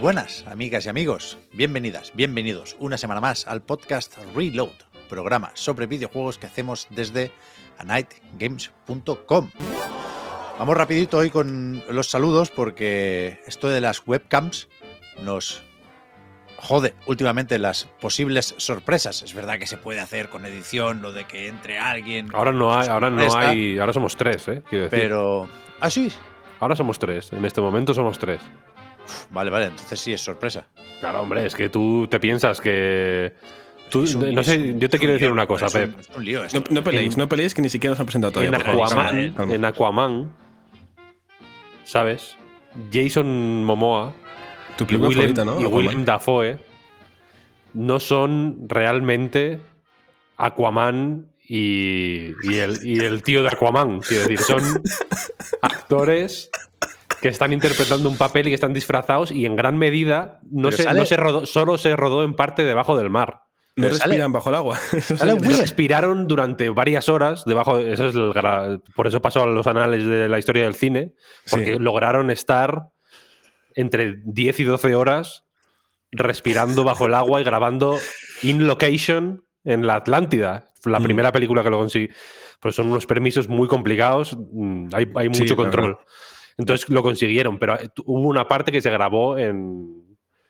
buenas, amigas y amigos. Bienvenidas, bienvenidos una semana más al podcast Reload, programa sobre videojuegos que hacemos desde anightgames.com. Vamos rapidito hoy con los saludos porque esto de las webcams nos jode últimamente las posibles sorpresas. Es verdad que se puede hacer con edición lo de que entre alguien. Ahora somos tres, quiero decir. Pero. Ah, sí. Ahora somos tres. En este momento somos tres. Vale, entonces sí es sorpresa. Claro, hombre, es que tú te piensas que. No sé, yo te quiero decir una cosa, Pep. Es un lío esto. No peleéis, que ni siquiera nos han presentado todavía. En Aquaman, ¿sabes? Jason Momoa tu película favorita, ¿no? y Willem Dafoe no son realmente Aquaman y el tío de Aquaman. Quiero decir, son actores que están interpretando un papel y que están disfrazados y en gran medida solo se rodó en parte debajo del mar. No respiran bajo el agua. Respiraron durante varias horas debajo. Por eso pasó a los anales de la historia del cine, porque lograron estar entre 10 y 12 horas respirando bajo el agua y grabando in location en la Atlántida, la primera película que lo consiguió. Pues son unos permisos muy complicados, hay mucho control. Claro. Entonces lo consiguieron, pero hubo una parte que se grabó en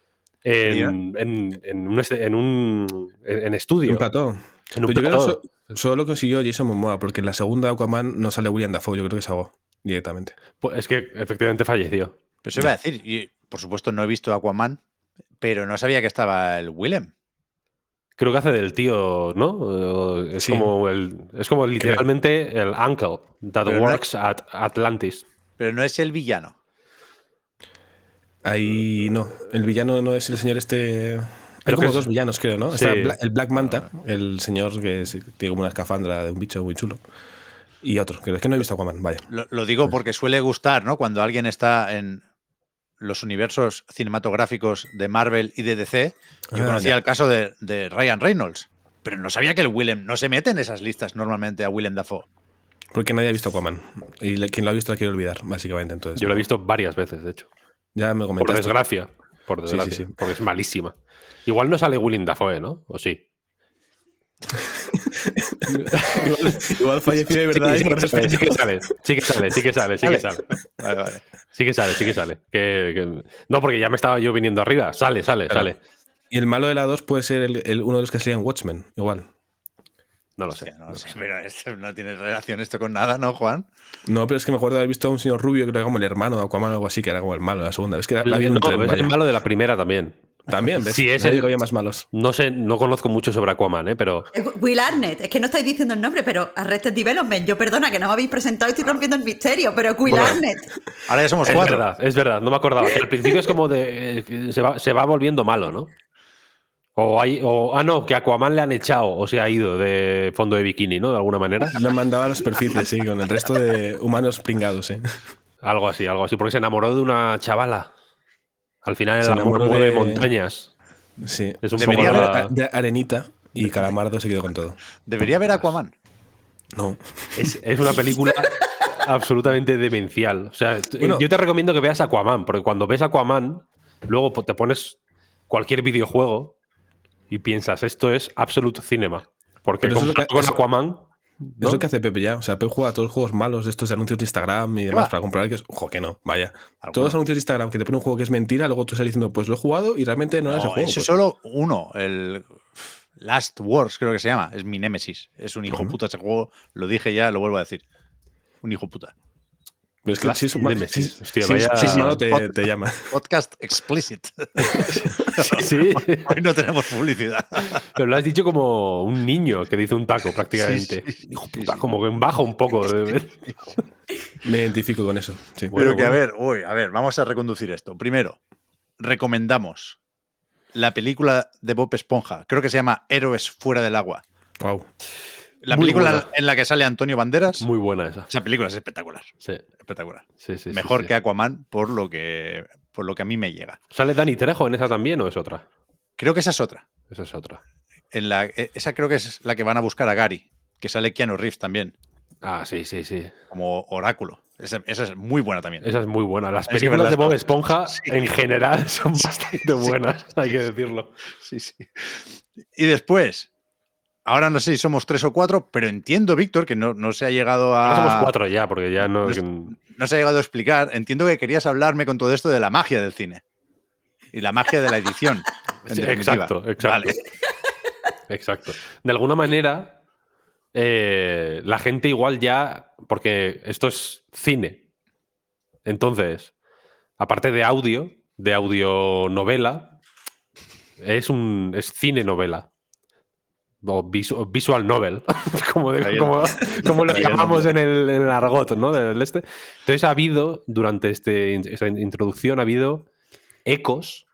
estudio. Un plató. Solo lo consiguió Jason Momoa, porque en la segunda Aquaman no sale William Dafoe, yo creo que se ahogó directamente. Pues es que efectivamente falleció. Pero eso iba a decir, y por supuesto no he visto Aquaman, pero no sabía que estaba el Willem. Creo que hace del tío, ¿no? Es como literalmente el uncle that works at Atlantis. Pero no es el villano. Ahí no. El villano no es el señor este. Hay como dos villanos, creo, ¿no? Sí. Está el Black Manta, el señor que tiene como una escafandra de un bicho muy chulo. Y otro, que es que no he visto Aquaman, vaya. Lo digo porque suele gustar, ¿no? Cuando alguien está en los universos cinematográficos de Marvel y de DC. Yo conocía el caso de Ryan Reynolds, pero no sabía que el Willem no se mete en esas listas normalmente a Willem Dafoe. Porque nadie ha visto Aquaman. Y quien lo ha visto la quiere olvidar, básicamente. Entonces, yo lo he visto varias veces, de hecho. Ya me comentaste. Por desgracia. Sí. Porque es malísima. Igual no sale Willem Dafoe, ¿no? ¿O sí? igual falleció de verdad. Sí que sale. Vale. Sí que sale. No, porque ya me estaba yo viniendo arriba. Sale. Y el malo de la 2 puede ser uno de los que salían Watchmen, igual. No lo sé. Pero esto no tiene relación esto con nada, ¿no, Juan? No, pero es que me acuerdo de haber visto a un señor rubio que era como el hermano de Aquaman o algo así, que era como el malo de la segunda. Es que es el malo de la primera también. También, ¿ves? Sí, había más malos. No sé, no conozco mucho sobre Aquaman, pero... Will Arnett, es que no estáis diciendo el nombre, pero Arrested Development. Yo perdona que no me habéis presentado y estoy rompiendo el misterio, pero Will Arnett. Ahora ya somos cuatro. Es verdad, no me acordaba. Al principio es como de... Se va volviendo malo, ¿no? No, que Aquaman le han echado o se ha ido de fondo de bikini, ¿no? De alguna manera. Lo mandaba a los perfiles, sí, con el resto de humanos pringados, ¿eh? Algo así, porque se enamoró de una chavala. Al final el amor de montañas. Sí. Es un poco de arenita y Calamardo se quedó con todo. ¿Debería ver Aquaman? No. Es una película absolutamente demencial. O sea, yo te recomiendo que veas Aquaman, porque cuando ves Aquaman, luego te pones cualquier videojuego y piensas, esto es absolute cinema. Porque con Aquaman... ¿no? Es lo que hace Pepe ya. O sea, Pepe juega a todos los juegos malos de estos de anuncios de Instagram y demás para comprobar que es. Ojo, que no, vaya. Todos los anuncios de Instagram que te ponen un juego que es mentira, luego tú sales diciendo, pues lo he jugado y realmente no era ese juego. Eso es solo uno. El Last Wars, creo que se llama. Es mi némesis. Es un hijo puta ese juego. Lo dije ya, lo vuelvo a decir. Un hijo puta. Pero es que si es malo, te llama. Podcast explicit. Sí. Hoy no tenemos publicidad. Pero lo has dicho como un niño que dice un taco prácticamente. Sí. Hijo puta, como que baja un poco. Me identifico con eso. Sí. Pero que a ver, vamos a reconducir esto. Primero, recomendamos la película de Bob Esponja. Creo que se llama Héroes fuera del agua. Wow. La película en la que sale Antonio Banderas. Muy buena esa. Esa película es espectacular. Sí. Espectacular. Sí, Mejor que Aquaman por lo que a mí me llega. ¿Sale Dani Trejo en esa también o es otra? Creo que esa es otra. Esa es otra. Esa creo que es la que van a buscar a Gary, que sale Keanu Reeves también. Ah, sí. como oráculo. Esa es muy buena también. Esa es muy buena. Las Es que películas de verdad, Bob Esponja, sí. en general, son bastante buenas, hay que decirlo. Sí. Y después, ahora no sé si somos 3 o 4, pero entiendo, Víctor, que no se ha llegado a... Ahora somos 4 ya, porque ya no... No se ha llegado a explicar. Entiendo que querías hablarme con todo esto de la magia del cine. Y la magia de la edición. Sí, exacto. Vale. Exacto. De alguna manera, la gente igual ya, porque esto es cine. Entonces, aparte de audionovela, es cine novela. O visual novel, como lo llamamos en el argot, ¿no? Del este. Entonces ha habido, durante esta introducción, ha habido ecos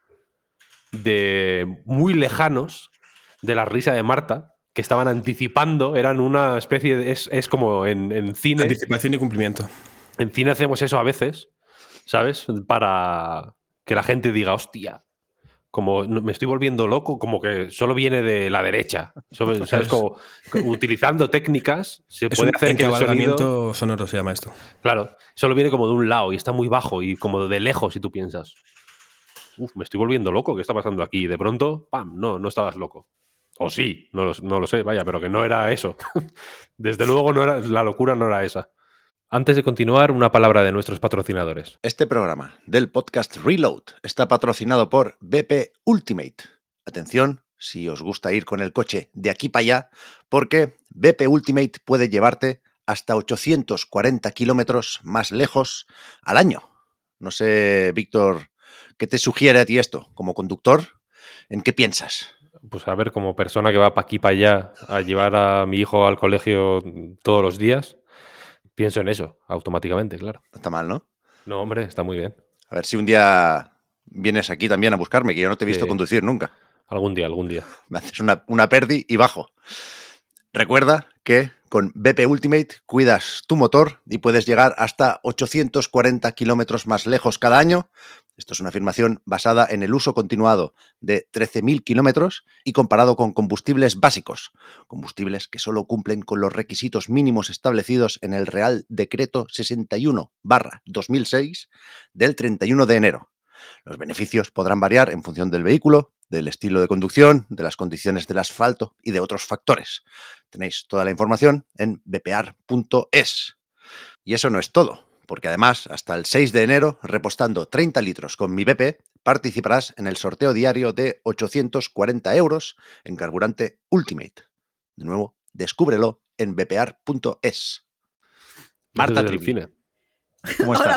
muy lejanos de la risa de Marta, que estaban anticipando, eran una especie de... Es como en cine... Anticipación y cumplimiento. En cine hacemos eso a veces, ¿sabes? Para que la gente diga, hostia, como me estoy volviendo loco, como que solo viene de la derecha. ¿Sabes? Como utilizando técnicas se puede hacer que el sonido sonoro se llama esto. Claro, solo viene como de un lado y está muy bajo y como de lejos, si tú piensas. Me estoy volviendo loco, ¿qué está pasando aquí? Y de pronto, ¡pam! No estabas loco. O sí, no lo sé, vaya, pero que no era eso. Desde luego la locura no era esa. Antes de continuar, una palabra de nuestros patrocinadores. Este programa del podcast Reload está patrocinado por BP Ultimate. Atención, si os gusta ir con el coche de aquí para allá, porque BP Ultimate puede llevarte hasta 840 kilómetros más lejos al año. No sé, Víctor, ¿qué te sugiere a ti esto? Como conductor, ¿en qué piensas? Pues a ver, como persona que va para aquí para allá a llevar a mi hijo al colegio todos los días, pienso en eso, automáticamente, claro. No está mal, ¿no? No, hombre, está muy bien. A ver si un día vienes aquí también a buscarme, que yo no te he visto conducir nunca. Algún día. Me haces una perdi y bajo. Recuerda que con BP Ultimate cuidas tu motor y puedes llegar hasta 840 kilómetros más lejos cada año. Esto es una afirmación basada en el uso continuado de 13.000 kilómetros y comparado con combustibles básicos, combustibles que solo cumplen con los requisitos mínimos establecidos en el Real Decreto 61/2006 del 31 de enero. Los beneficios podrán variar en función del vehículo, del estilo de conducción, de las condiciones del asfalto y de otros factores. Tenéis toda la información en bpar.es. Y eso no es todo, porque además, hasta el 6 de enero, repostando 30 litros con mi BP, participarás en el sorteo diario de 840 euros en carburante Ultimate. De nuevo, descúbrelo en bpar.es. Marta Trivi, ¿cómo estás?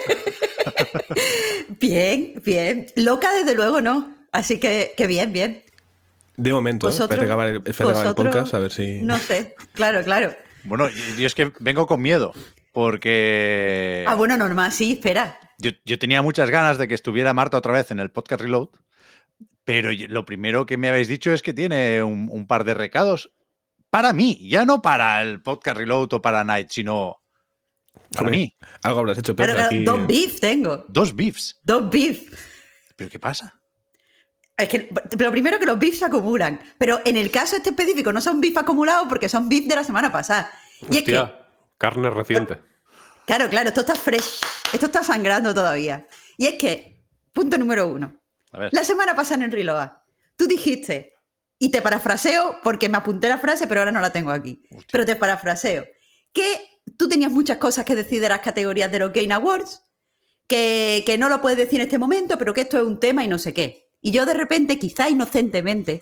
Bien. Loca, desde luego, no. Así que bien. De momento, ¿Vosotros, voy a acabar el podcast a ver si... No sé, claro. Bueno, yo es que vengo con miedo, porque... Bueno, normal, sí, espera. Yo tenía muchas ganas de que estuviera Marta otra vez en el podcast Reload, pero lo primero que me habéis dicho es que tiene un par de recados para mí, ya no para el podcast Reload o para Night, sino para mí. Algo habrás hecho, Pedro. Claro, aquí... 2 beef tengo. 2 beefs. 2 beef. ¿Pero qué pasa? Es que lo primero que los beefs se acumulan, pero en el caso este específico no son beef acumulados porque son beef de la semana pasada. Y Hostia, es que, carne reciente. Claro, esto está fresh, esto está sangrando todavía. Y es que, punto número 1, la semana pasada en el Reload, tú dijiste, y te parafraseo porque me apunté la frase, pero ahora no la tengo aquí, pero te parafraseo, que tú tenías muchas cosas que decir de las categorías de los Game Awards, que no lo puedes decir en este momento, pero que esto es un tema y no sé qué. Y yo de repente, quizá inocentemente,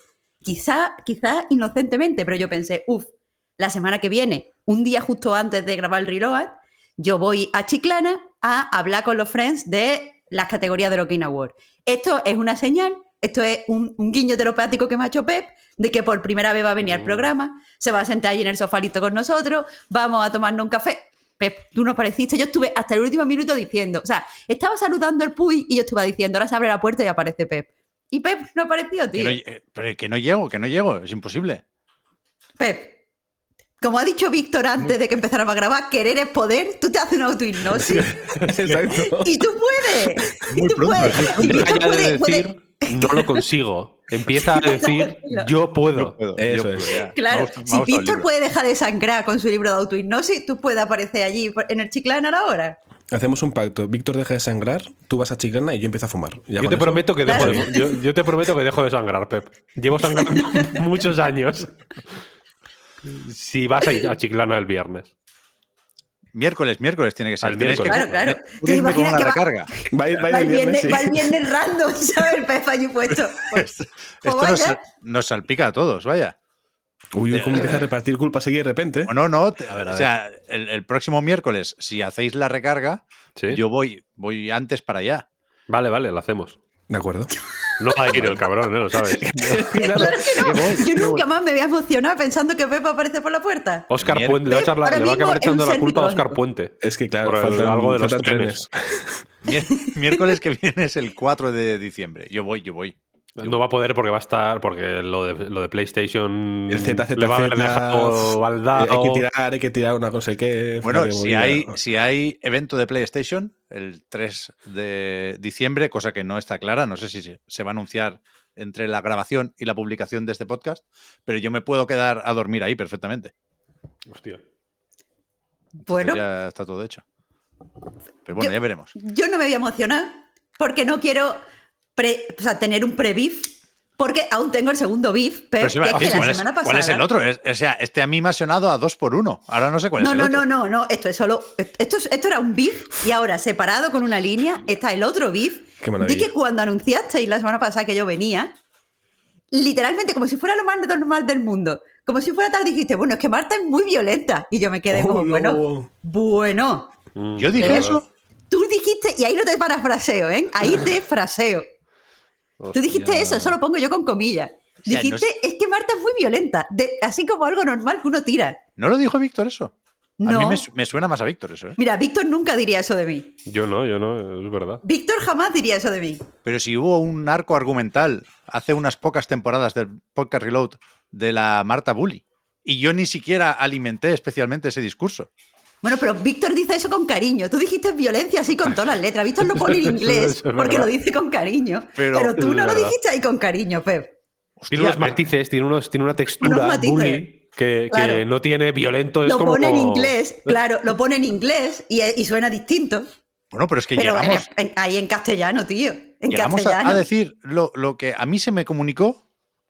pero yo pensé, la semana que viene, un día justo antes de grabar el Reload, yo voy a Chiclana a hablar con los friends de las categorías de los Game Awards. Esto es una señal, esto es un guiño telepático que me ha hecho Pep, de que por primera vez va a venir al programa, se va a sentar allí en el sofalito con nosotros, vamos a tomarnos un café. Pep, tú no apareciste, yo estuve hasta el último minuto diciendo, o sea, estaba saludando el Puy y yo estuve diciendo, ahora se abre la puerta y aparece Pep. Y Pep no apareció, tío. Pero que no llego, es imposible. Pep, como ha dicho Víctor antes de que empezáramos a grabar, querer es poder, tú te haces una autohipnosis. Exacto. Y tú puedes. Muy pronto. Deja ya de decir, no lo consigo. empieza a decir yo puedo. Eso es. ya. Claro, Me ha si gustado el Víctor libro. puede dejar de sangrar con su libro de autohipnosis, tú puedes aparecer allí en el Chiclana ahora. Hacemos un pacto. Víctor deja de sangrar, tú vas a Chiclana y yo empiezo a fumar. Ya Yo con te eso. prometo que Claro. yo te prometo que dejo de sangrar, Pep. Llevo sangrando muchos años. Si vas a ir a Chiclana el viernes. Miércoles tiene que ser. Al Tenéis que miércoles. Claro. cubrirme ¿Te imaginas con una que recarga. Va a ir va el viernes, sí. va el viernes random, ¿sabes? El Pepe allí puesto. Pues Esto vaya. nos salpica a todos, vaya. Uy, cómo empieza a repartir culpas aquí de repente. O no, A ver. o sea, el próximo miércoles, si hacéis la recarga, ¿Sí? yo voy antes para allá. Vale, lo hacemos. De acuerdo. No va a ir el cabrón, ¿eh? Lo sabes. Claro que no. Yo nunca más me voy a emocionar pensando que Pepe aparece por la puerta. Oscar Mier- Puente, le va a, echar la- Ahora le va a acabar mismo es un echando la ser culpa a Oscar mitológico. Puente. Es que claro, Por faltan, algo de los faltan trenes. Miércoles que viene es el 4 de diciembre. Yo voy. No va a poder porque va a estar, porque lo de PlayStation El ZZZ, le va a haber dejado baldado. hay que tirar una cosa que. Bueno, que si hay evento de PlayStation el 3 de diciembre, cosa que no está clara, no sé si se va a anunciar entre la grabación y la publicación de este podcast, pero yo me puedo quedar a dormir ahí perfectamente. Hostia. Bueno, Ya está todo hecho. Pero bueno, Yo- ya veremos. yo no me voy a emocionar porque no quiero tener un pre-beef, porque aún tengo el segundo beef, Pero Pep, sí, que es que ¿cuál la es- semana pasada. ¿Cuál es el otro? O sea, este a mí me ha sonado a 2x1. Ahora no sé cuál es el otro. No, esto es solo. Esto era un beef y ahora separado con una línea está el otro beef. Qué maravilla. De que cuando anunciasteis la semana pasada que yo venía, literalmente como si fuera lo más normal del mundo, como si fuera tal, dijiste, bueno, es que Marta es muy violenta. Y yo me quedé como, no. bueno. Yo dije Pero- eso. Tú dijiste, y ahí no te parafraseo, ¿eh? Ahí te fraseo. Tú dijiste Hostia. eso, eso lo pongo yo con comillas. sea, Dijiste, es que Marta es muy violenta, así como algo normal que uno tira. ¿No lo dijo Víctor eso? No. A mí me suena más a Víctor eso, ¿eh? Mira, Víctor nunca diría eso de mí. Yo no, es verdad. Víctor jamás diría eso de mí. Pero si hubo un arco argumental hace unas pocas temporadas del podcast Reload de la Marta Bully, y yo ni siquiera alimenté especialmente ese discurso. Bueno, pero Víctor dice eso con cariño. Tú dijiste violencia así con todas las letras. Víctor lo pone en inglés Eso es porque verdad. lo dice con cariño. Pero- Pero tú Es no lo verdad. dijiste ahí con cariño, Pep. Tiene unos matices, tiene una textura Unos matices. bully que Claro. no tiene violento. Es Lo como... pone en inglés, claro, lo pone en inglés y suena distinto. Bueno, pero es que Pero llegamos, ahí en castellano, tío. En llegamos castellano. a decir lo que a mí se me comunicó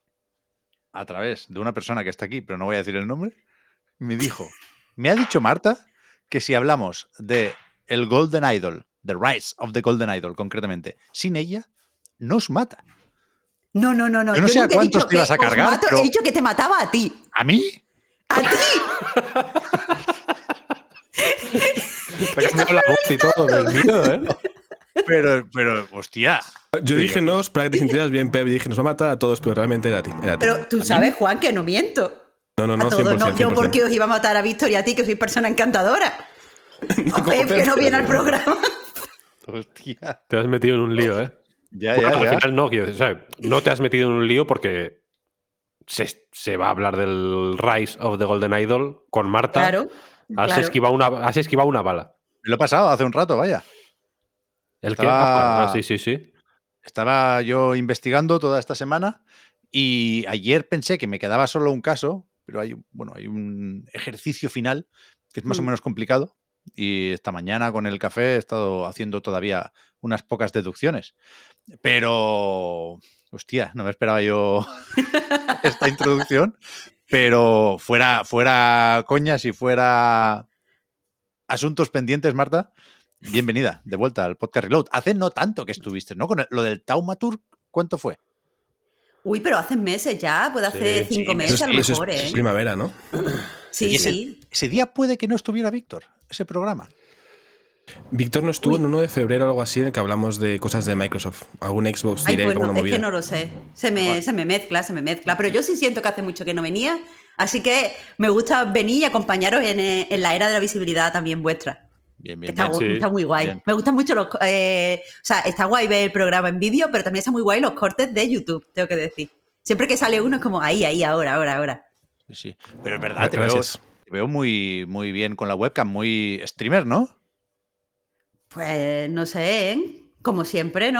a través de una persona que está aquí, pero no voy a decir el nombre. Me dijo, me ha dicho Marta que si hablamos de el Golden Idol, The Rise of the Golden Idol concretamente, sin ella, nos mata. No. Yo no sé a nunca he cuántos dicho te ibas a que os cargar, mato, pero- He dicho que te mataba a ti. ¿A mí? ¡A ti! Te ha cambiado la voz y todo, del miedo, ¿eh? Pero, hostia. Yo dije no, para que te sintieras bien, Pep. Y dije, nos va a matar a todos, pero realmente era a ti. Era a ti. Pero tú sabes, Juan, que no miento. No, A no, todos, 100%. no. Yo 100%. porque os iba a matar a Víctor y a ti, que sois persona encantadora. A Pep, que no viene al programa. Hostia. Te has metido en un lío, ¿eh? Ya, Bueno, ya, al ya. final no, quiero decir, o sea, no te has metido en un lío porque se va a hablar del Rise of the Golden Idol con Marta. Claro. Has, claro. esquivado una bala. Me lo he pasado hace un rato, vaya. El que Estaba- sí. Estaba yo investigando toda esta semana y ayer pensé que me quedaba solo un caso, pero hay un ejercicio final que es más o menos complicado y esta mañana con el café he estado haciendo todavía unas pocas deducciones. Pero, hostia, no me esperaba yo esta introducción, pero fuera coñas y fuera asuntos pendientes, Marta, bienvenida de vuelta al podcast Reload. Hace no tanto que estuviste, ¿no? Con lo del Taumaturg, ¿cuánto fue? Uy, pero hace meses ya, puede hacer Sí, 5 sí, meses a lo Eso mejor, es ¿eh? primavera, ¿no? Sí, Y sí. ese día puede que no estuviera Víctor, ese programa. Víctor no estuvo Uy. en 1 de febrero o algo así en el que hablamos de cosas de Microsoft. Algún Xbox Ay, Direct, pues no, alguna es movida. que no lo sé. Se me mezcla. Pero yo sí siento que hace mucho que no venía. Así que me gusta venir y acompañaros en la era de la visibilidad también vuestra. Bien, bien, Está, bien. sí. está muy guay. Bien. Me gustan mucho los. O sea, está guay ver el programa en vídeo, pero también está muy guay los cortes de YouTube, tengo que decir. Siempre que sale uno es como ahí, ahora. Sí, sí. Pero es verdad, te Gracias. veo muy, muy bien con la webcam, muy streamer, ¿no? Pues no sé, ¿eh? Como siempre, ¿no?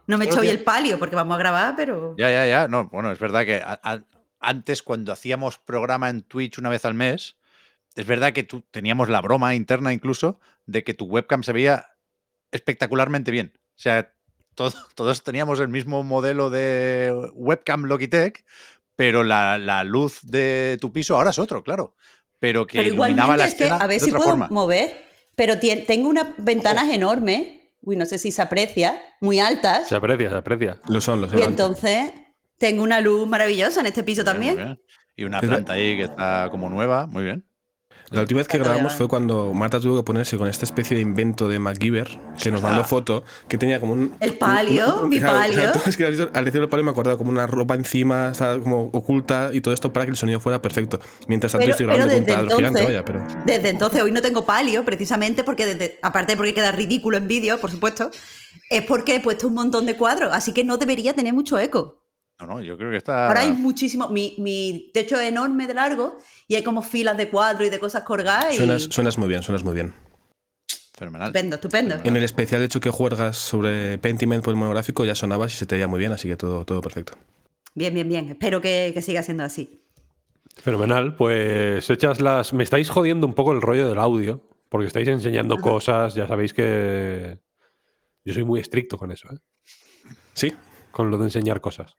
No me he Solo hecho hoy tiene- el palio porque vamos a grabar, pero. Ya. No, bueno, es verdad que antes, cuando hacíamos programa en Twitch una vez al mes, es verdad que teníamos la broma interna incluso de que tu webcam se veía espectacularmente bien. O sea, todos teníamos el mismo modelo de webcam Logitech, pero la luz de tu piso ahora es otro, claro. Pero que Pero iluminaba igualmente la es que a escena ver de si otra puedo forma. mover, pero tengo unas ventanas Ojo. enormes, uy, no sé si se aprecia, muy Se altas, aprecia, se aprecia. Lo son, y entonces tengo una luz maravillosa en este piso Muy también. bien. Y una Es la- planta ahí que está como nueva, muy bien. La última vez que Ya te voy a grabamos dar. fue cuando Marta tuvo que ponerse con esta especie de invento de MacGyver, que nos mandó foto, que tenía como un... El palio, mi claro, palio. es que al decir el palio me acordaba como una ropa encima, estaba como oculta y todo esto para que el sonido fuera perfecto. Mientras tanto yo estoy Pero grabando con un taladro gigante, vaya, pero... desde entonces, hoy no tengo palio, precisamente porque, aparte de porque queda ridículo en vídeo, por supuesto, es porque he puesto un montón de cuadros, así que no debería tener mucho eco. No, yo creo que Ahora hay está muchísimo, mi techo es enorme de largo y hay como filas de cuadros y de cosas colgadas y Suenas muy bien, suenas muy bien. fenomenal. estupendo, estupendo. En el especial hecho que juegas sobre Pentiment por el monográfico ya sonabas y se te veía muy bien, así que todo perfecto. Bien, bien, bien. Espero que siga siendo así. Fenomenal. Pues echas las. Me estáis jodiendo un poco el rollo del audio, porque estáis enseñando Ajá. cosas. Ya sabéis que yo soy muy estricto con eso, ¿eh? Sí, Con lo de enseñar cosas.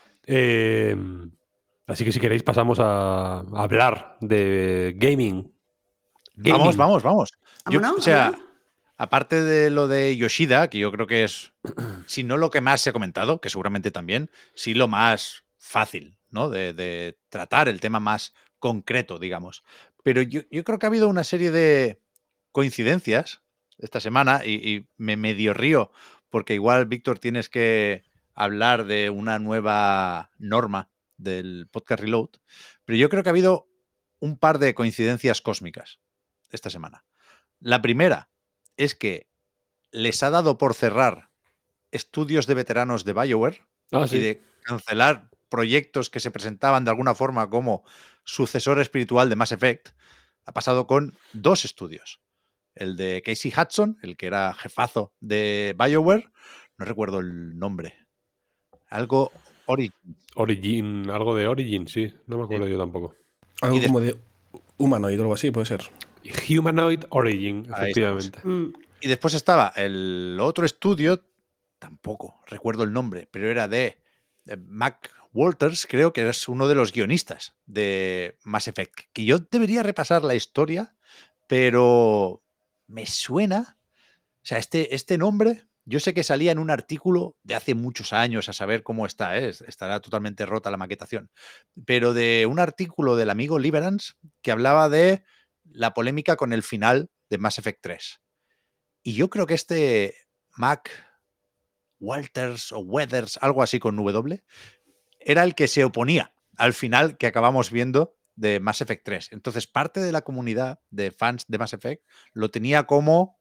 Eh, Así que si queréis pasamos a hablar de gaming. Vamos. Yo, o Vámonos, sea, vámonos. aparte de lo de Yoshida, que yo creo que es, si no lo que más se ha comentado, que seguramente también, sí lo más fácil, ¿no? De tratar el tema más concreto, digamos. Pero yo creo que ha habido una serie de coincidencias esta semana y me medio río, porque igual, Víctor, tienes que hablar de una nueva norma del podcast Reload, pero yo creo que ha habido un par de coincidencias cósmicas esta semana. La primera es que les ha dado por cerrar estudios de veteranos de BioWare Ah, y sí. de cancelar proyectos que se presentaban de alguna forma como sucesor espiritual de Mass Effect. Ha pasado con 2 estudios. El de Casey Hudson, el que era jefazo de BioWare, no recuerdo el nombre. Algo Origin, algo de Origin, sí. No me acuerdo yo tampoco. Y algo como de humanoide o algo así, puede ser. Humanoid Origin, ahí estamos. efectivamente. Y después estaba el otro estudio, tampoco recuerdo el nombre, pero era de Mac Walters, creo que es uno de los guionistas de Mass Effect, que yo debería repasar la historia, pero me suena, o sea, este nombre, yo sé que salía en un artículo de hace muchos años, a saber cómo está, estará totalmente rota la maquetación, pero de un artículo del amigo Liberance que hablaba de la polémica con el final de Mass Effect 3. Y yo creo que este Mac Walters o Weathers, algo así con W, era el que se oponía al final que acabamos viendo de Mass Effect 3. Entonces, parte de la comunidad de fans de Mass Effect lo tenía como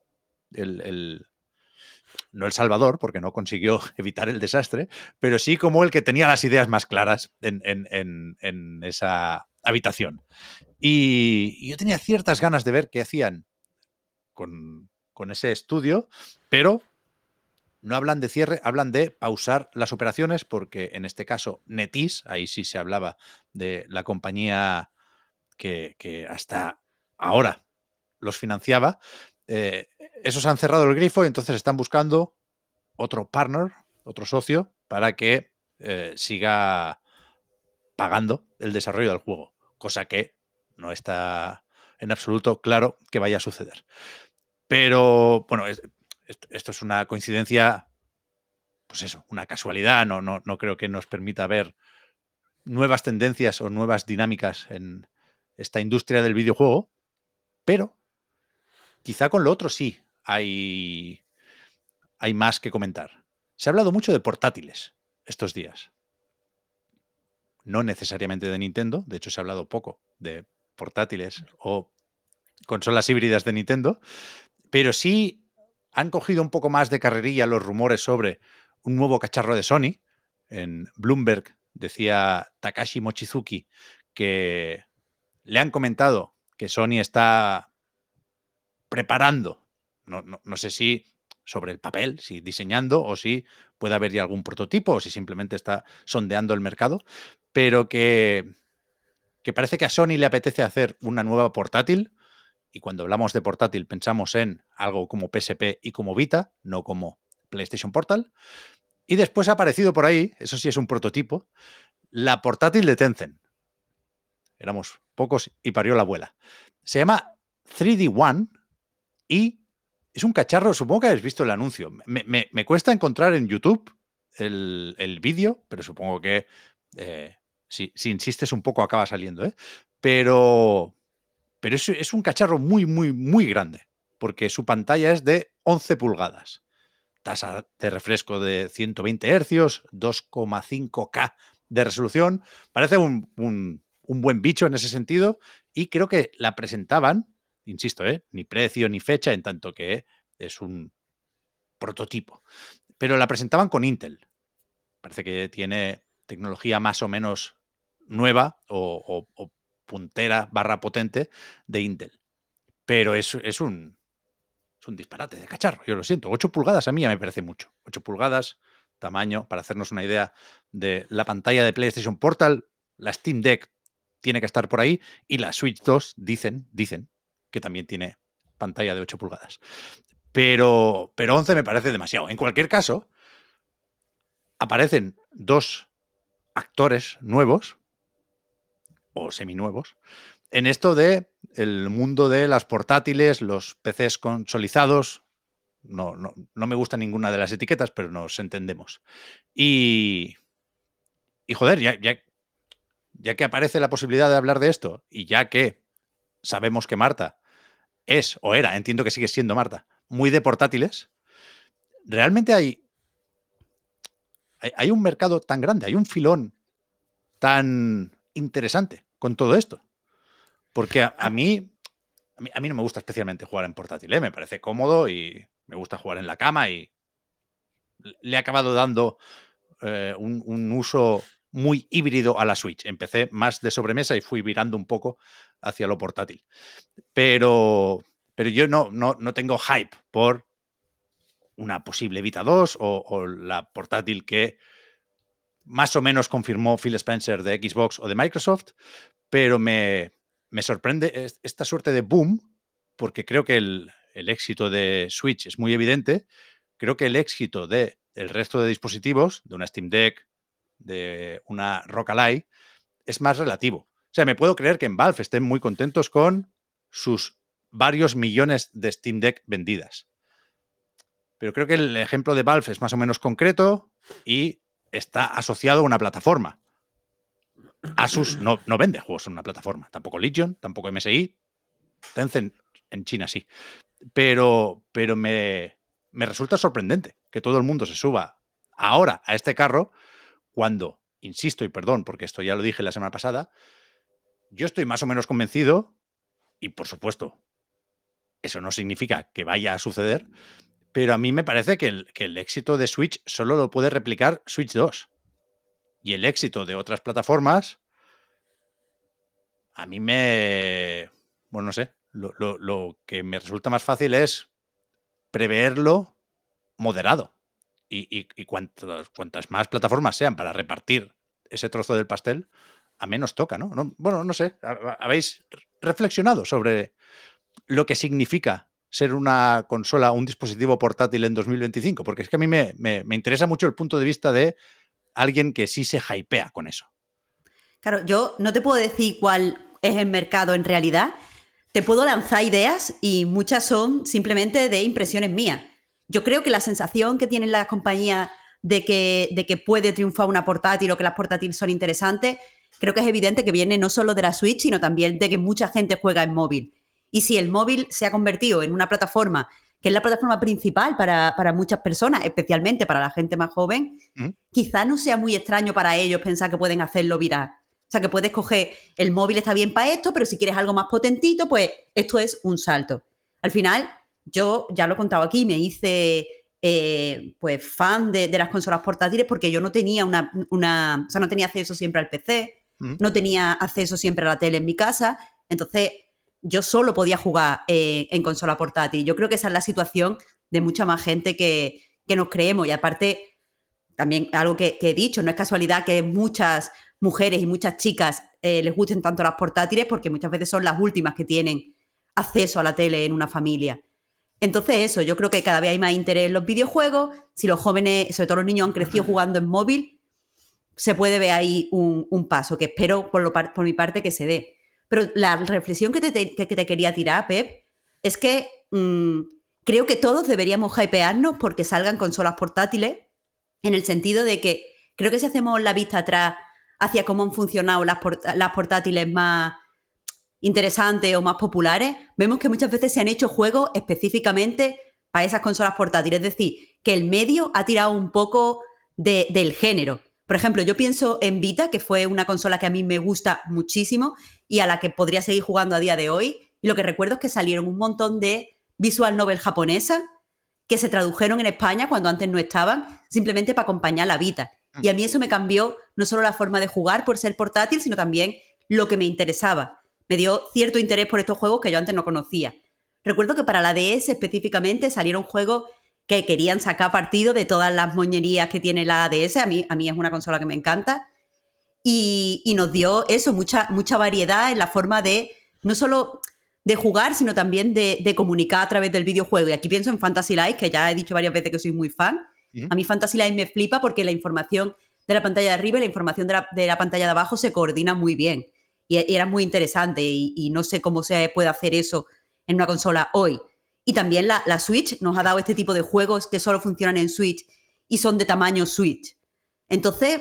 no el salvador, porque no consiguió evitar el desastre, pero sí como el que tenía las ideas más claras en esa habitación. Y yo tenía ciertas ganas de ver qué hacían con ese estudio, pero no hablan de cierre, hablan de pausar las operaciones porque en este caso Netis, ahí sí se hablaba de la compañía que hasta ahora los financiaba, esos han cerrado el grifo y entonces están buscando otro partner, otro socio, para que siga pagando el desarrollo del juego, cosa que no está en absoluto claro que vaya a suceder. Pero bueno, esto es una coincidencia, pues eso, una casualidad, no creo que nos permita ver nuevas tendencias o nuevas dinámicas en esta industria del videojuego, pero quizá con lo otro sí hay más que comentar. Se ha hablado mucho de portátiles estos días. No necesariamente de Nintendo, de hecho se ha hablado poco de portátiles o consolas híbridas de Nintendo, pero sí han cogido un poco más de carrerilla los rumores sobre un nuevo cacharro de Sony. En Bloomberg decía Takashi Mochizuki que le han comentado que Sony está preparando, no sé si sobre el papel, si diseñando o si puede haber ya algún prototipo o si simplemente está sondeando el mercado, pero que parece que a Sony le apetece hacer una nueva portátil, y cuando hablamos de portátil pensamos en algo como PSP y como Vita, no como PlayStation Portal. Y después ha aparecido por ahí, eso sí es un prototipo, la portátil de Tencent. Éramos pocos y parió la abuela. Se llama 3D One y es un cacharro, supongo que habéis visto el anuncio. Me cuesta encontrar en YouTube el vídeo, pero supongo que si insistes un poco acaba saliendo, ¿eh? Pero es un cacharro muy, muy, muy grande, porque su pantalla es de 11 pulgadas. Tasa de refresco de 120 hercios, 2,5K de resolución. Parece un buen bicho en ese sentido y creo que la presentaban, insisto, ni precio ni fecha, en tanto que es un prototipo, pero la presentaban con Intel. Parece que tiene tecnología más o menos nueva o puntera / potente de Intel, pero es un disparate de cacharro, yo lo siento. 8 pulgadas a mí ya me parece mucho. 8 pulgadas, tamaño, para hacernos una idea de la pantalla de PlayStation Portal, la Steam Deck tiene que estar por ahí y la Switch 2 dicen que también tiene pantalla de 8 pulgadas. Pero 11 me parece demasiado. En cualquier caso, aparecen 2 actores nuevos o seminuevos en esto de el mundo de las portátiles, los PCs consolidados. No me gusta ninguna de las etiquetas, pero nos entendemos. Y joder, ya que aparece la posibilidad de hablar de esto y ya que sabemos que Marta es o era, entiendo que sigue siendo Marta, muy de portátiles, realmente hay un mercado tan grande, hay un filón tan interesante con todo esto. Porque a mí no me gusta especialmente jugar en portátil, ¿eh? Me parece cómodo y me gusta jugar en la cama y le he acabado dando un uso muy híbrido a la Switch. Empecé más de sobremesa y fui virando un poco hacia lo portátil. Pero yo no tengo hype por una posible Vita 2 o la portátil que más o menos confirmó Phil Spencer de Xbox o de Microsoft, pero me sorprende esta suerte de boom, porque creo que el éxito de Switch es muy evidente. Creo que el éxito del resto de dispositivos, de una Steam Deck, de una ROG Ally, es más relativo. O sea, me puedo creer que en Valve estén muy contentos con sus varios millones de Steam Deck vendidas. Pero creo que el ejemplo de Valve es más o menos concreto y está asociado a una plataforma. Asus no vende juegos en una plataforma. Tampoco Legion, tampoco MSI. Tencent en China sí. Pero me resulta sorprendente que todo el mundo se suba ahora a este carro cuando, insisto, y perdón, porque esto ya lo dije la semana pasada, yo estoy más o menos convencido, y por supuesto, eso no significa que vaya a suceder, pero a mí me parece que el éxito de Switch solo lo puede replicar Switch 2. Y el éxito de otras plataformas, a mí bueno, no sé, lo que me resulta más fácil es preverlo moderado. Y cuantas más plataformas sean para repartir ese trozo del pastel, a menos toca, ¿no? Bueno, no sé. ¿Habéis reflexionado sobre lo que significa ser una consola, un dispositivo portátil en 2025? Porque es que a mí me interesa mucho el punto de vista de alguien que sí se hypea con eso. Claro, yo no te puedo decir cuál es el mercado en realidad. Te puedo lanzar ideas y muchas son simplemente de impresiones mías. Yo creo que la sensación que tienen las compañías de que puede triunfar una portátil o que las portátiles son interesantes, creo que es evidente que viene no solo de la Switch, sino también de que mucha gente juega en móvil. Y si el móvil se ha convertido en una plataforma que es la plataforma principal para muchas personas, especialmente para la gente más joven, quizá no sea muy extraño para ellos pensar que pueden hacerlo viral. O sea, que puedes coger, el móvil está bien para esto, pero si quieres algo más potentito, pues esto es un salto. Al final, yo ya lo he contado aquí, me hice pues fan de las consolas portátiles porque yo no tenía o sea, no tenía acceso siempre al PC, no tenía acceso siempre a la tele en mi casa, entonces yo solo podía jugar en consola portátil. Yo creo que esa es la situación de mucha más gente que nos creemos. Y aparte, también algo que he dicho, no es casualidad que muchas mujeres y muchas chicas les gusten tanto las portátiles, porque muchas veces son las últimas que tienen acceso a la tele en una familia. Entonces eso, yo creo que cada vez hay más interés en los videojuegos. Si los jóvenes, sobre todo los niños, han crecido jugando en móvil, se puede ver ahí un paso, que espero por mi parte que se dé. Pero la reflexión que te quería tirar, Pep, es que creo que todos deberíamos hypearnos porque salgan consolas portátiles, en el sentido de que creo que si hacemos la vista atrás hacia cómo han funcionado las portátiles más interesantes o más populares, vemos que muchas veces se han hecho juegos específicamente para esas consolas portátiles. Es decir, que el medio ha tirado un poco del género. Por ejemplo, yo pienso en Vita, que fue una consola que a mí me gusta muchísimo y a la que podría seguir jugando a día de hoy. Y lo que recuerdo es que salieron un montón de visual novel japonesas que se tradujeron en España cuando antes no estaban, simplemente para acompañar la Vita. Y a mí eso me cambió no solo la forma de jugar por ser portátil, sino también lo que me interesaba. Me dio cierto interés por estos juegos que yo antes no conocía. Recuerdo que para la DS específicamente salieron juegos que querían sacar partido de todas las moñerías que tiene la DS. A mí es una consola que me encanta. Y nos dio eso, mucha variedad en la forma de, no solo de jugar, sino también de comunicar a través del videojuego. Y aquí pienso en Fantasy Life, que ya he dicho varias veces que soy muy fan. A mí Fantasy Life me flipa porque la información de la pantalla de arriba y la información de la pantalla de abajo se coordinan muy bien. Y era muy interesante y no sé cómo se puede hacer eso en una consola hoy. Y también la Switch nos ha dado este tipo de juegos que solo funcionan en Switch y son de tamaño Switch. Entonces,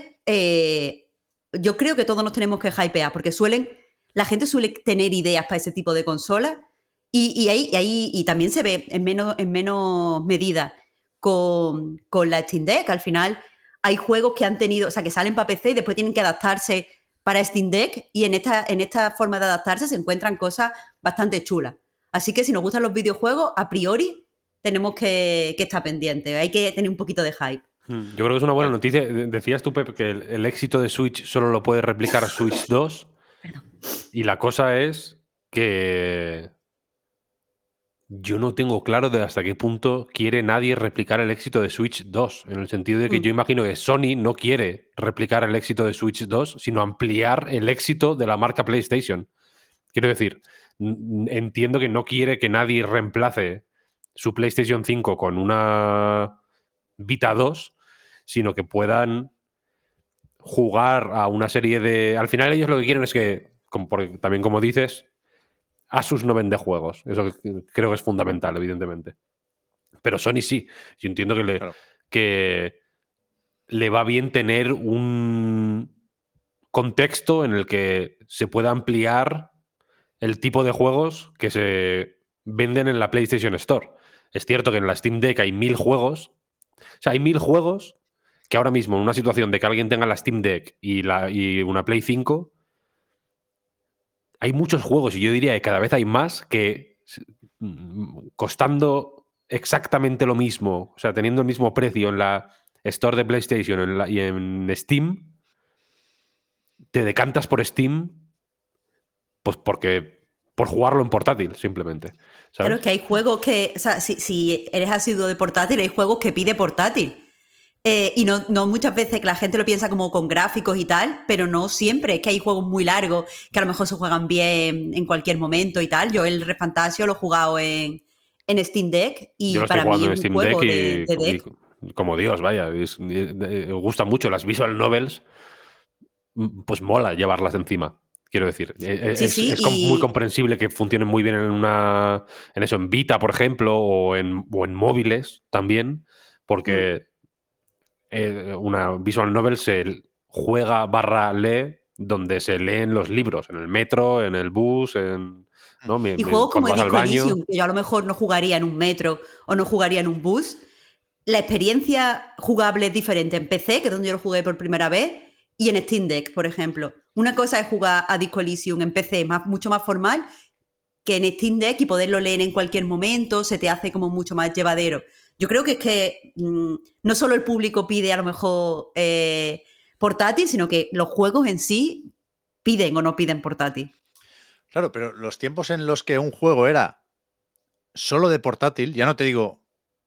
yo creo que todos nos tenemos que hypear porque la gente suele tener ideas para ese tipo de consolas y también se ve en menos medida con la Steam Deck. Al final hay juegos que han tenido, o sea, que salen para PC y después tienen que adaptarse para Steam Deck y en esta forma de adaptarse se encuentran cosas bastante chulas. Así que si nos gustan los videojuegos, a priori tenemos que estar pendientes. Hay que tener un poquito de hype. Yo creo que es una buena noticia. Decías tú, Pep, que el éxito de Switch solo lo puede replicar Switch 2. Y la cosa es que yo no tengo claro de hasta qué punto quiere nadie replicar el éxito de Switch 2. En el sentido de que yo imagino que Sony no quiere replicar el éxito de Switch 2, sino ampliar el éxito de la marca PlayStation. Quiero decir, entiendo que no quiere que nadie reemplace su PlayStation 5 con una Vita 2, sino que puedan jugar a una serie de... Al final ellos lo que quieren es que, porque también como dices, Asus no vende juegos. Eso creo que es fundamental, evidentemente. Pero Sony sí. Yo entiendo que le va bien tener un contexto en el que se pueda ampliar el tipo de juegos que se venden en la PlayStation Store. Es cierto que en la Steam Deck hay 1000 juegos. O sea, hay 1000 juegos que ahora mismo, en una situación de que alguien tenga la Steam Deck y una Play 5, hay muchos juegos, y yo diría que cada vez hay más, que costando exactamente lo mismo, o sea, teniendo el mismo precio en la Store de PlayStation y en Steam, te decantas por Steam, pues por jugarlo en portátil, simplemente. ¿Sabes? Claro, es que hay juegos que, o sea, si eres asiduo de portátil, hay juegos que pide portátil. Y no muchas veces que la gente lo piensa como con gráficos y tal, pero no siempre. Es que hay juegos muy largos que a lo mejor se juegan bien en cualquier momento y tal. Yo el Refantasio lo he jugado en Steam Deck y yo lo para estoy jugando mí en es un Steam juego Deck de Deck. como Dios, vaya. Me gustan mucho las visual novels, pues mola llevarlas encima. Quiero decir, Sí, muy comprensible que funcionen muy bien en eso, en Vita, por ejemplo, o en móviles también, porque una visual novel se juega / lee donde se leen los libros, en el metro, en el bus, ¿no? Y juegos como cuando vas al baño. Elysium, que yo a lo mejor no jugaría en un metro o no jugaría en un bus. La experiencia jugable es diferente en PC, que es donde yo lo jugué por primera vez, y en Steam Deck, por ejemplo. Una cosa es jugar a Disco Elysium en PC mucho más formal que en Steam Deck y poderlo leer en cualquier momento, se te hace como mucho más llevadero. Yo creo que es que no solo el público pide a lo mejor portátil, sino que los juegos en sí piden o no piden portátil. Claro, pero los tiempos en los que un juego era solo de portátil, ya no te digo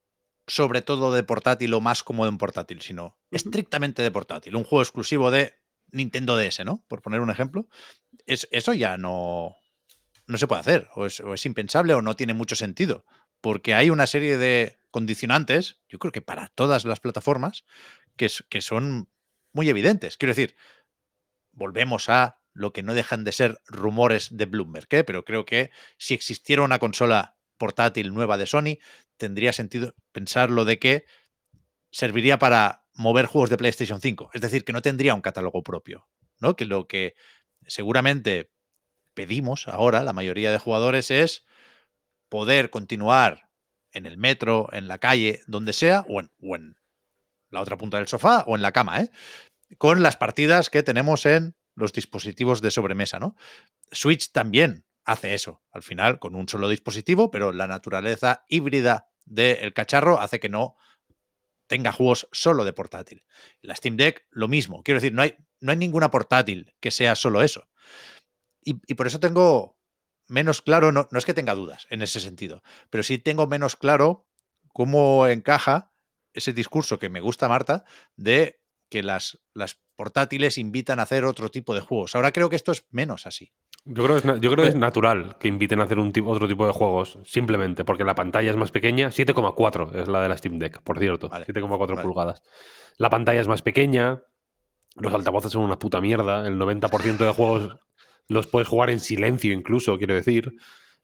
sobre todo de portátil o más cómodo en portátil, sino estrictamente de portátil. Un juego exclusivo de Nintendo DS, ¿no? Por poner un ejemplo. Eso ya no se puede hacer, o es impensable o no tiene mucho sentido, porque hay una serie de condicionantes, yo creo que para todas las plataformas, que son muy evidentes. Quiero decir, volvemos a lo que no dejan de ser rumores de Bloomberg, ¿eh? Pero creo que si existiera una consola portátil nueva de Sony, tendría sentido pensarlo de que serviría para mover juegos de PlayStation 5. Es decir, que no tendría un catálogo propio, ¿no? Que lo que seguramente pedimos ahora, la mayoría de jugadores, es poder continuar en el metro, en la calle, donde sea, o en la otra punta del sofá, o en la cama, ¿eh? Con las partidas que tenemos en los dispositivos de sobremesa, ¿no? Switch también hace eso, al final, con un solo dispositivo, pero la naturaleza híbrida del cacharro hace que no tenga juegos solo de portátil. La Steam Deck, lo mismo. Quiero decir, no hay ninguna portátil que sea solo eso. Y por eso tengo menos claro, no es que tenga dudas en ese sentido, pero sí tengo menos claro cómo encaja ese discurso que me gusta, Marta, de que las portátiles invitan a hacer otro tipo de juegos. Ahora creo que esto es menos así. Yo creo que es natural que inviten a hacer otro tipo de juegos, simplemente porque la pantalla es más pequeña. 7,4 es la de la Steam Deck, por cierto. Vale, 7,4 vale. pulgadas. La pantalla es más pequeña, los altavoces son una puta mierda. El 90% de juegos los puedes jugar en silencio, incluso, quiero decir.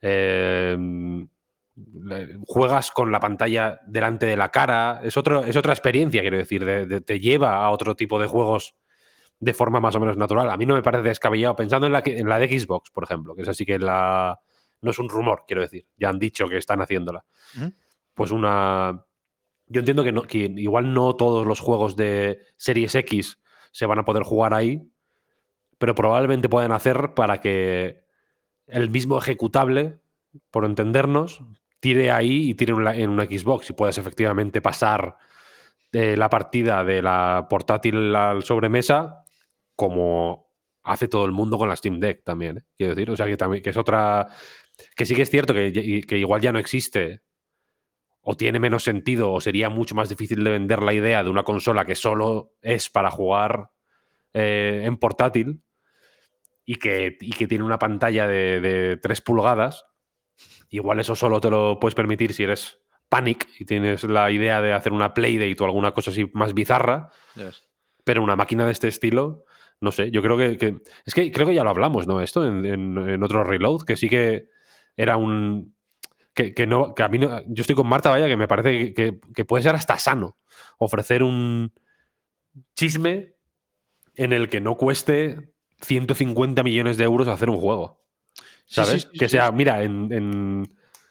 Juegas con la pantalla delante de la cara. Es otra experiencia, quiero decir. Te lleva a otro tipo de juegos de forma más o menos natural. A mí no me parece descabellado. Pensando en la de Xbox, por ejemplo, que es así que no es un rumor, quiero decir. Ya han dicho que están haciéndola. Pues yo entiendo que igual no todos los juegos de Series X se van a poder jugar ahí, pero probablemente puedan hacer para que el mismo ejecutable, por entendernos, tire ahí y tire en una Xbox y puedas efectivamente pasar la partida de la portátil al sobremesa como hace todo el mundo con la Steam Deck también, ¿eh? Quiero decir, o sea, que también que es otra, que sí que es cierto que igual ya no existe o tiene menos sentido o sería mucho más difícil de vender la idea de una consola que solo es para jugar en portátil y que tiene una pantalla de 3 pulgadas. Igual eso solo te lo puedes permitir si eres Panic y tienes la idea de hacer una Playdate o alguna cosa así más bizarra. Yes. Pero una máquina de este estilo, no sé, yo creo que es que creo que ya lo hablamos, ¿no? Esto en otro Reload, que sí que era un... Que a mí no, yo estoy con Marta, vaya, que me parece que puede ser hasta sano ofrecer un chisme en el que no cueste 150 millones de euros hacer un juego. ¿Sabes? Sí, que sea, mira, en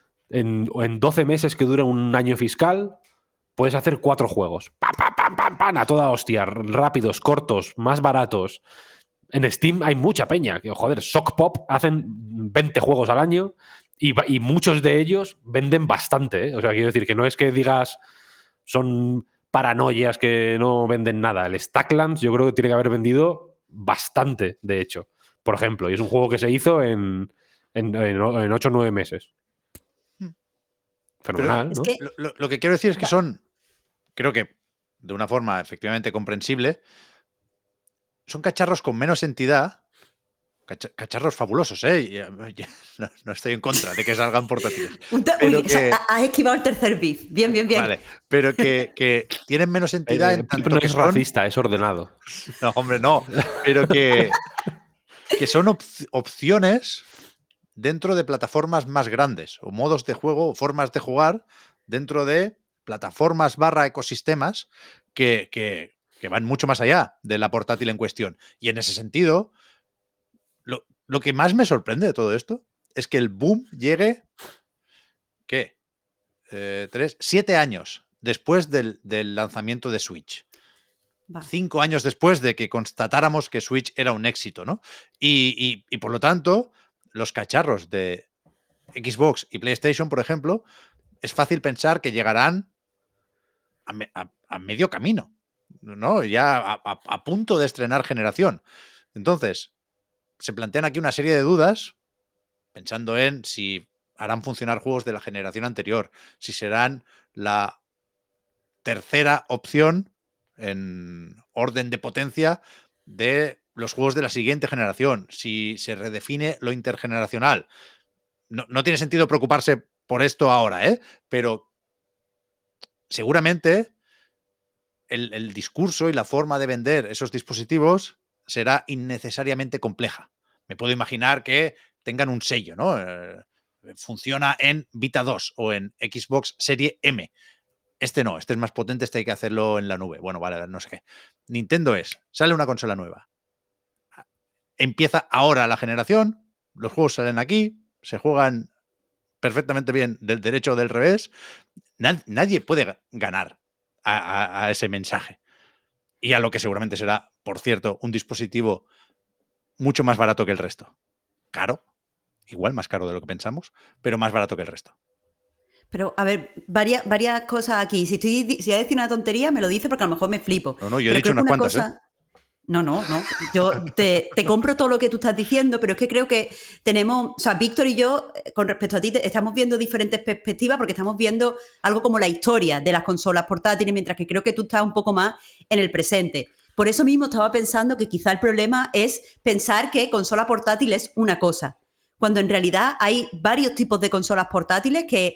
12 meses que dura un año fiscal, puedes hacer 4 juegos. ¡Pam, pam, pam, pam, pam! A toda hostia. Rápidos, cortos, más baratos. En Steam hay mucha peña. Joder, Shock Pop hacen 20 juegos al año y muchos de ellos venden bastante, ¿eh? O sea, quiero decir que no es que digas son paranoias que no venden nada. El Stacklands yo creo que tiene que haber vendido bastante, de hecho. Por ejemplo, y es un juego que se hizo en 8 o 9 meses. Fenomenal, Es ¿no? que Lo que quiero decir es que son, creo que de una forma efectivamente comprensible, son cacharros con menos entidad, cacharros fabulosos, ¿eh? No estoy en contra de que salgan portátiles. Pero o sea, que, has esquivado el tercer beef. Bien, bien, bien. vale, pero que tienen menos entidad en Pip tanto no que es son... racista, es ordenado. No, hombre, no. Pero que son opciones dentro de plataformas más grandes, o modos de juego, o formas de jugar dentro de plataformas / ecosistemas que van mucho más allá de la portátil en cuestión. Y en ese sentido, lo que más me sorprende de todo esto es que el boom llegue, ¿qué? 7 años después del lanzamiento de Switch. Va. 5 años después de que constatáramos que Switch era un éxito, ¿no? Y por lo tanto, los cacharros de Xbox y PlayStation, por ejemplo, es fácil pensar que llegarán a medio camino, ¿no? Ya a punto de estrenar generación. Entonces, se plantean aquí una serie de dudas, pensando en si harán funcionar juegos de la generación anterior, si serán la tercera opción en orden de potencia de los juegos de la siguiente generación. Si se redefine lo intergeneracional, no tiene sentido preocuparse por esto ahora, pero seguramente el discurso y la forma de vender esos dispositivos será innecesariamente compleja. Me puedo imaginar que tengan un sello, ¿no? Funciona en Vita 2 o en Xbox Serie M. Este no, este es más potente, este hay que hacerlo en la nube. Bueno, vale, no sé qué. Nintendo sale una consola nueva. Empieza ahora la generación, los juegos salen aquí, se juegan perfectamente bien del derecho o del revés. Nadie puede ganar a ese mensaje. Y a lo que seguramente será, por cierto, un dispositivo mucho más barato que el resto. Caro, igual más caro de lo que pensamos, pero más barato que el resto. Pero, a ver, varias cosas aquí. Si voy a decir una tontería, me lo dice porque a lo mejor me flipo. No, yo he dicho unas cuantas, No. Yo te compro todo lo que tú estás diciendo, pero es que creo que tenemos, o sea, Víctor y yo, con respecto a ti, estamos viendo diferentes perspectivas porque estamos viendo algo como la historia de las consolas portátiles, mientras que creo que tú estás un poco más en el presente. Por eso mismo estaba pensando que quizá el problema es pensar que consola portátil es una cosa, cuando en realidad hay varios tipos de consolas portátiles que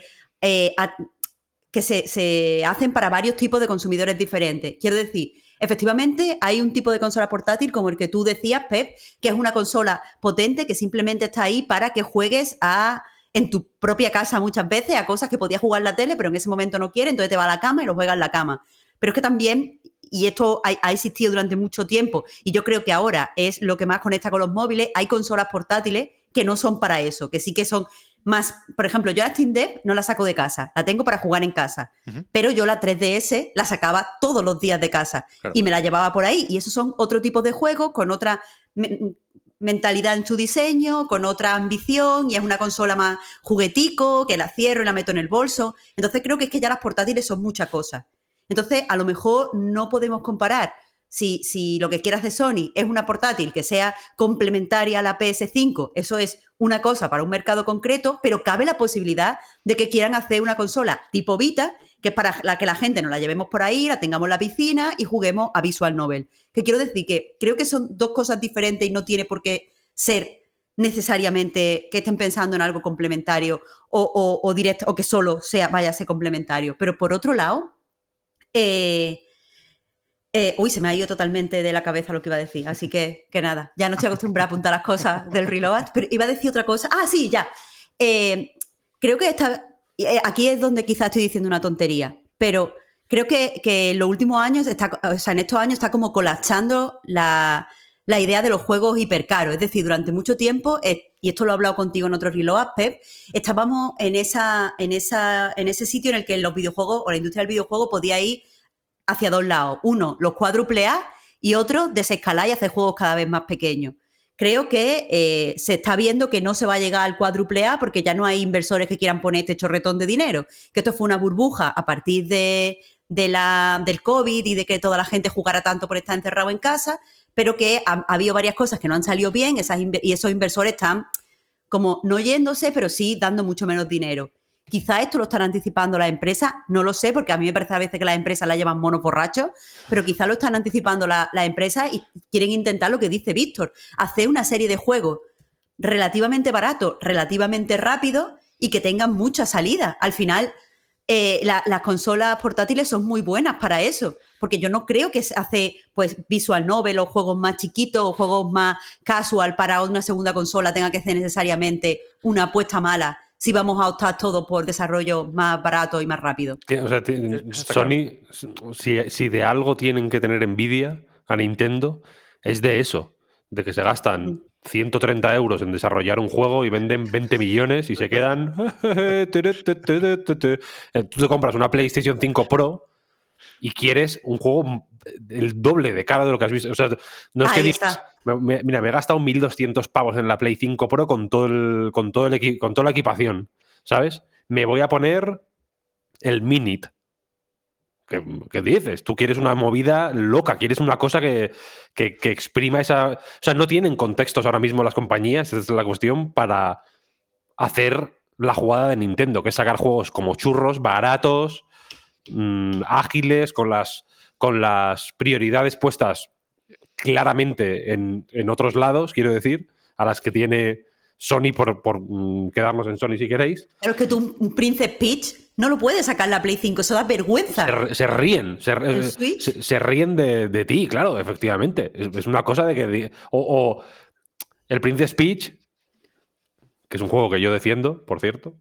se hacen para varios tipos de consumidores diferentes. Quiero decir, efectivamente, hay un tipo de consola portátil como el que tú decías, Pep, que es una consola potente que simplemente está ahí para que juegues en tu propia casa muchas veces a cosas que podías jugar en la tele, pero en ese momento no quieres, entonces te vas a la cama y lo juegas en la cama. Pero es que también, y esto ha existido durante mucho tiempo, y yo creo que ahora es lo que más conecta con los móviles, hay consolas portátiles que no son para eso, que sí que son más, por ejemplo, yo la Steam Deck no la saco de casa, la tengo para jugar en casa, pero yo la 3DS la sacaba todos los días de casa y me la llevaba por ahí, y esos son otro tipo de juegos con otra mentalidad en su diseño, con otra ambición, y es una consola más juguetico, que la cierro y la meto en el bolso. Entonces creo que es que ya las portátiles son muchas cosas. Entonces, a lo mejor no podemos comparar si lo que quieras de Sony es una portátil que sea complementaria a la PS5, eso es una cosa para un mercado concreto, pero cabe la posibilidad de que quieran hacer una consola tipo Vita, que es para la que la gente nos la llevemos por ahí, la tengamos en la piscina y juguemos a Visual Novel. Que quiero decir que creo que son dos cosas diferentes y no tiene por qué ser necesariamente que estén pensando en algo complementario o directo, o que solo vaya a ser complementario. Pero por otro lado, se me ha ido totalmente de la cabeza lo que iba a decir, así que nada, ya no estoy acostumbrada a apuntar las cosas del Reload, pero iba a decir otra cosa. Ah, sí, ya. Creo que aquí es donde quizás estoy diciendo una tontería, pero creo que en los últimos años, en estos años está como colapsando la idea de los juegos hipercaros. Es decir, durante mucho tiempo, y esto lo he hablado contigo en otros Reload, Pep, estábamos en ese sitio en el que los videojuegos o la industria del videojuego podía ir hacia dos lados. Uno, los cuádruple A, y otro, desescalar y hacer juegos cada vez más pequeños. Creo que se está viendo que no se va a llegar al cuádruple A porque ya no hay inversores que quieran poner este chorretón de dinero. Que esto fue una burbuja a partir del COVID y de que toda la gente jugara tanto por estar encerrado en casa, pero que ha habido varias cosas que no han salido bien y esos inversores están como no yéndose, pero sí dando mucho menos dinero. Quizá esto lo están anticipando las empresas, no lo sé, porque a mí me parece a veces que las empresas la llevan monos borrachos, pero quizá lo están anticipando las empresas y quieren intentar lo que dice Víctor, hacer una serie de juegos relativamente baratos, relativamente rápidos y que tengan mucha salida. Al final, las consolas portátiles son muy buenas para eso, porque yo no creo que se hace pues Visual Novel o juegos más chiquitos o juegos más casual para una segunda consola tenga que ser necesariamente una apuesta mala si vamos a optar todo por desarrollo más barato y más rápido. O sea, Sony, si de algo tienen que tener envidia a Nintendo, es de eso, de que se gastan 130 euros en desarrollar un juego y venden 20 millones y se quedan... Tú te compras una PlayStation 5 Pro y quieres un juego el doble de cara de lo que has visto. O sea, no es que digas, mira, me he gastado 1.200 pavos en la Play 5 Pro con toda la equipación, ¿sabes? Me voy a poner el Minit. ¿Qué dices? Tú quieres una movida loca, quieres una cosa que exprima esa... O sea, no tienen contextos ahora mismo las compañías, esa es la cuestión, para hacer la jugada de Nintendo, que es sacar juegos como churros, baratos, ágiles, con las prioridades puestas claramente en otros lados, quiero decir, a las que tiene Sony por quedarnos en Sony si queréis. Pero es que tú, un Princess Peach, no lo puedes sacar en la Play 5, eso da vergüenza. Se ríen, ¿El Switch? se ríen de ti, claro, efectivamente. Es una cosa de que... O el Princess Peach, que es un juego que yo defiendo, por cierto.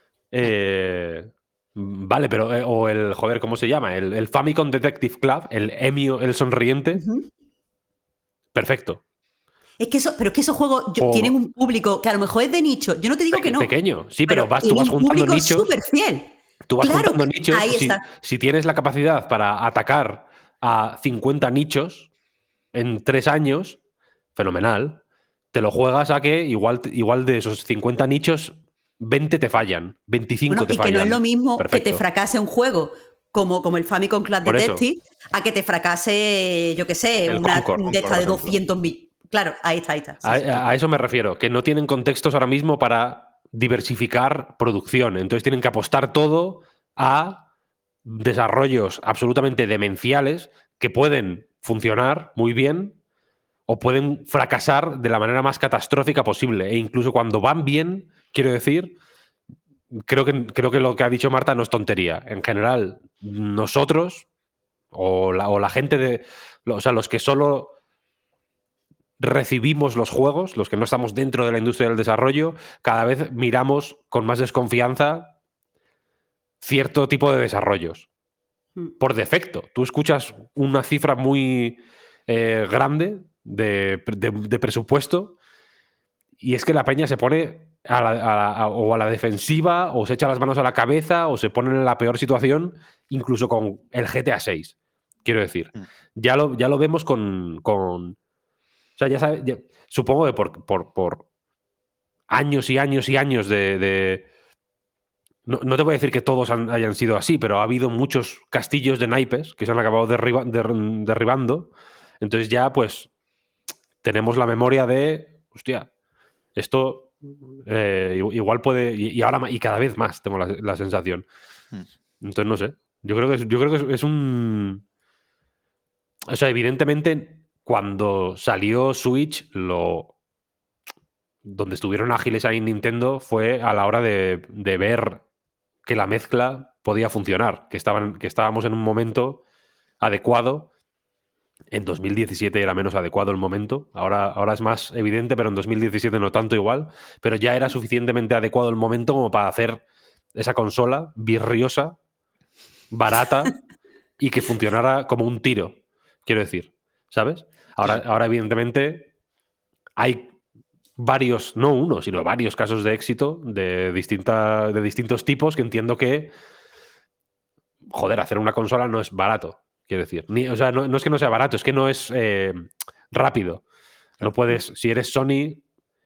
Vale, pero... o el... Joder, ¿cómo se llama? El Famicom Detective Club, el Emio, el sonriente. Ujú. Perfecto. Es que pero es que esos juegos tienen un público que a lo mejor es de nicho. Yo no te digo que no. Pequeño, sí, pero tú vas tiene un juntando público nichos. súper fiel. Tú vas Claro, juntando nichos. ahí está. Si tienes la capacidad para atacar a 50 nichos en 3 años, fenomenal. Te lo juegas a que igual de esos 50 nichos, 20 te fallan, 25 Bueno, te y fallan. que no es lo mismo Perfecto. que te fracase un juego como el Famicom Club Por eso. Detective a que te fracase, yo qué sé, El una Concord, de esta de por ejemplo. 200 mil. Claro, ahí está. Sí, sí. A eso me refiero, que no tienen contextos ahora mismo para diversificar producción. Entonces tienen que apostar todo a desarrollos absolutamente demenciales que pueden funcionar muy bien o pueden fracasar de la manera más catastrófica posible. E incluso cuando van bien, quiero decir, creo que lo que ha dicho Marta no es tontería. En general, nosotros o la gente o sea, los que solo recibimos los juegos, los que no estamos dentro de la industria del desarrollo, cada vez miramos con más desconfianza cierto tipo de desarrollos. Por defecto. Tú escuchas una cifra muy grande de presupuesto y es que la peña se pone o a la defensiva o se echa las manos a la cabeza o se pone en la peor situación, incluso con el GTA 6. Quiero decir, ya lo vemos con o sea, ya sabes, supongo que por años y años y años no te voy a decir que todos hayan sido así, pero ha habido muchos castillos de naipes que se han acabado derribando. Entonces ya, pues, tenemos la memoria de, hostia, esto igual puede... Y ahora y cada vez más tengo la sensación. Entonces, no sé. Yo creo que es un... O sea, evidentemente, cuando salió Switch, donde estuvieron ágiles ahí en Nintendo fue a la hora de ver que la mezcla podía funcionar, que estábamos en un momento adecuado. En 2017 era menos adecuado el momento, ahora es más evidente, pero en 2017 no tanto igual, pero ya era suficientemente adecuado el momento como para hacer esa consola virriosa, barata y que funcionara como un tiro, quiero decir, ¿sabes? Ahora evidentemente hay varios, no uno, sino varios casos de éxito de distintos tipos que entiendo que, joder, hacer una consola no es barato, quiero decir. O sea, no es que no sea barato, es que no es rápido. No puedes, si eres Sony,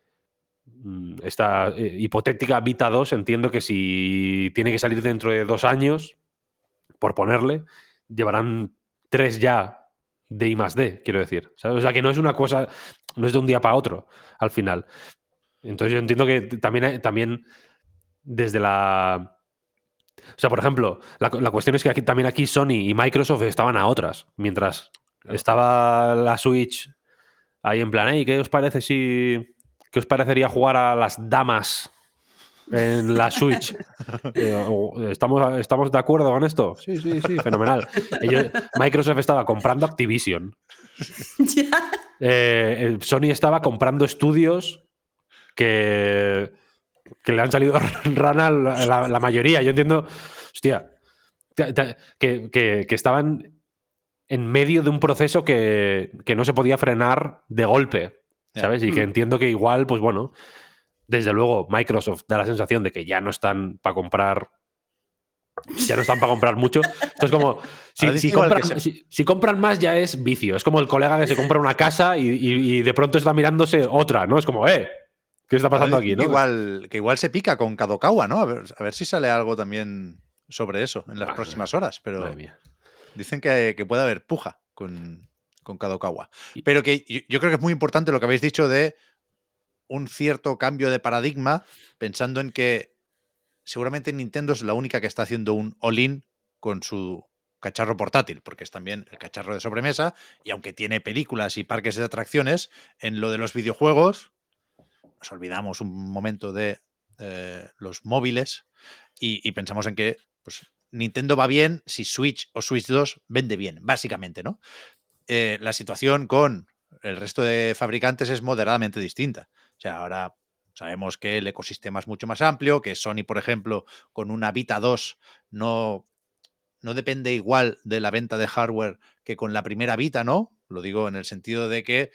esta hipotética Vita 2, entiendo que si tiene que salir dentro de 2 años, por ponerle, llevarán 3 ya de I+D, quiero decir. ¿Sabes? O sea, que no es una cosa, no es de un día para otro, al final. Entonces yo entiendo que también desde la... O sea, por ejemplo, la cuestión es que aquí Sony y Microsoft estaban a otras. Mientras estaba la Switch ahí en plan, hey, ¿qué os parecería jugar a las damas en la Switch? ¿Estamos de acuerdo con esto? Sí, fenomenal. Microsoft estaba comprando Activision. Sony estaba comprando estudios que le han salido rana la mayoría. Yo entiendo, hostia, que estaban en medio de un proceso que no se podía frenar de golpe, ¿sabes? Y que entiendo que igual, pues bueno, desde luego Microsoft da la sensación de que ya no están para comprar mucho. Esto es como, si compran más ya es vicio. Es como el colega que se compra una casa y de pronto está mirándose otra, ¿no? Es como, ¿qué está pasando aquí? ¿No? Que igual se pica con Kadokawa, ¿no? A ver si sale algo también sobre eso en las próximas horas. Pero dicen que puede haber puja con Kadokawa. Pero que yo creo que es muy importante lo que habéis dicho de un cierto cambio de paradigma, pensando en que seguramente Nintendo es la única que está haciendo un all-in con su cacharro portátil, porque es también el cacharro de sobremesa, y aunque tiene películas y parques de atracciones, en lo de los videojuegos nos olvidamos un momento de los móviles y pensamos en que pues, Nintendo va bien si Switch o Switch 2 vende bien, básicamente, ¿no? La situación con el resto de fabricantes es moderadamente distinta. O sea, ahora sabemos que el ecosistema es mucho más amplio, que Sony, por ejemplo, con una Vita 2 no depende igual de la venta de hardware que con la primera Vita, ¿no? Lo digo en el sentido de que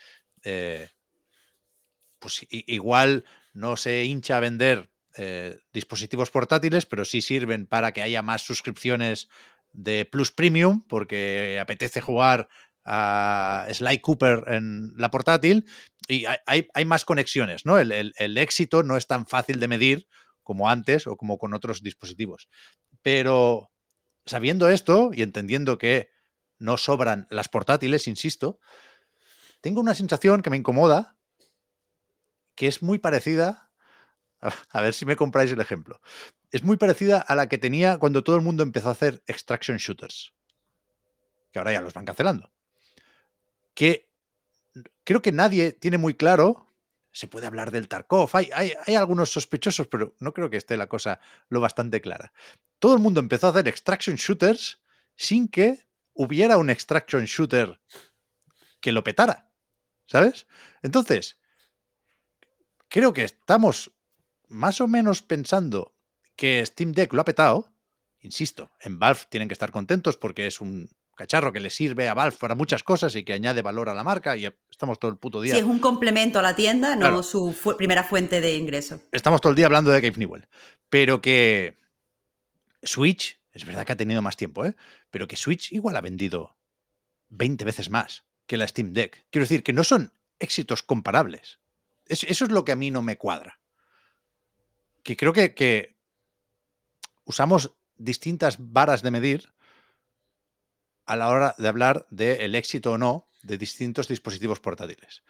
pues igual no se hincha a vender dispositivos portátiles, pero sí sirven para que haya más suscripciones de Plus Premium, porque apetece jugar a Sly Cooper en la portátil y hay más conexiones, ¿no? El éxito no es tan fácil de medir como antes o como con otros dispositivos. Pero sabiendo esto y entendiendo que no sobran las portátiles, insisto, tengo una sensación que me incomoda, que es muy parecida, a ver si me compráis el ejemplo, es muy parecida a la que tenía cuando todo el mundo empezó a hacer extraction shooters, que ahora ya los van cancelando. Que creo que nadie tiene muy claro, se puede hablar del Tarkov, hay algunos sospechosos, pero no creo que esté la cosa lo bastante clara. Todo el mundo empezó a hacer extraction shooters sin que hubiera un extraction shooter que lo petara, ¿sabes? Entonces, creo que estamos más o menos pensando que Steam Deck lo ha petado. Insisto, en Valve tienen que estar contentos porque es un cacharro que le sirve a Valve para muchas cosas y que añade valor a la marca y estamos todo el puto día. Sí, es un complemento a la tienda, Claro. no su primera fuente de ingreso. Estamos todo el día hablando de Gabe Newell. Pero que Switch, es verdad que ha tenido más tiempo, pero que Switch igual ha vendido 20 veces más que la Steam Deck. Quiero decir que no son éxitos comparables. Eso es lo que a mí no me cuadra. Que creo que usamos distintas varas de medir a la hora de hablar del éxito o no de distintos dispositivos portátiles.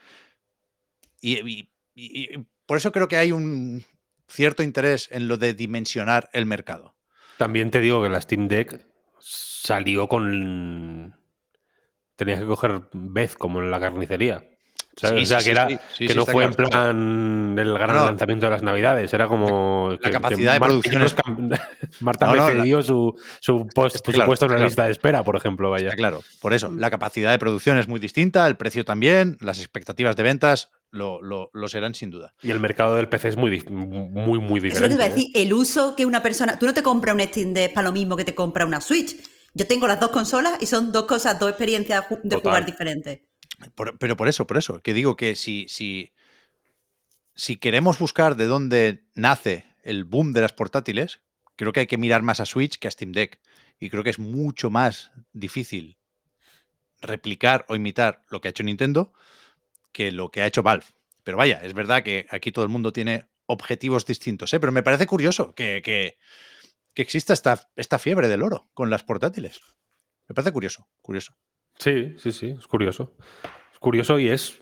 Y por eso creo que hay un cierto interés en lo de dimensionar el mercado. También te digo que la Steam Deck salió con... Tenías que coger vez como en la carnicería. ¿Sabes? Sí, o sea, sí, que, era, sí, que sí, no está fue claro, en plan el gran lanzamiento de las Navidades. Era como... La capacidad de producción. Marta me cedió su puesto en la lista de espera, por ejemplo. Vaya. Está claro. Por eso, la capacidad de producción es muy distinta, el precio también, las expectativas de ventas lo serán sin duda. Y el mercado del PC es muy diferente. Es lo que iba a decir, el uso que una persona... Tú no te compras un Steam Deck para lo mismo que te compras una Switch. Yo tengo las dos consolas y son dos cosas, dos experiencias de jugar diferentes. Pero por eso, que digo que si queremos buscar de dónde nace el boom de las portátiles, creo que hay que mirar más a Switch que a Steam Deck. Y creo que es mucho más difícil replicar o imitar lo que ha hecho Nintendo que lo que ha hecho Valve. Pero vaya, es verdad que aquí todo el mundo tiene objetivos distintos, pero me parece curioso que exista esta fiebre del oro con las portátiles. Me parece curioso. Sí, es curioso. Es curioso y es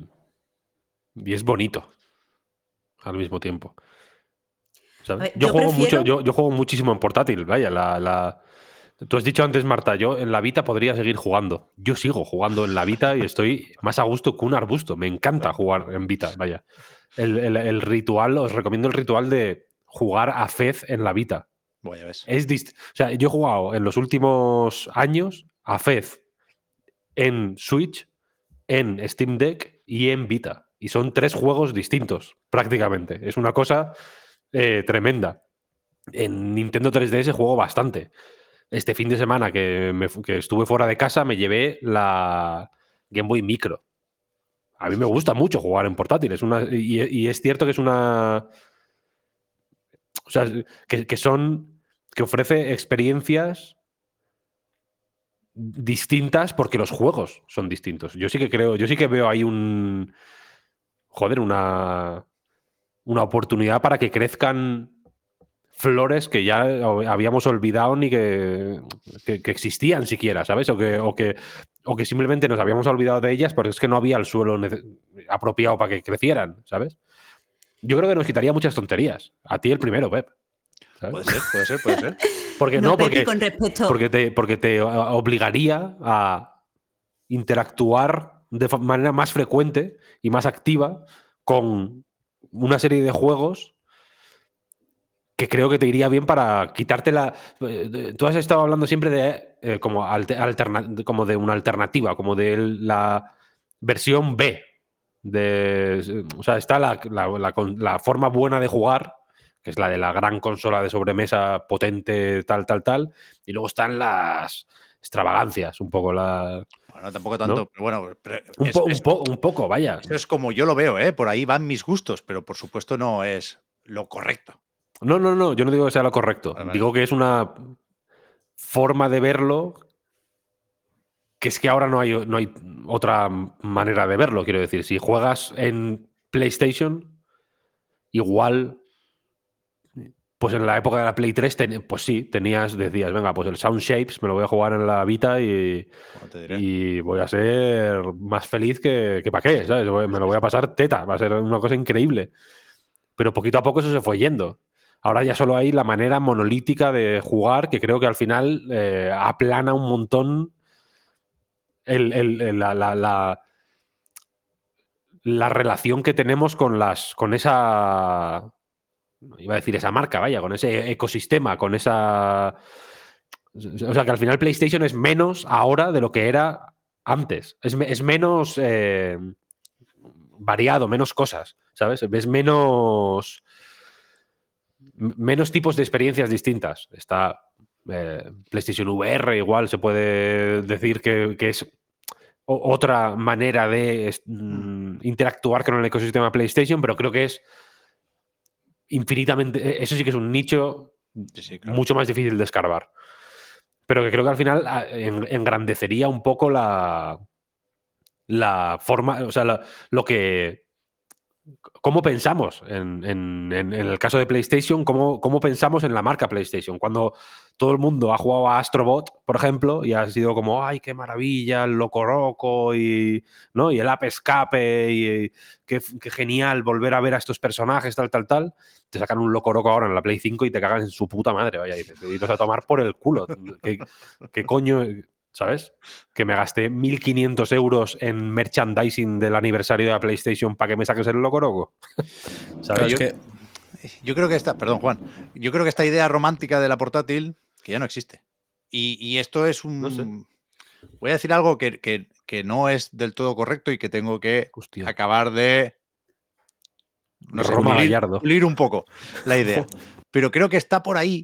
bonito al mismo tiempo. ¿Sabes? Ver, yo juego muchísimo en portátil, vaya, Tú has dicho antes, Marta, yo en la Vita podría seguir jugando. Yo sigo jugando en la Vita y estoy más a gusto que un arbusto. Me encanta jugar en Vita, vaya. El ritual, os recomiendo el ritual de jugar a Fez en la Vita. Bueno, ya ves. O sea, yo he jugado en los últimos años a Fez en Switch, en Steam Deck y en Vita. Y son 3 juegos distintos, prácticamente. Es una cosa tremenda. En Nintendo 3DS juego bastante. Este fin de semana que estuve fuera de casa me llevé la Game Boy Micro. A mí me gusta mucho jugar en portátil. Y es cierto que es una... O sea, que ofrece experiencias distintas porque los juegos son distintos. Yo sí que veo ahí una oportunidad para que crezcan flores que ya habíamos olvidado ni que existían siquiera, ¿sabes? O que simplemente nos habíamos olvidado de ellas porque es que no había el suelo apropiado para que crecieran, ¿sabes? Yo creo que nos quitaría muchas tonterías. A ti el primero, Pep. ¿sabes? Puede ser. Porque No, Pepe, porque, con respecto. porque te obligaría a interactuar de manera más frecuente y más activa con una serie de juegos que creo que te iría bien para quitarte la... Tú has estado hablando siempre de como de una alternativa, como de la versión B. O sea, está la forma buena de jugar, que es la de la gran consola de sobremesa potente, tal, y luego están las extravagancias, un poco la... Bueno, tampoco tanto, ¿no? pero bueno, pero Un poco, vaya. eso es como yo lo veo, ¿eh? Por ahí van mis gustos, pero por supuesto no es lo correcto. No, yo no digo que sea lo correcto. Vale. Digo que es una forma de verlo que es que ahora no hay otra manera de verlo, quiero decir. Si juegas en PlayStation, igual, pues en la época de la Play 3, pues sí, decías, venga, pues el Sound Shapes me lo voy a jugar en la Vita Bueno, te diré. y voy a ser más feliz que para qué, ¿sabes? Me lo voy a pasar teta, va a ser una cosa increíble. Pero poquito a poco eso se fue yendo. Ahora ya solo hay la manera monolítica de jugar, que creo que al final aplana un montón la relación que tenemos con esa, iba a decir esa marca, vaya, con ese ecosistema, con esa... O sea, que al final PlayStation es menos ahora de lo que era antes. Es menos variado, menos cosas, ¿sabes? Ves menos tipos de experiencias distintas. Está PlayStation VR, igual se puede decir que es otra manera de interactuar con el ecosistema PlayStation, pero creo que es infinitamente... Eso sí que es un nicho Sí, claro. mucho más difícil de escarbar. Pero que creo que al final engrandecería un poco la forma, o sea, lo que... ¿Cómo pensamos en el caso de PlayStation? ¿Cómo pensamos en la marca PlayStation? Cuando todo el mundo ha jugado a Astro Bot, por ejemplo, y ha sido como, ¡ay, qué maravilla! El Loco Roco y el Ape Escape y qué genial volver a ver a estos personajes, tal. Te sacan un Loco Roco ahora en la Play 5 y te cagas en su puta madre, vaya, y te iros a tomar por el culo. ¿Qué coño...? ¿Sabes? Que me gasté 1.500 euros en merchandising del aniversario de la PlayStation para que me saques el Loco Roco. ¿Sabes? Claro, Yo creo que perdón, Juan, yo creo que esta idea romántica de la portátil que ya no existe. Y esto es un... No sé. Voy a decir algo que no es del todo correcto y que tengo que Hostia. acabar de... No sé, Roma Gallardo. pulir un poco la idea. Pero creo que está por ahí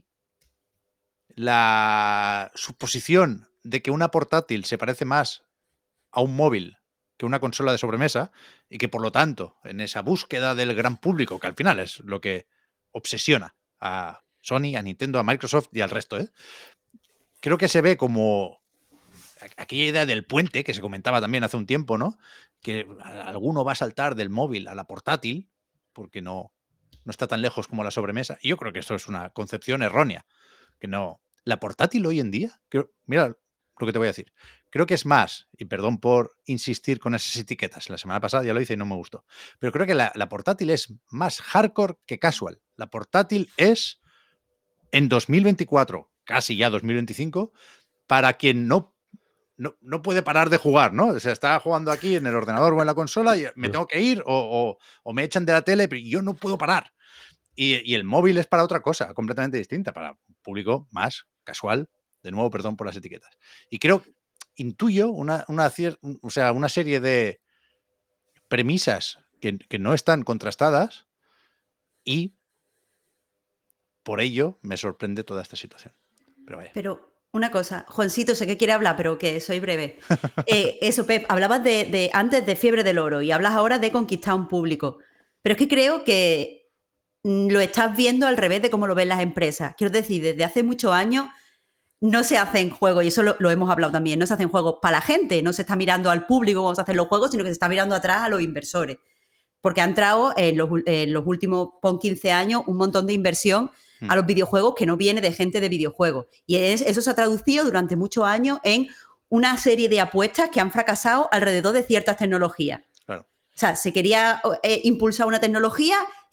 la suposición de que una portátil se parece más a un móvil que una consola de sobremesa y que por lo tanto en esa búsqueda del gran público, que al final es lo que obsesiona a Sony, a Nintendo, a Microsoft y al resto, creo que se ve como aquella idea del puente que se comentaba también hace un tiempo, ¿no? Que alguno va a saltar del móvil a la portátil porque no está tan lejos como la sobremesa. Y yo creo que eso es una concepción errónea, que no... La portátil hoy en día, mira lo que te voy a decir, creo que es más, y perdón por insistir con esas etiquetas, la semana pasada ya lo hice y no me gustó, pero creo que la portátil es más hardcore que casual. La portátil es, en 2024, casi ya 2025, para quien no puede parar de jugar, ¿no? O sea, está jugando aquí en el ordenador o en la consola y me tengo que ir o me echan de la tele, pero yo no puedo parar. Y el móvil es para otra cosa, completamente distinta, para un público más casual. De nuevo, perdón por las etiquetas. Y intuyo una serie de premisas que no están contrastadas y por ello me sorprende toda esta situación. Pero vaya. Pero una cosa, Juancito, sé que quiere hablar, pero que soy breve. Eso, Pep, hablabas antes de fiebre del oro y hablas ahora de conquistar un público. Pero es que creo que lo estás viendo al revés de cómo lo ven las empresas. Quiero decir, desde hace muchos años no se hacen juegos, y eso lo hemos hablado también, no se hacen juegos para la gente, no se está mirando al público cómo se hacen los juegos, sino que se está mirando atrás a los inversores. Porque ha entrado en los últimos 15 años un montón de inversión a los videojuegos que no viene de gente de videojuegos. Y eso se ha traducido durante muchos años en una serie de apuestas que han fracasado alrededor de ciertas tecnologías. Claro. O sea, se quería impulsar una tecnología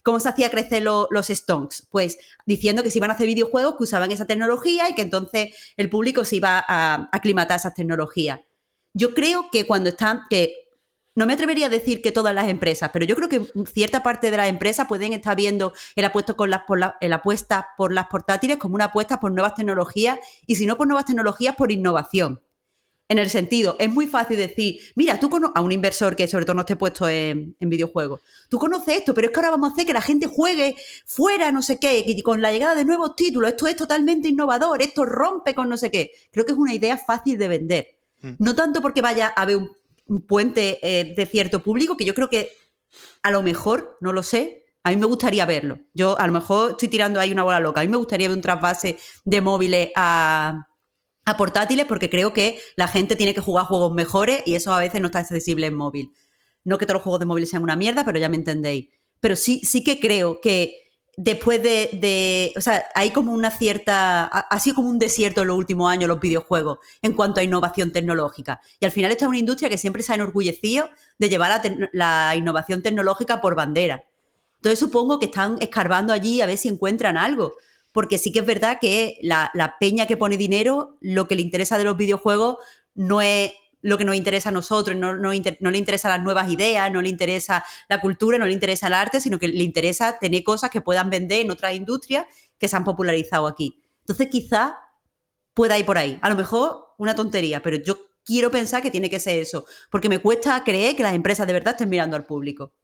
¿Cómo se hacía crecer los stonks? Pues diciendo que se iban a hacer videojuegos que usaban esa tecnología y que entonces el público se iba a aclimatar a esas tecnologías. Yo creo que no me atrevería a decir que todas las empresas, pero yo creo que cierta parte de las empresas pueden estar viendo el apuesta por las portátiles como una apuesta por nuevas tecnologías y si no por nuevas tecnologías, por innovación. En el sentido, es muy fácil decir, mira, a un inversor que sobre todo no esté puesto en videojuegos, tú conoces esto, pero es que ahora vamos a hacer que la gente juegue fuera, no sé qué, y con la llegada de nuevos títulos, esto es totalmente innovador, esto rompe con no sé qué. Creo que es una idea fácil de vender. No tanto porque vaya a haber un puente de cierto público, que yo creo que a lo mejor, no lo sé, a mí me gustaría verlo. Yo a lo mejor estoy tirando ahí una bola loca. A mí me gustaría ver un trasvase de móviles a portátiles porque creo que la gente tiene que jugar juegos mejores y eso a veces no está accesible en móvil. No que todos los juegos de móvil sean una mierda, pero ya me entendéis. Pero sí que creo que después o sea, hay como una cierta... Ha sido como un desierto en los últimos años los videojuegos en cuanto a innovación tecnológica. Y al final esta es una industria que siempre se ha enorgullecido de llevar la innovación tecnológica por bandera. Entonces supongo que están escarbando allí a ver si encuentran algo. Porque sí que es verdad que la peña que pone dinero, lo que le interesa de los videojuegos no es lo que nos interesa a nosotros, no le interesan las nuevas ideas, no le interesa la cultura, no le interesa el arte, sino que le interesa tener cosas que puedan vender en otras industrias que se han popularizado aquí. Entonces quizás pueda ir por ahí. A lo mejor una tontería, pero yo quiero pensar que tiene que ser eso, porque me cuesta creer que las empresas de verdad estén mirando al público.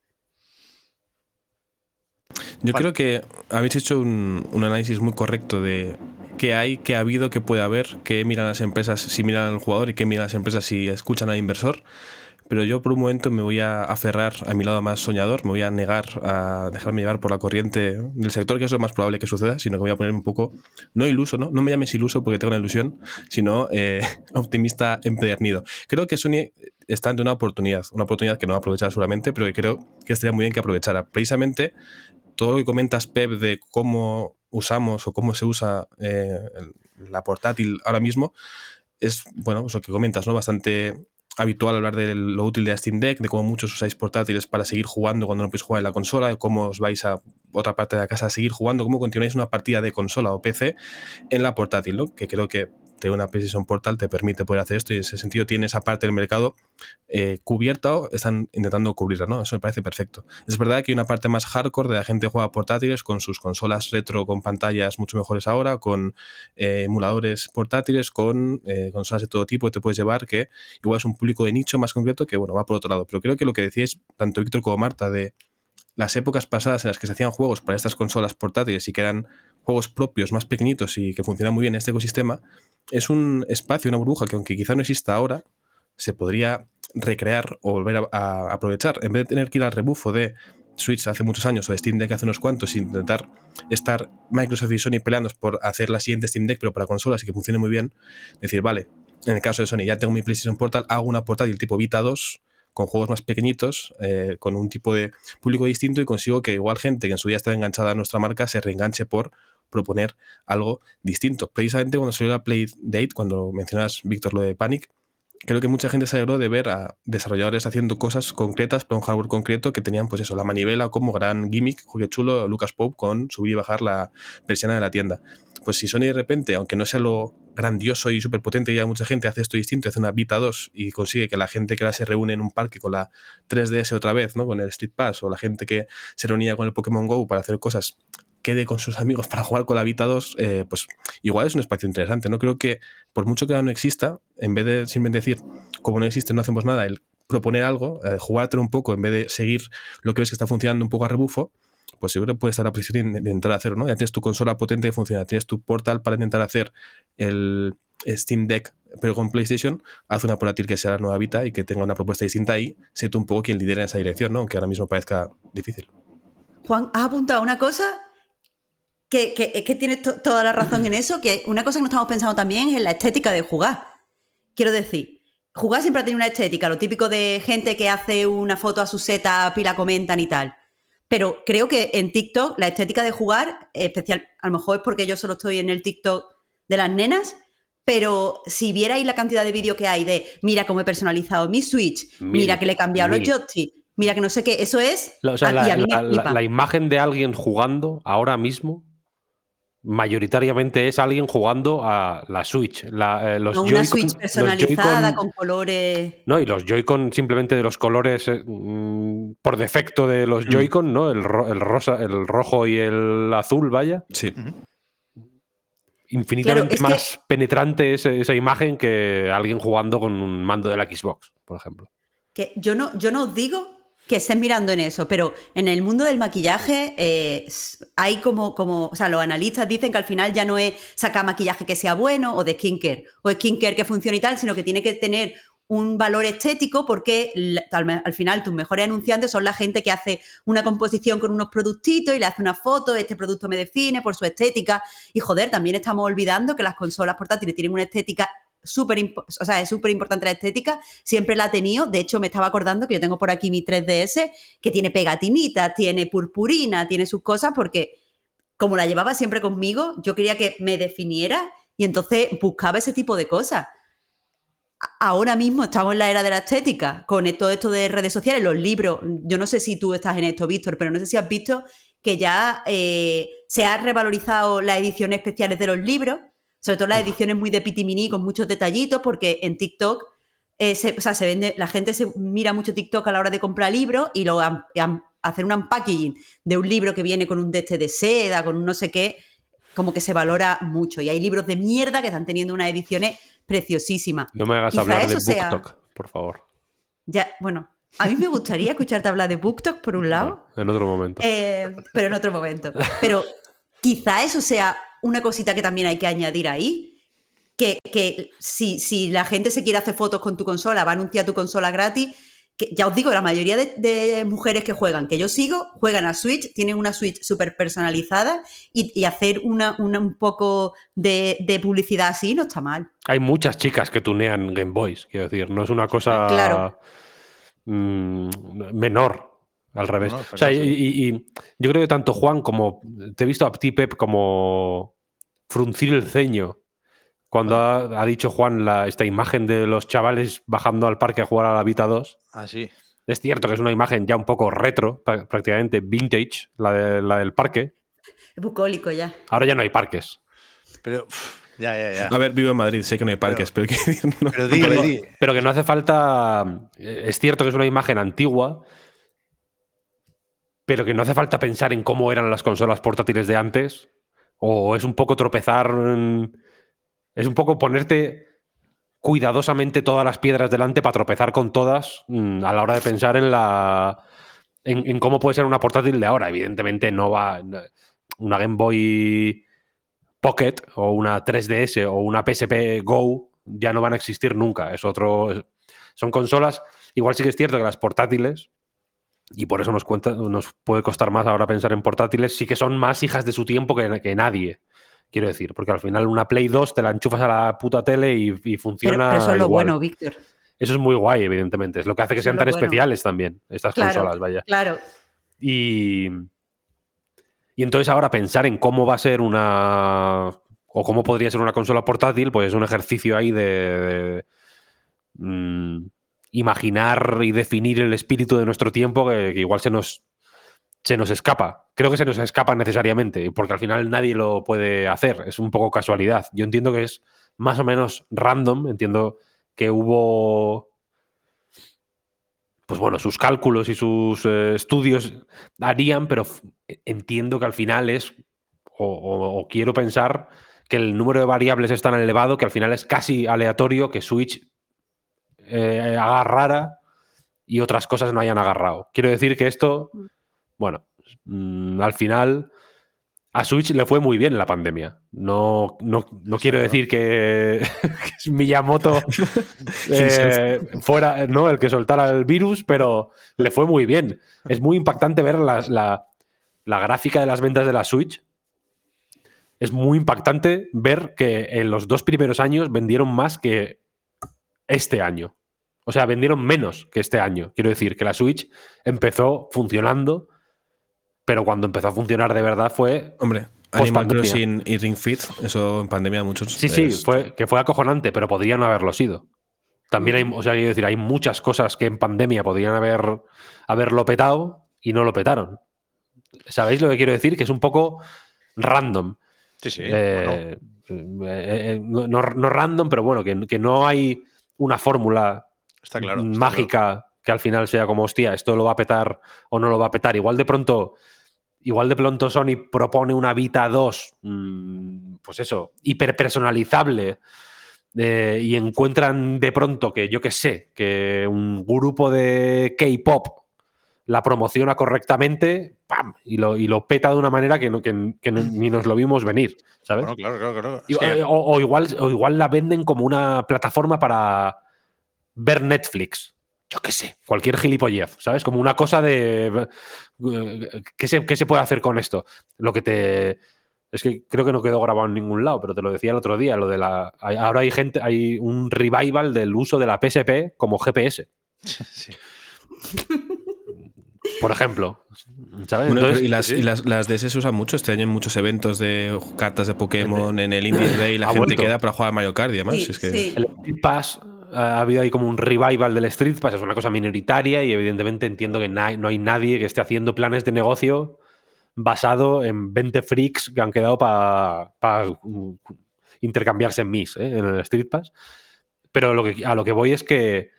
Yo creo que habéis hecho un análisis muy correcto de qué hay, qué ha habido, qué puede haber, qué miran las empresas si miran al jugador y qué miran las empresas si escuchan al inversor. Pero yo por un momento me voy a aferrar a mi lado más soñador, me voy a negar a dejarme llevar por la corriente del sector, que eso es lo más probable que suceda, sino que voy a poner un poco, no iluso, no me llames iluso porque tengo una ilusión, sino optimista empedernido. Creo que Sony está ante una oportunidad que no va a aprovechar seguramente, pero que creo que estaría muy bien que aprovechara. Precisamente todo lo que comentas, Pep, de cómo usamos o cómo se usa la portátil ahora mismo, es, bueno, pues lo que comentas, ¿no? Bastante habitual hablar de lo útil de Steam Deck, de cómo muchos usáis portátiles para seguir jugando cuando no podéis jugar en la consola, de cómo os vais a otra parte de la casa a seguir jugando, cómo continuáis una partida de consola o PC en la portátil, ¿no? Que creo que tener una PlayStation Portal te permite poder hacer esto y en ese sentido tiene esa parte del mercado cubierta o están intentando cubrirla, ¿no? Eso me parece perfecto. Es verdad que hay una parte más hardcore de la gente que juega portátiles con sus consolas retro, con pantallas mucho mejores ahora, con emuladores portátiles, con consolas de todo tipo que te puedes llevar, que igual es un público de nicho más concreto que, bueno, va por otro lado. Pero creo que lo que decíais, tanto Víctor como Marta, de las épocas pasadas en las que se hacían juegos para estas consolas portátiles y que eran juegos propios, más pequeñitos y que funcionan muy bien en este ecosistema, es un espacio, una burbuja que aunque quizá no exista ahora, se podría recrear o volver a aprovechar. En vez de tener que ir al rebufo de Switch hace muchos años o de Steam Deck hace unos cuantos e intentar estar Microsoft y Sony peleando por hacer la siguiente Steam Deck pero para consolas y que funcione muy bien, decir, vale, en el caso de Sony ya tengo mi PlayStation Portal, hago una portátil tipo Vita 2 con juegos más pequeñitos, con un tipo de público distinto y consigo que igual gente que en su día estaba enganchada a nuestra marca se reenganche por proponer algo distinto. Precisamente cuando salió la Playdate, cuando mencionas, Víctor, lo de Panic, creo que mucha gente se alegró de ver a desarrolladores haciendo cosas concretas para un hardware concreto que tenían, pues eso, la manivela como gran gimmick, qué chulo, Lucas Pope con subir y bajar la persiana de la tienda. Pues si Sony de repente, aunque no sea lo grandioso y súper potente, ya mucha gente hace esto distinto, hace una Vita 2 y consigue que la gente que ahora se reúne en un parque con la 3DS otra vez, ¿no? Con el Street Pass, o la gente que se reunía con el Pokémon GO para hacer cosas, quede con sus amigos para jugar con la Vita 2, pues igual es un espacio interesante, ¿no? Creo que por mucho que ahora no exista, en vez de simplemente decir, como no existe, no hacemos nada, el proponer algo, jugártelo un poco, en vez de seguir lo que ves que está funcionando un poco a rebufo, pues seguro que puedes estar a la posición de intentar hacerlo, ¿no? Ya tienes tu consola potente que funciona, tienes tu Portal para intentar hacer el Steam Deck, pero con PlayStation, haz una portátil que sea la nueva Vita y que tenga una propuesta distinta ahí, sé tú un poco quien lidera en esa dirección, ¿no? Aunque ahora mismo parezca difícil. Juan, ¿has apuntado una cosa? Que tienes toda la razón en eso, que una cosa que no estamos pensando también es en la estética de jugar. Quiero decir, jugar siempre ha tenido una estética, lo típico de gente que hace una foto a su setup y la comentan y tal. Pero creo que en TikTok la estética de jugar, especial, a lo mejor es porque yo solo estoy en el TikTok de las nenas, pero si vierais la cantidad de vídeos que hay de mira cómo he personalizado mi Switch, mira que le he cambiado los joysticks, mira que no sé qué, eso es... O sea, y a mí me flipa. la imagen de alguien jugando ahora mismo mayoritariamente es alguien jugando a la Switch. Los No, una Switch personalizada con colores... No, y los Joy-Con simplemente de los colores por defecto de los Joy-Con, ¿no? El rosa, el rojo y el azul, vaya. Sí. Infinitamente Claro, más penetrante esa imagen que alguien jugando con un mando de la Xbox, por ejemplo. Que yo no os digo que estés mirando en eso, pero en el mundo del maquillaje hay o sea, los analistas dicen que al final ya no es sacar maquillaje que sea bueno o de skincare o skincare que funcione y tal, sino que tiene que tener un valor estético porque al final tus mejores anunciantes son la gente que hace una composición con unos productitos y le hace una foto, este producto me define por su estética y joder, también estamos olvidando que las consolas portátiles tienen una estética es súper importante la estética, siempre la he tenido, de hecho me estaba acordando que yo tengo por aquí mi 3DS que tiene pegatinitas, tiene purpurina, tiene sus cosas porque como la llevaba siempre conmigo, yo quería que me definiera y entonces buscaba ese tipo de cosas. Ahora mismo estamos en la era de la estética, con todo esto de redes sociales, los libros, yo no sé si tú estás en esto, Víctor, pero no sé si has visto que ya se ha revalorizado las ediciones especiales de los libros, sobre todo las ediciones muy de pitimini con muchos detallitos, porque en TikTok se vende, la gente se mira mucho TikTok a la hora de comprar libros y luego hacer un unpackaging de un libro que viene con un de seda, con un no sé qué, como que se valora mucho. Y hay libros de mierda que están teniendo unas ediciones preciosísimas. No me hagas hablar de BookTok, por favor. Ya, bueno, a mí me gustaría escucharte hablar de BookTok por un lado. No, en otro momento. Pero en otro momento. Pero quizá eso sea una cosita que también hay que añadir ahí, que si la gente se quiere hacer fotos con tu consola, va a anunciar tu consola gratis, que ya os digo, la mayoría de mujeres que juegan, que yo sigo, juegan a Switch, tienen una Switch súper personalizada y hacer un poco de publicidad así no está mal. Hay muchas chicas que tunean Game Boys, quiero decir, no es una cosa claro. menor. Al revés. No, o sea, y yo creo que tanto Juan como te he visto a ti, Pep, como fruncir el ceño cuando ha dicho Juan esta imagen de los chavales bajando al parque a jugar a la Vita 2. Ah, sí. Es cierto que es una imagen ya un poco retro, prácticamente vintage, la del parque. Es bucólico ya. Ahora ya no hay parques. Pero ya. A ver, vivo en Madrid, sé que no hay parques, pero pero que no hace falta. Es cierto que es una imagen antigua, pero que no hace falta pensar en cómo eran las consolas portátiles de antes, o es un poco tropezar, es un poco ponerte cuidadosamente todas las piedras delante para tropezar con todas a la hora de pensar en cómo puede ser una portátil de ahora. Evidentemente no va una Game Boy Pocket o una 3DS o una PSP Go ya no van a existir nunca. Son consolas, igual sí que es cierto que las portátiles, y por eso nos puede costar más ahora pensar en portátiles, sí que son más hijas de su tiempo que nadie, quiero decir, porque al final una Play 2 te la enchufas a la puta tele y funciona pero eso es lo igual. bueno, Víctor. Eso es muy guay, evidentemente. Es lo que hace que sean tan especiales también, estas consolas, vaya. Claro. Y entonces ahora pensar en cómo va a ser o cómo podría ser una consola portátil, pues es un ejercicio ahí de imaginar y definir el espíritu de nuestro tiempo que igual se nos escapa. Creo que se nos escapa necesariamente, porque al final nadie lo puede hacer. Es un poco casualidad. Yo entiendo que es más o menos random. Entiendo que hubo, pues bueno, sus cálculos y sus estudios harían, pero entiendo que al final es, o quiero pensar, que el número de variables es tan elevado que al final es casi aleatorio que Switch agarrara y otras cosas no hayan agarrado. Quiero decir que esto, bueno, al final a Switch le fue muy bien en la pandemia. No quiero decir que Miyamoto fuera, ¿no?, el que soltara el virus, pero le fue muy bien. Es muy impactante ver la gráfica de las ventas de la Switch. Es muy impactante ver que en los 2 primeros años vendieron más que este año. O sea, vendieron menos que este año. Quiero decir que la Switch empezó funcionando, pero cuando empezó a funcionar de verdad fue... Hombre, Animal Crossing y Ring Fit, eso en pandemia muchos... Sí, fue acojonante, pero podría no haberlo sido. También hay, o sea, quiero decir, hay muchas cosas que en pandemia podrían haberlo petado y no lo petaron. ¿Sabéis lo que quiero decir? Que es un poco random. Sí. No random, pero bueno, que no hay una fórmula Está claro. mágica que al final sea como, hostia, esto lo va a petar o no lo va a petar. Igual de pronto Sony propone una Vita 2, pues eso, hiperpersonalizable, y encuentran de pronto que, yo qué sé, que un grupo de K-pop la promociona correctamente, ¡pam! Y lo peta de una manera que ni nos lo vimos venir, ¿sabes? Bueno, claro. O igual la venden como una plataforma para ver Netflix. Yo qué sé, cualquier gilipollez, ¿sabes? Como una cosa de... ¿Qué se puede hacer con esto? Es que creo que no quedó grabado en ningún lado, pero te lo decía el otro día, lo de ahora hay un revival del uso de la PSP como GPS. Sí. Por ejemplo, ¿sabes? Bueno, Entonces, y las DS se usan mucho este año en muchos eventos de cartas de Pokémon, en el Indie Day, la gente queda para jugar a Mario Kart y demás. Sí, Es que sí. el Street Pass, ha habido ahí como un revival del Street Pass, es una cosa minoritaria y evidentemente entiendo que no hay nadie que esté haciendo planes de negocio basado en 20 freaks que han quedado para intercambiarse en Mis, en el Street Pass. Pero a lo que voy es que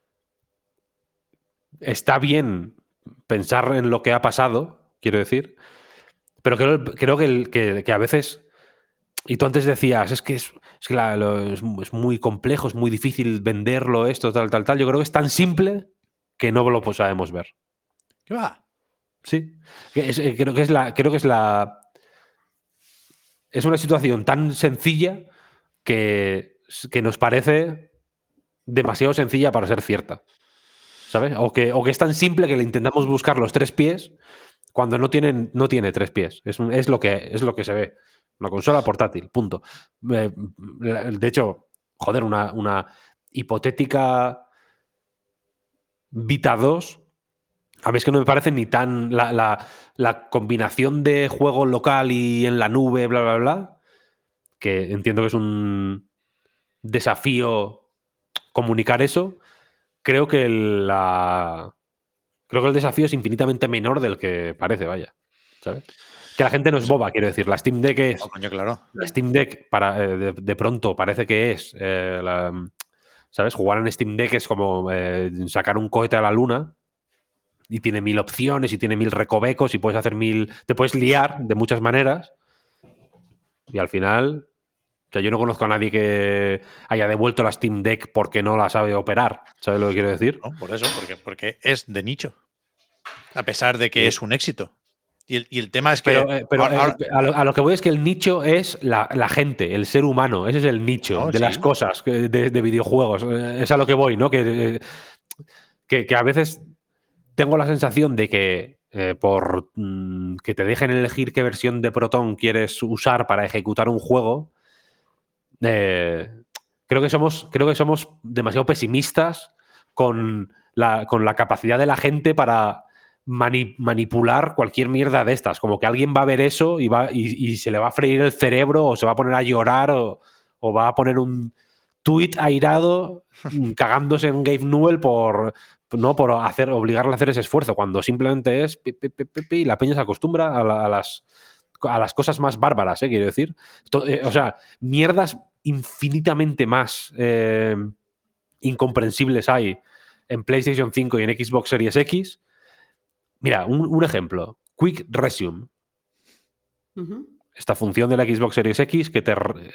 está bien pensar en lo que ha pasado, quiero decir, pero creo que a veces, y tú antes decías, es que es muy complejo, es muy difícil venderlo, esto, tal. Yo creo que es tan simple que no lo sabemos ver. ¿Qué va? Sí. Creo que es una situación tan sencilla que nos parece demasiado sencilla para ser cierta. ¿Sabes? O que es tan simple que le intentamos buscar los 3 pies cuando no tiene 3 pies. Es lo que se ve. Una consola portátil, punto. De hecho, joder, una hipotética Vita 2, a mí es que no me parece ni tan... La combinación de juego local y en la nube, bla, bla, bla, que entiendo que es un desafío comunicar eso, creo que el desafío es infinitamente menor del que parece, vaya. ¿Sabes? Que la gente no es boba, quiero decir. La Steam Deck es... Oh, coño, claro. La Steam Deck de pronto parece que es... ¿sabes? Jugar en Steam Deck es como sacar un cohete a la luna y tiene 1000 opciones y tiene 1000 recovecos y puedes hacer 1000... Te puedes liar de muchas maneras y al final... O sea, yo no conozco a nadie que haya devuelto la Steam Deck porque no la sabe operar. ¿Sabes lo que quiero decir? No, por eso, porque es de nicho. A pesar de que Sí. es un éxito. Y el tema es que... Pero ahora- a lo que voy es que el nicho es la gente, el ser humano. Ese es el nicho No, de sí. las cosas de videojuegos. Es a lo que voy, ¿no? Que a veces tengo la sensación de que por que te dejen elegir qué versión de Proton quieres usar para ejecutar un juego, creo que somos demasiado pesimistas con la capacidad de la gente para manipular cualquier mierda de estas. Como que alguien va a ver eso y se le va a freír el cerebro o se va a poner a llorar o va a poner un tuit airado cagándose en Gabe Newell por obligarle a hacer ese esfuerzo, cuando simplemente es y la peña se acostumbra a las cosas más bárbaras, quiero decir. O sea, mierdas infinitamente más incomprensibles hay en PlayStation 5 y en Xbox Series X. Mira, un ejemplo. Quick Resume. Ujú. Esta función de la Xbox Series X que te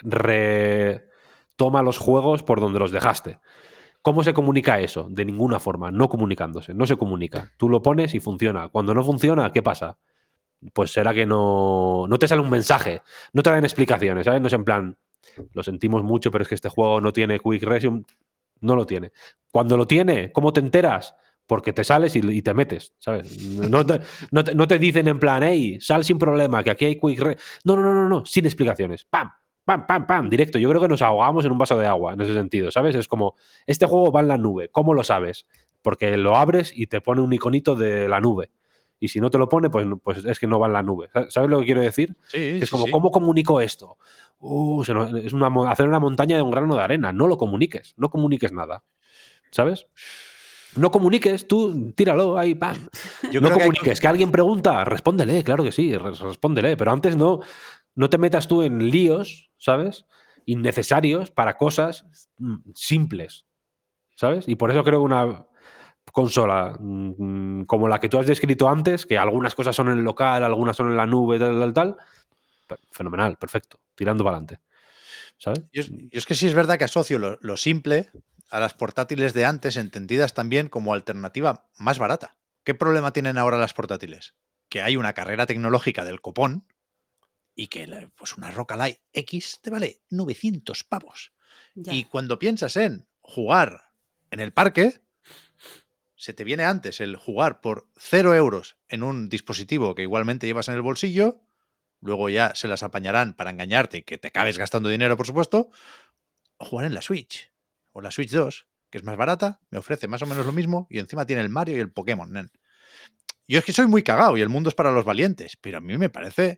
retoma los juegos por donde los dejaste. ¿Cómo se comunica eso? De ninguna forma, no comunicándose, no se comunica. Tú lo pones y funciona. Cuando no funciona, ¿qué pasa? Pues será que no te sale un mensaje, no te dan explicaciones, ¿sabes? No es en plan, lo sentimos mucho, pero es que este juego no tiene Quick Resume, no lo tiene. Cuando lo tiene, ¿cómo te enteras? Porque te sales y te metes, ¿sabes? No te dicen en plan, hey, sal sin problema, que aquí hay Quick Resume. No, sin explicaciones. ¡Pam! ¡Pam, pam, pam! Directo. Yo creo que nos ahogamos en un vaso de agua en ese sentido, ¿sabes? Es como, este juego va en la nube. ¿Cómo lo sabes? Porque lo abres y te pone un iconito de la nube. Y si no te lo pone, pues es que no va en la nube. ¿Sabes lo que quiero decir? Sí, Que es sí, como, sí. ¿cómo comunico esto? Es hacer una montaña de un grano de arena. No lo comuniques. No comuniques nada. ¿sabes? No comuniques, tú tíralo ahí, ¡pam! Yo No creo que comuniques, que alguien pregunta, respóndele, claro que sí, respóndele, pero antes no te metas tú en líos, ¿sabes? Innecesarios para cosas simples, ¿sabes? Y por eso creo que una consola como la que tú has descrito antes, que algunas cosas son en el local, algunas son en la nube, tal, fenomenal, perfecto, tirando para adelante, ¿sabes? Yo es que sí es verdad que asocio lo simple a las portátiles de antes, entendidas también como alternativa más barata. ¿Qué problema tienen ahora las portátiles? Que hay una carrera tecnológica del copón y que pues una Rock Ally X te vale 900 pavos. Ya. Y cuando piensas en jugar en el parque, se te viene antes el jugar por 0 euros en un dispositivo que igualmente llevas en el bolsillo, luego ya se las apañarán para engañarte y que te acabes gastando dinero, por supuesto, o jugar en la Switch o la Switch 2, que es más barata, me ofrece más o menos lo mismo y encima tiene el Mario y el Pokémon, nen. Yo es que soy muy cagado y el mundo es para los valientes, pero a mí me parece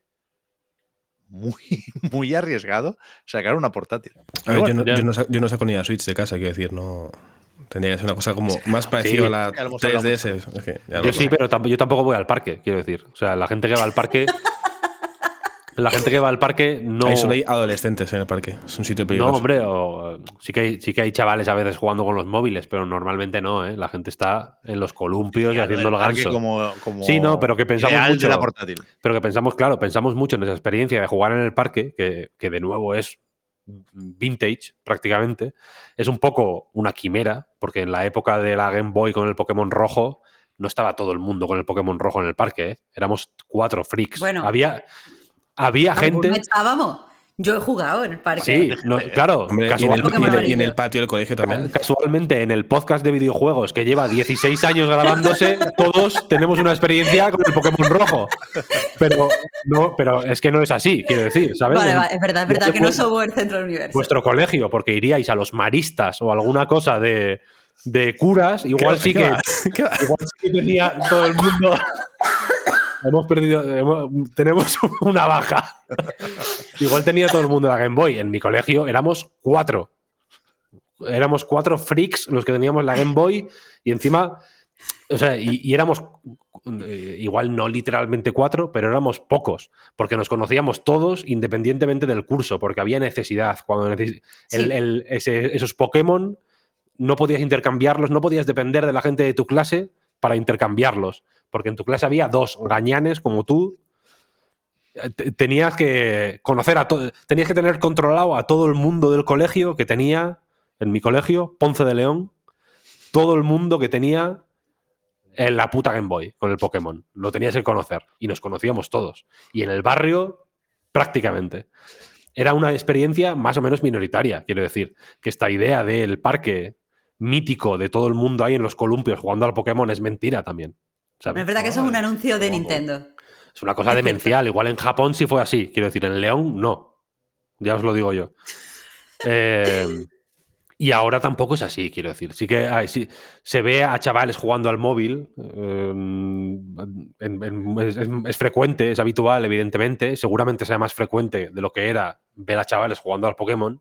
muy arriesgado sacar una portátil. A ver, bueno, yo no saco ni la Switch de casa, quiero decir, no. Tendría que ser una cosa como más parecida sí, a la ya lo hemos hablado 3DS. Es que ya Yo sí, pero yo tampoco voy al parque, quiero decir. O sea, la gente que va al parque. La gente que va al parque no. Ahí solo hay adolescentes en el parque. Es un sitio peligroso. No, hombre, sí que hay chavales a veces jugando con los móviles, pero normalmente no, ¿eh? La gente está en los columpios y haciendo el ganso. Como Sí, no, pero que pensamos ideal mucho. de la portátil. Pero que pensamos mucho en esa experiencia de jugar en el parque, que de nuevo es vintage prácticamente. Es un poco una quimera, porque en la época de la Game Boy con el Pokémon rojo no estaba todo el mundo con el Pokémon rojo en el parque, ¿eh? Éramos 4 freaks. Bueno. Había gente. No estábamos. Yo he jugado en el parque. Sí, claro. Hombre, y en el patio del colegio también. Casualmente, en el podcast de videojuegos que lleva 16 años grabándose, todos tenemos una experiencia con el Pokémon rojo. Pero es que no es así, quiero decir, ¿sabes? Vale, es verdad que no somos el centro del universo. Vuestro colegio, porque iríais a los maristas o alguna cosa de curas, igual sí que tenía todo el mundo. Tenemos una baja. Igual tenía todo el mundo la Game Boy. En mi colegio éramos 4. Éramos 4 freaks los que teníamos la Game Boy y encima, o sea, y éramos igual no literalmente 4, pero éramos pocos, porque nos conocíamos todos independientemente del curso, porque había necesidad. Cuando esos Pokémon no podías intercambiarlos, no podías depender de la gente de tu clase para intercambiarlos. Porque en tu clase había 2 gañanes como tú. Tenías que conocer tenías que tener controlado a todo el mundo del colegio que tenía, en mi colegio, Ponce de León, todo el mundo que tenía en la puta Game Boy con el Pokémon. Lo tenías que conocer. Y nos conocíamos todos. Y en el barrio, prácticamente. Era una experiencia más o menos minoritaria, quiero decir. Que esta idea del parque mítico de todo el mundo ahí en los columpios jugando al Pokémon es mentira también. ¿Sabes? Es verdad que eso es un anuncio de Nintendo. Es una cosa demencial. Igual en Japón sí fue así. Quiero decir, en León no. Ya os lo digo yo. Y ahora tampoco es así, quiero decir. Sí que se ve a chavales jugando al móvil. Es frecuente, es habitual, evidentemente. Seguramente sea más frecuente de lo que era ver a chavales jugando al Pokémon.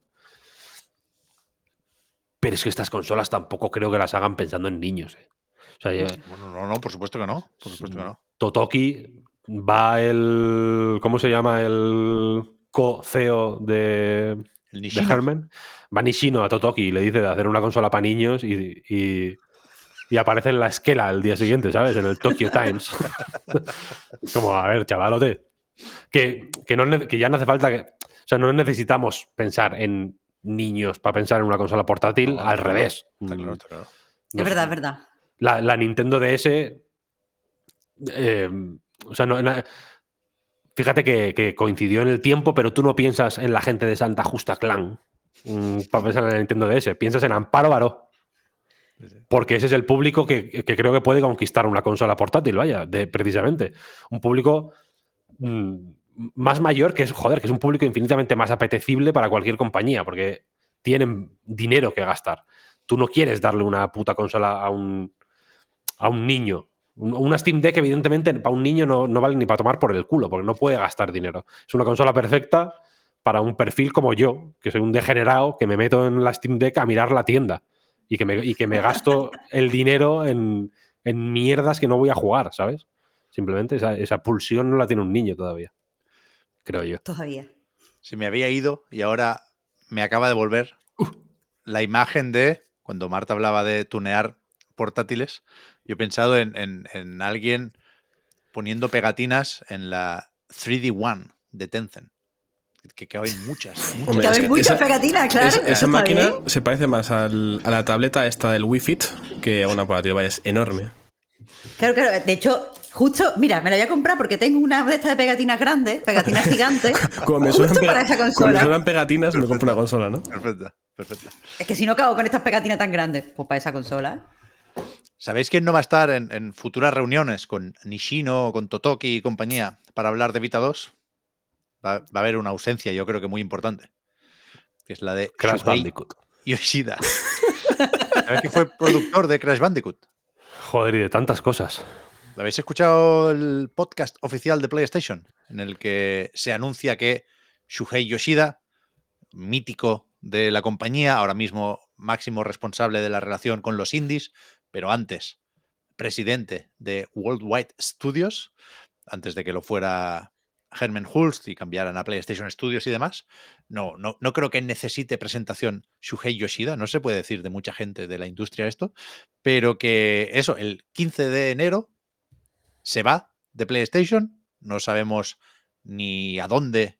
Pero es que estas consolas tampoco creo que las hagan pensando en niños. O sea, bueno, no, por supuesto que no. Por supuesto que no. Totoki va ¿cómo se llama el co-CEO de Herman? Va Nishino a Totoki y le dice de hacer una consola para niños y aparece en la esquela el día siguiente, ¿sabes? En el Tokyo Times. Como, a ver, chavalote. Que ya no hace falta que... O sea, no necesitamos pensar en niños para pensar en una consola portátil, al revés. Está claro. Es verdad. La Nintendo DS, o sea, fíjate que coincidió en el tiempo, pero tú no piensas en la gente de Santa Justa Clan para pensar en la Nintendo DS, piensas en Amparo Baró. Porque ese es el público que creo que puede conquistar una consola portátil, vaya, precisamente. Un público más mayor, que es un público infinitamente más apetecible para cualquier compañía, porque tienen dinero que gastar. Tú no quieres darle una puta consola a un niño. Una Steam Deck, evidentemente, para un niño no vale ni para tomar por el culo, porque no puede gastar dinero. Es una consola perfecta para un perfil como yo, que soy un degenerado, que me meto en la Steam Deck a mirar la tienda y que me gasto el dinero en mierdas que no voy a jugar, ¿sabes? Simplemente esa pulsión no la tiene un niño todavía, creo yo. Todavía. Se me había ido y ahora me acaba de volver la imagen de cuando Marta hablaba de tunear portátiles. Yo he pensado en alguien poniendo pegatinas en la 3D One de Tencent. Que caben muchas. Hombre, Que es hay que muchas esa- pegatinas, claro. esa está máquina bien. se parece más a la tableta esta del Wii Fit que a un aparato. Vaya, es enorme. Claro, claro. De hecho, justo, mira, me la voy a comprar porque tengo una de estas de pegatinas grandes, pegatinas gigantes, Como me justo suenan, para esa como me consola. suenan pegatinas, me compro una consola, ¿no? Perfecta, perfecta. Es que si no cago con estas pegatinas tan grandes, pues para esa consola. ¿Sabéis quién no va a estar en futuras reuniones con Nishino, con Totoki y compañía para hablar de Vita 2? Va a haber una ausencia, yo creo que muy importante, que es la de Crash Shuhei Bandicoot. Yoshida. ¿Sabes que fue productor de Crash Bandicoot? Joder, y de tantas cosas. ¿Habéis escuchado el podcast oficial de PlayStation? En el que se anuncia que Shuhei Yoshida, mítico de la compañía, ahora mismo máximo responsable de la relación con los indies, pero antes presidente de Worldwide Studios, antes de que lo fuera Hermen Hulst y cambiaran a PlayStation Studios y demás. No creo que necesite presentación Shuhei Yoshida, no se puede decir de mucha gente de la industria esto, pero que eso, el 15 de enero se va de PlayStation, no sabemos ni a dónde,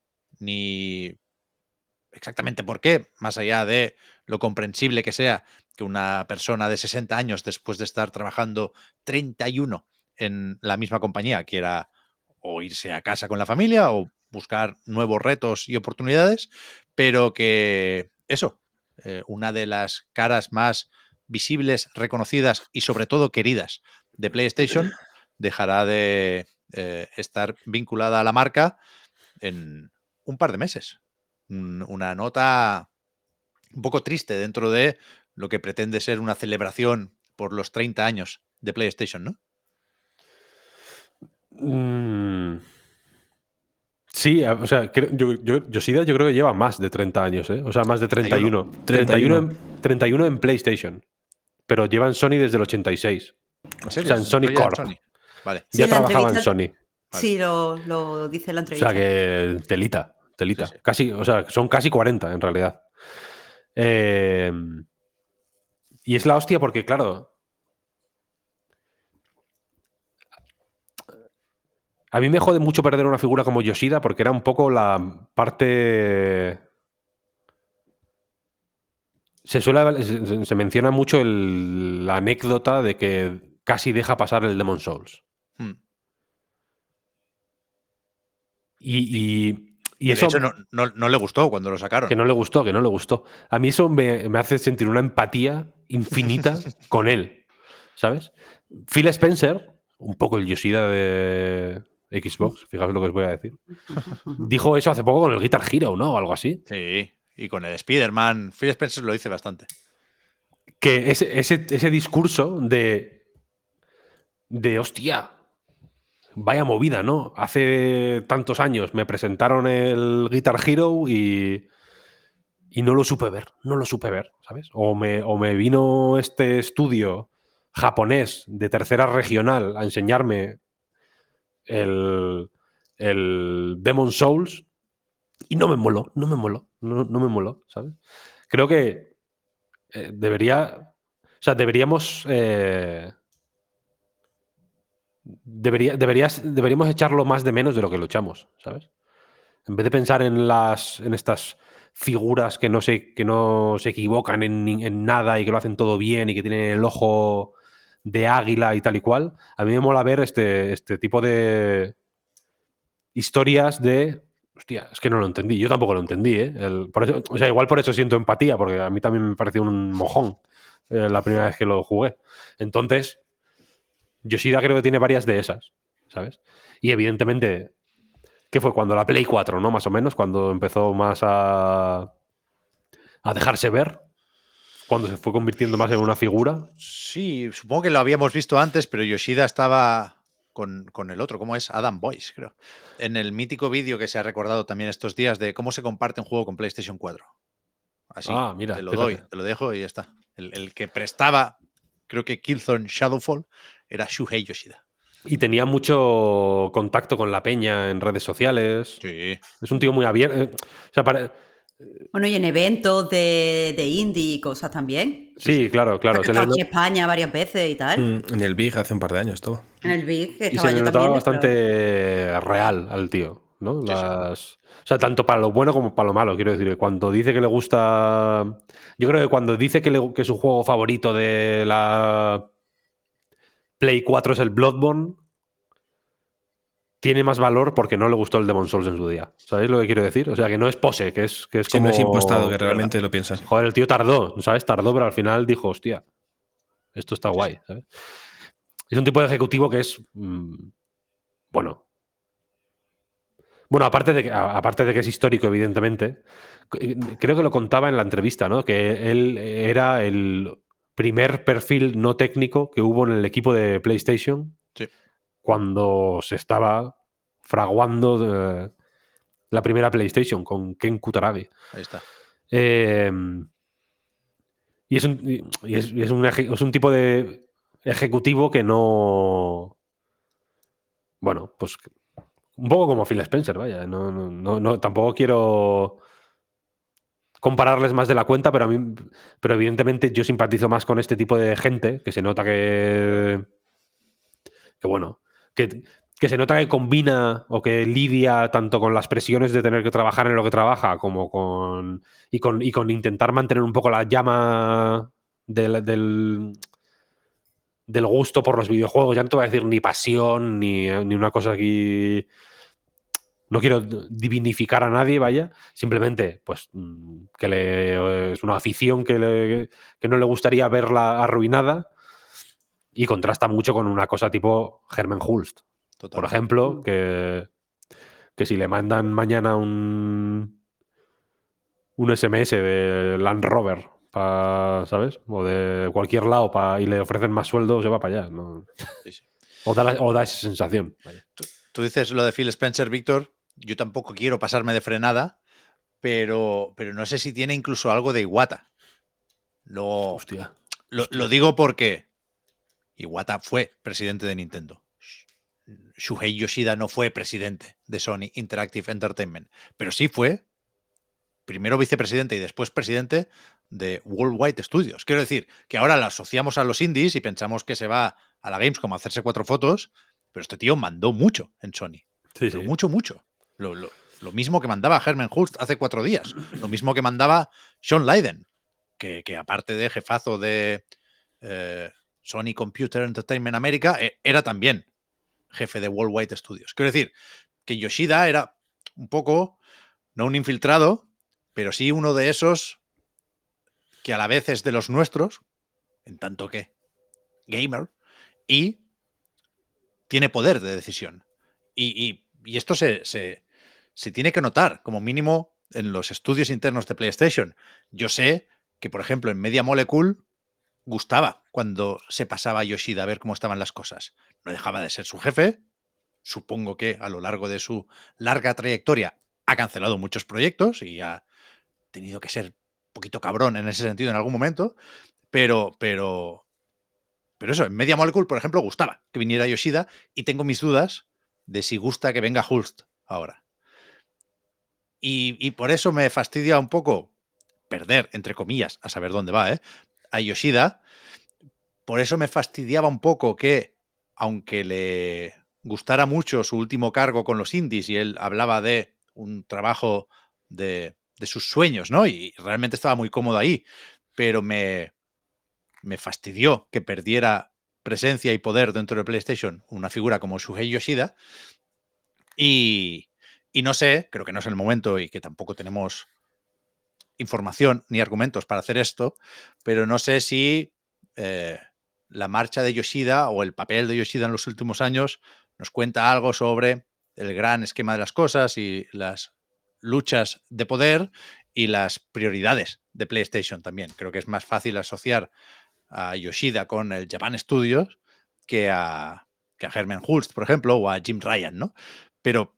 ni exactamente por qué, más allá de lo comprensible que sea que una persona de 60 años, después de estar trabajando 31 en la misma compañía, quiera o irse a casa con la familia o buscar nuevos retos y oportunidades, pero que eso, una de las caras más visibles, reconocidas y sobre todo queridas de PlayStation, dejará de estar vinculada a la marca en un par de meses. Una nota un poco triste dentro de lo que pretende ser una celebración por los 30 años de PlayStation, ¿no? Sí, o sea, Yoshida yo creo que lleva más de 30 años, ¿eh? O sea, más de 31. 31 en PlayStation. Pero lleva en Sony desde el 86. ¿En O serio? sea, en Sony Entró ya en Corp. Sony. Vale. Sí, Ya en la trabajaba en entrevista- Sony. Sí, lo dice en la O entrevista. sea que telita. Sí, sí. Casi, o sea, son casi 40 en realidad. Y es la hostia porque, claro, a mí me jode mucho perder una figura como Yoshida porque era un poco la parte... Se menciona mucho la anécdota de que casi deja pasar el Demon's Souls. Hmm. Y Que eso... de hecho no le gustó cuando lo sacaron. Que no le gustó. A mí eso me hace sentir una empatía infinita con él, ¿sabes? Phil Spencer, un poco el Yoshida de Xbox, fijaos lo que os voy a decir, dijo eso hace poco con el Guitar Hero, ¿no? O algo así. Sí, y con el Spider-Man, Phil Spencer lo dice bastante. Que ese discurso de hostia, vaya movida, ¿no? Hace tantos años me presentaron el Guitar Hero y no lo supe ver, ¿sabes? O me vino este estudio japonés de tercera regional a enseñarme el Demon's Souls y no me moló, no me moló, ¿sabes? Creo que deberíamos deberíamos echarlo más de menos de lo que lo echamos, ¿sabes? En vez de pensar en estas figuras que no se equivocan en nada y que lo hacen todo bien y que tienen el ojo de águila y tal y cual, a mí me mola ver este tipo de historias de... Hostia, es que no lo entendí. Yo tampoco lo entendí, ¿eh? Igual por eso siento empatía, porque a mí también me pareció un mojón la primera vez que lo jugué. Entonces, Yoshida creo que tiene varias de esas, ¿sabes? Y evidentemente... que fue cuando la Play 4, ¿no? Más o menos, cuando empezó más a dejarse ver, cuando se fue convirtiendo más en una figura. Sí, supongo que lo habíamos visto antes, pero Yoshida estaba con el otro, ¿cómo es? Adam Boyce, creo. En el mítico vídeo que se ha recordado también estos días de cómo se comparte un juego con PlayStation 4. Así, Ah, mira, te lo fíjate. doy, te lo dejo y ya está. El que prestaba, creo que Killzone Shadowfall, era Shuhei Yoshida. Y tenía mucho contacto con la peña en redes sociales. Sí. Es un tío muy abierto. O sea, Bueno, y en eventos de indie y cosas también. sí, claro. Ha estado aquí en España varias veces y tal. En el Big hace un par de años todo. En el Big, que Y estaba se le yo notaba también. bastante real al tío, ¿no? Sí, sí. O sea, tanto para lo bueno como para lo malo, quiero decir. Cuando dice que le gusta... Yo creo que cuando dice que su juego favorito de la Play 4 es el Bloodborne, tiene más valor porque no le gustó el Demon's Souls en su día. ¿Sabéis lo que quiero decir? O sea, que no es pose, que es Sí, como... no es impostado, que de realmente verdad. lo piensan. Joder, el tío tardó, ¿sabes? Tardó, pero al final dijo, hostia, esto está guay, ¿sabes? Es un tipo de ejecutivo que es... bueno, aparte de que es histórico, evidentemente, creo que lo contaba en la entrevista, ¿no? Que él era el primer perfil no técnico que hubo en el equipo de PlayStation Sí. cuando se estaba fraguando la primera PlayStation con Ken Kutaragi. Ahí está. Y es un tipo de ejecutivo que no... Bueno, pues un poco como Phil Spencer, vaya. No, tampoco quiero compararles más de la cuenta, pero evidentemente yo simpatizo más con este tipo de gente, que se nota que bueno, que se nota que combina o que lidia tanto con las presiones de tener que trabajar en lo que trabaja como con intentar mantener un poco la llama del gusto por los videojuegos. Ya no te voy a decir ni pasión ni una cosa aquí. No quiero divinificar a nadie, vaya. Simplemente, pues, es una afición que no le gustaría verla arruinada, y contrasta mucho con una cosa tipo Hermen Hulst, por Totalmente. ejemplo, que si le mandan mañana un SMS de Land Rover, ¿sabes? O de cualquier lado y le ofrecen más sueldo, se va para allá, ¿no? Sí, sí. O da esa sensación. Vaya. Tú dices lo de Phil Spencer, Víctor. Yo tampoco quiero pasarme de frenada, pero no sé si tiene incluso algo de Iwata. Hostia. Lo digo porque Iwata fue presidente de Nintendo. Shuhei Yoshida no fue presidente de Sony Interactive Entertainment, pero sí fue primero vicepresidente y después presidente de Worldwide Studios. Quiero decir que ahora la asociamos a los indies y pensamos que se va a la Gamescom a hacerse 4 fotos, pero este tío mandó mucho en Sony. Sí, Pero sí. mucho. Lo mismo que mandaba Hermen Hulst hace 4 días. Lo mismo que mandaba Sean Layden, que aparte de jefazo de Sony Computer Entertainment America, era también jefe de Worldwide Studios. Quiero decir que Yoshida era un poco, no un infiltrado, pero sí uno de esos que a la vez es de los nuestros, en tanto que gamer, y tiene poder de decisión. Y esto se tiene que notar, como mínimo, en los estudios internos de PlayStation. Yo sé que, por ejemplo, en Media Molecule gustaba cuando se pasaba a Yoshida a ver cómo estaban las cosas. No dejaba de ser su jefe. Supongo que a lo largo de su larga trayectoria ha cancelado muchos proyectos y ha tenido que ser un poquito cabrón en ese sentido en algún momento, pero eso, en Media Molecule, por ejemplo, gustaba que viniera Yoshida y tengo mis dudas de si gusta que venga Hulst ahora. Y por eso me fastidia un poco perder, entre comillas, a saber dónde va, a Yoshida. Por eso me fastidiaba un poco que, aunque le gustara mucho su último cargo con los indies y él hablaba de un trabajo de sus sueños, ¿no? Y realmente estaba muy cómodo ahí, pero me fastidió que perdiera presencia y poder dentro de PlayStation una figura como Shuhei Yoshida. Y no sé, creo que no es el momento y que tampoco tenemos información ni argumentos para hacer esto, pero no sé si la marcha de Yoshida o el papel de Yoshida en los últimos años nos cuenta algo sobre el gran esquema de las cosas y las luchas de poder y las prioridades de PlayStation también. Creo que es más fácil asociar a Yoshida con el Japan Studios que a Hermen Hulst, por ejemplo, o a Jim Ryan, ¿no? Pero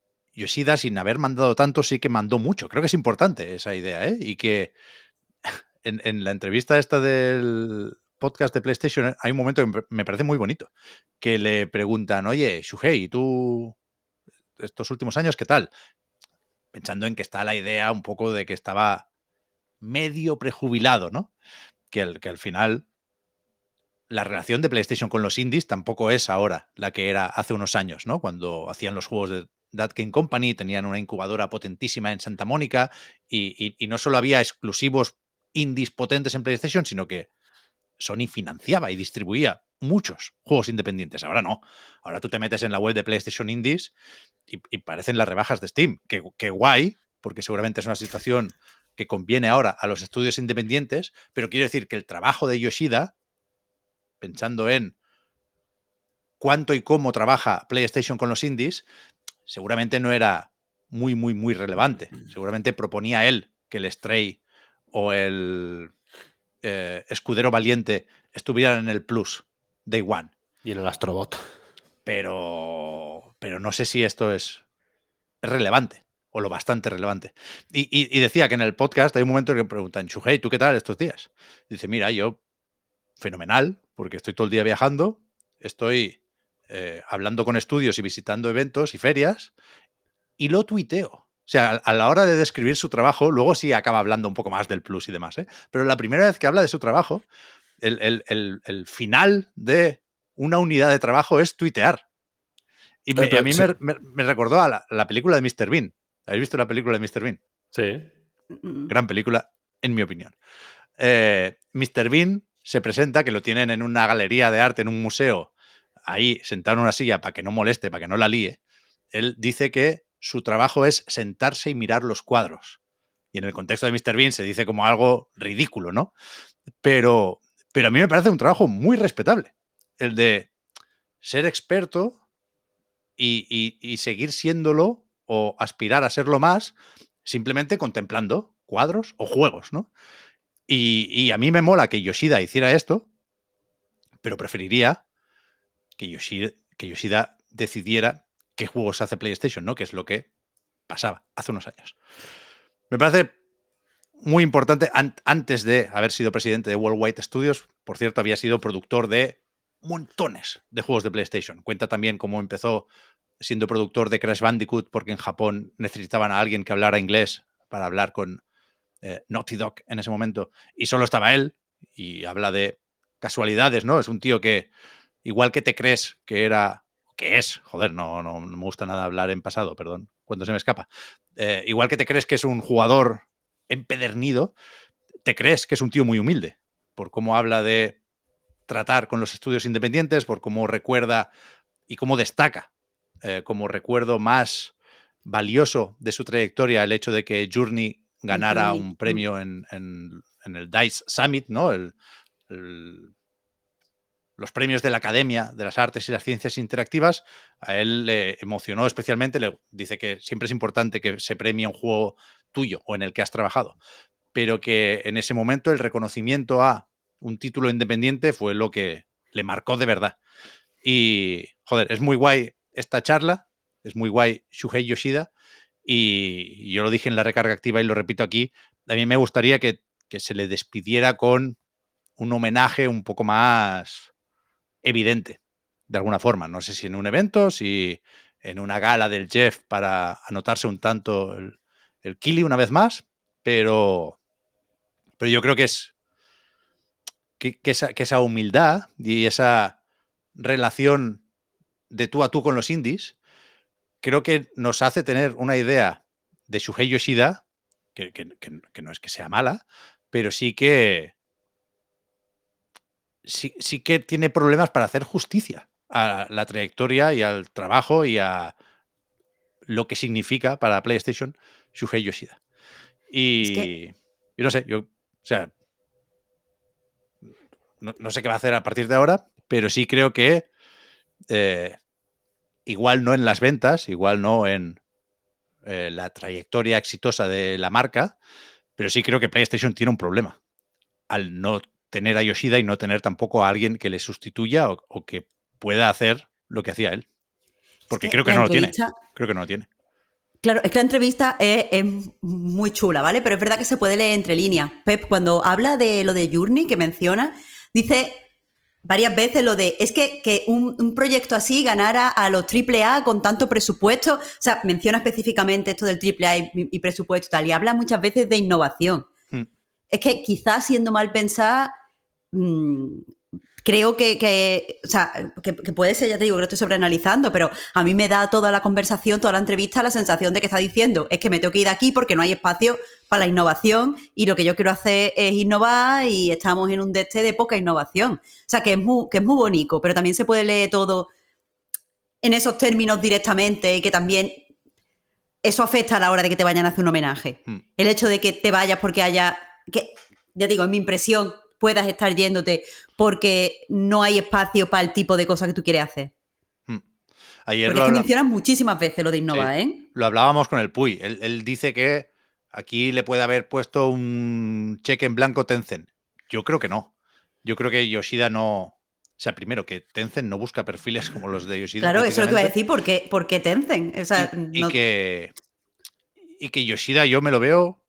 Yoshida, sin haber mandado tanto, sí que mandó mucho. Creo que es importante esa idea, ¿eh? Y que en la entrevista esta del podcast de PlayStation hay un momento que me parece muy bonito, que le preguntan, oye, Shuhei, ¿y tú estos últimos años qué tal? Pensando en que está la idea un poco de que estaba medio prejubilado, ¿no? Que al final la relación de PlayStation con los indies tampoco es ahora la que era hace unos años, ¿no? Cuando hacían los juegos de That Game Company, tenían una incubadora potentísima en Santa Mónica y no solo había exclusivos indies potentes en PlayStation, sino que Sony financiaba y distribuía muchos juegos independientes. Ahora no. Ahora tú te metes en la web de PlayStation Indies y parecen las rebajas de Steam. Que guay, porque seguramente es una situación que conviene ahora a los estudios independientes, pero quiero decir que el trabajo de Yoshida, pensando en cuánto y cómo trabaja PlayStation con los indies, seguramente no era muy, muy, muy relevante. Seguramente proponía él que el Stray o el Escudero Valiente estuvieran en el Plus Day One. Y en el Astrobot. Pero no sé si esto es relevante o lo bastante relevante. Y decía que en el podcast hay un momento en que preguntan, Shuhei, ¿tú qué tal estos días? Dice, mira, yo fenomenal, porque estoy todo el día viajando, estoy hablando con estudios y visitando eventos y ferias, y lo tuiteo. O sea, a la hora de describir su trabajo, luego sí acaba hablando un poco más del plus y demás, ¿eh? Pero la primera vez que habla de su trabajo, el final de una unidad de trabajo es tuitear. Y a mí me recordó a la película de Mr. Bean. ¿Habéis visto la película de Mr. Bean? Sí. Gran película, en mi opinión. Mr. Bean se presenta, que lo tienen en una galería de arte, en un museo, ahí sentado en una silla para que no moleste, para que no la líe. Él dice que su trabajo es sentarse y mirar los cuadros. Y en el contexto de Mr. Bean se dice como algo ridículo, ¿no? Pero a mí me parece un trabajo muy respetable. El de ser experto y seguir siéndolo o aspirar a serlo más simplemente contemplando cuadros o juegos, ¿no? Y a mí me mola que Yoshida hiciera esto, pero preferiría que Yoshida decidiera qué juegos hace PlayStation, ¿no? Que es lo que pasaba hace unos años. Me parece muy importante, antes de haber sido presidente de Worldwide Studios, por cierto, había sido productor de montones de juegos de PlayStation. Cuenta también cómo empezó siendo productor de Crash Bandicoot, porque en Japón necesitaban a alguien que hablara inglés para hablar con Naughty Dog en ese momento, y solo estaba él, y habla de casualidades, ¿no? Es un tío que, igual que te crees que era, que es, joder, no me gusta nada hablar en pasado, perdón, cuando se me escapa, igual que te crees que es un jugador empedernido, te crees que es un tío muy humilde, por cómo habla de tratar con los estudios independientes, por cómo recuerda y cómo destaca como recuerdo más valioso de su trayectoria el hecho de que Journey ganara un premio en el DICE Summit, ¿no? Los premios de la Academia de las Artes y las Ciencias Interactivas. A él le emocionó especialmente, le dice que siempre es importante que se premie un juego tuyo o en el que has trabajado, pero que en ese momento el reconocimiento a un título independiente fue lo que le marcó de verdad. Y, joder, es muy guay esta charla, es muy guay Shuhei Yoshida, y yo lo dije en la recarga activa y lo repito aquí, a mí me gustaría que se le despidiera con un homenaje un poco más evidente, de alguna forma. No sé si en un evento, si en una gala del Jeff para anotarse un tanto el Kili una vez más, pero yo creo que es que esa humildad y esa relación de tú a tú con los indies, creo que nos hace tener una idea de Shuhei Yoshida, que no es que sea mala, pero sí que tiene problemas para hacer justicia a la trayectoria y al trabajo y a lo que significa para PlayStation Shuhei Yoshida. Y yo no sé, o sea, no sé qué va a hacer a partir de ahora, pero sí creo que igual no en las ventas, igual no en la trayectoria exitosa de la marca, pero sí creo que PlayStation tiene un problema al no tener a Yoshida y no tener tampoco a alguien que le sustituya o que pueda hacer lo que hacía él. Porque creo que no lo tiene. Creo que no lo tiene. Claro, es que la entrevista es muy chula, ¿vale? Pero es verdad que se puede leer entre líneas. Pep, cuando habla de lo de Journey que menciona, dice varias veces lo de, es que un proyecto así ganara a los AAA con tanto presupuesto, o sea, menciona específicamente esto del AAA y presupuesto y tal, y habla muchas veces de innovación. Es que quizás siendo mal pensada, creo que puede ser, ya te digo, que lo estoy sobreanalizando, pero a mí me da toda la conversación, toda la entrevista, la sensación de que está diciendo, es que me tengo que ir de aquí porque no hay espacio para la innovación y lo que yo quiero hacer es innovar y estamos en un de poca innovación. O sea, que es muy bonito, pero también se puede leer todo en esos términos directamente y que también eso afecta a la hora de que te vayan a hacer un homenaje. El hecho de que te vayas porque ya digo, en mi impresión, puedas estar yéndote porque no hay espacio para el tipo de cosas que tú quieres hacer. Ayer porque es que mencionas muchísimas veces lo de innovar, sí, ¿eh? Lo hablábamos con el Puy. Él dice que aquí le puede haber puesto un cheque en blanco Tencent. Yo creo que no. Yo creo que Yoshida no... O sea, primero, que Tencent no busca perfiles como los de Yoshida. Claro, eso es lo que iba a decir, porque Tencent. O sea, y que Yoshida yo me lo veo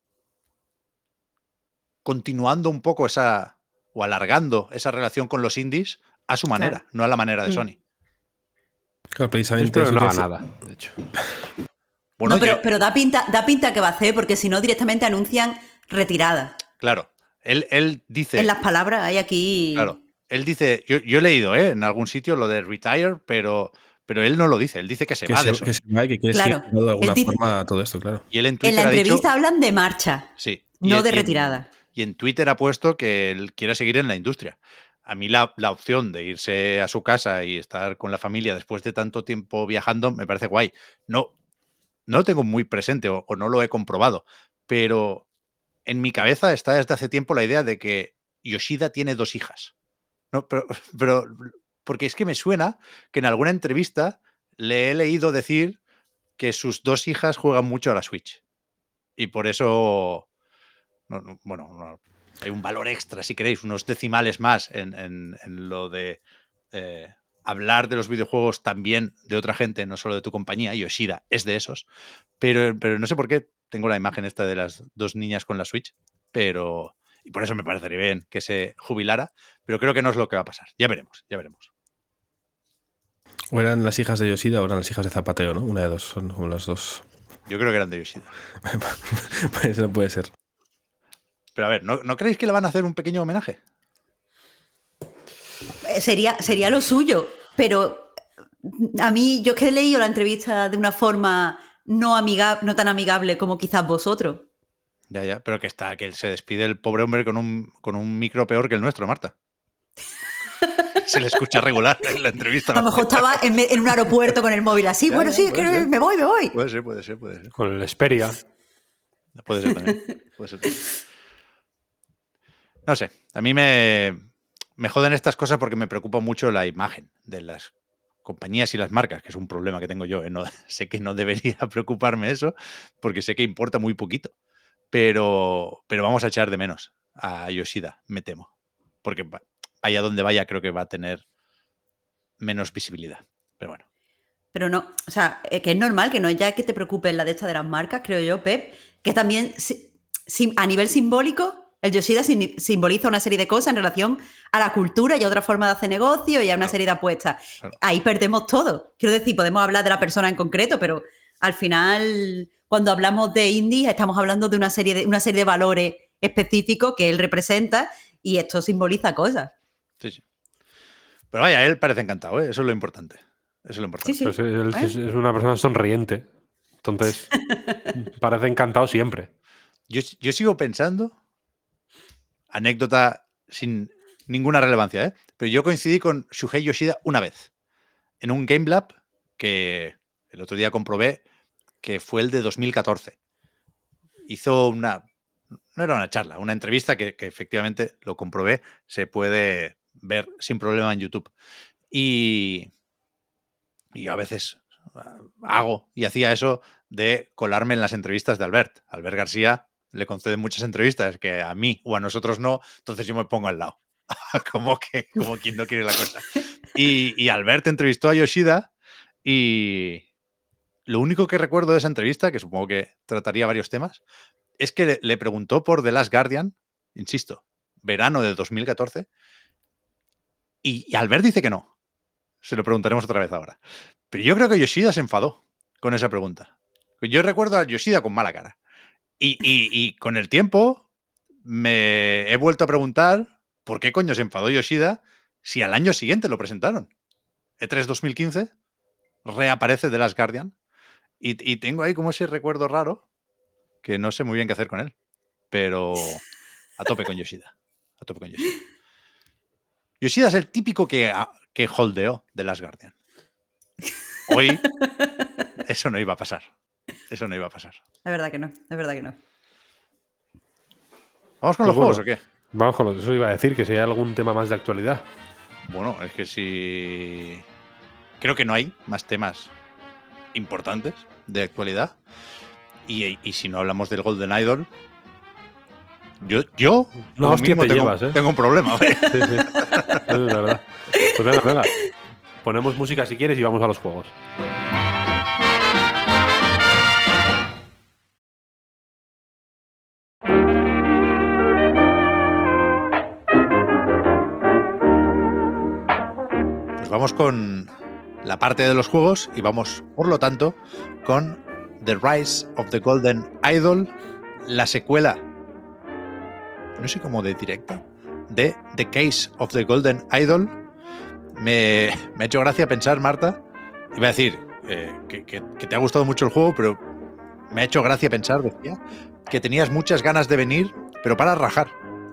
continuando un poco o alargando esa relación con los indies a su manera, no a la manera de Sony. Claro, precisamente. Pero no haga nada, de hecho. Bueno, no, pero da pinta que va a hacer, porque si no, directamente anuncian retirada. Claro, él dice... En las palabras hay aquí... Claro, él dice... Yo he leído en algún sitio lo de retire, pero él no lo dice. Él dice que se va de eso. Que se va y que quiere Claro, seguir de alguna forma todo esto, claro. Y él en En Twitter la ha dicho... entrevista hablan de marcha, sí, no de retirada. Y en Twitter ha puesto que él quiere seguir en la industria. A mí la opción de irse a su casa y estar con la familia después de tanto tiempo viajando me parece guay. No lo tengo muy presente o no lo he comprobado, pero en mi cabeza está desde hace tiempo la idea de que Yoshida tiene 2 hijas. No, pero porque es que me suena que en alguna entrevista le he leído decir que sus 2 hijas juegan mucho a la Switch. Y por eso, hay un valor extra, si queréis, unos decimales más en lo de hablar de los videojuegos también de otra gente, no solo de tu compañía. Yoshida es de esos. Pero no sé por qué tengo la imagen esta de las 2 niñas con la Switch, y por eso me parecería bien que se jubilara, pero creo que no es lo que va a pasar. Ya veremos. O eran las hijas de Yoshida o eran las hijas de Zapateo, ¿no? Una de dos, son como las dos. Yo creo que eran de Yoshida. Pues no puede ser. Pero a ver, ¿no creéis que le van a hacer un pequeño homenaje? Sería lo suyo, pero a mí, yo es que he leído la entrevista de una forma no tan amigable como quizás vosotros. Ya, pero que se despide el pobre hombre con un micro peor que el nuestro, Marta. Se le escucha regular en la entrevista. A lo mejor estaba en un aeropuerto con el móvil así. Bueno, sí, es que me voy. Puede ser. Con el Xperia. Puede ser también. No sé, a mí me joden estas cosas porque me preocupa mucho la imagen de las compañías y las marcas, que es un problema que tengo yo. Sé que no debería preocuparme eso, porque sé que importa muy poquito. Pero vamos a echar de menos a Yoshida, me temo. Porque vaya donde vaya, creo que va a tener menos visibilidad. Pero bueno. Pero no, o sea, que es normal, que no es ya que te preocupes la de esta de las marcas, creo yo, Pep, que también a nivel simbólico, el Yoshida simboliza una serie de cosas en relación a la cultura y a otra forma de hacer negocio y a una serie de apuestas. Claro. Ahí perdemos todo. Quiero decir, podemos hablar de la persona en concreto, pero al final, cuando hablamos de indies, estamos hablando de una serie de valores específicos que él representa y esto simboliza cosas. Sí. Pero vaya, él parece encantado, ¿eh? Eso es lo importante. Sí. Pues él es una persona sonriente. Entonces, parece encantado siempre. Yo sigo pensando, anécdota sin ninguna relevancia, ¿eh? Pero yo coincidí con Shuhei Yoshida una vez, en un Game Lab que el otro día comprobé que fue el de 2014. Hizo no era una charla, una entrevista que efectivamente lo comprobé, se puede ver sin problema en YouTube. Y yo a veces hacía eso de colarme en las entrevistas de Albert. Albert García le concede muchas entrevistas que a mí o a nosotros no, entonces yo me pongo al lado. como quien no quiere la cosa. Y Albert entrevistó a Yoshida y lo único que recuerdo de esa entrevista, que supongo que trataría varios temas, es que le preguntó por The Last Guardian, insisto, verano de 2014, y Albert dice que no. Se lo preguntaremos otra vez ahora. Pero yo creo que Yoshida se enfadó con esa pregunta. Yo recuerdo a Yoshida con mala cara. Y con el tiempo me he vuelto a preguntar por qué coño se enfadó Yoshida si al año siguiente lo presentaron. E3 2015 reaparece The Last Guardian y tengo ahí como ese recuerdo raro que no sé muy bien qué hacer con él. Pero a tope con Yoshida. A tope con Yoshida. Yoshida es el típico que holdeó The Last Guardian. Hoy eso no iba a pasar. Eso no iba a pasar. Es verdad que no, es verdad que no. ¿Vamos con los juegos o qué? Vamos con eso. Iba a decir que si hay algún tema más de actualidad. Bueno, es que sí. Creo que no hay más temas importantes de actualidad. Y si no hablamos del Golden Idol, yo No, como hostia, mínimo te llevas, ¿eh? tengo un problema. ¿Vale? Sí, sí. Es la verdad. Pues venga, venga. Ponemos música si quieres y vamos a los juegos. Pues vamos con la parte de los juegos y vamos, por lo tanto, con The Rise of the Golden Idol, la secuela, no sé cómo de directa, de The Case of the Golden Idol. Me ha hecho gracia pensar, Marta, iba a decir que te ha gustado mucho el juego, pero me ha hecho gracia pensar, decía, que tenías muchas ganas de venir, pero para rajar.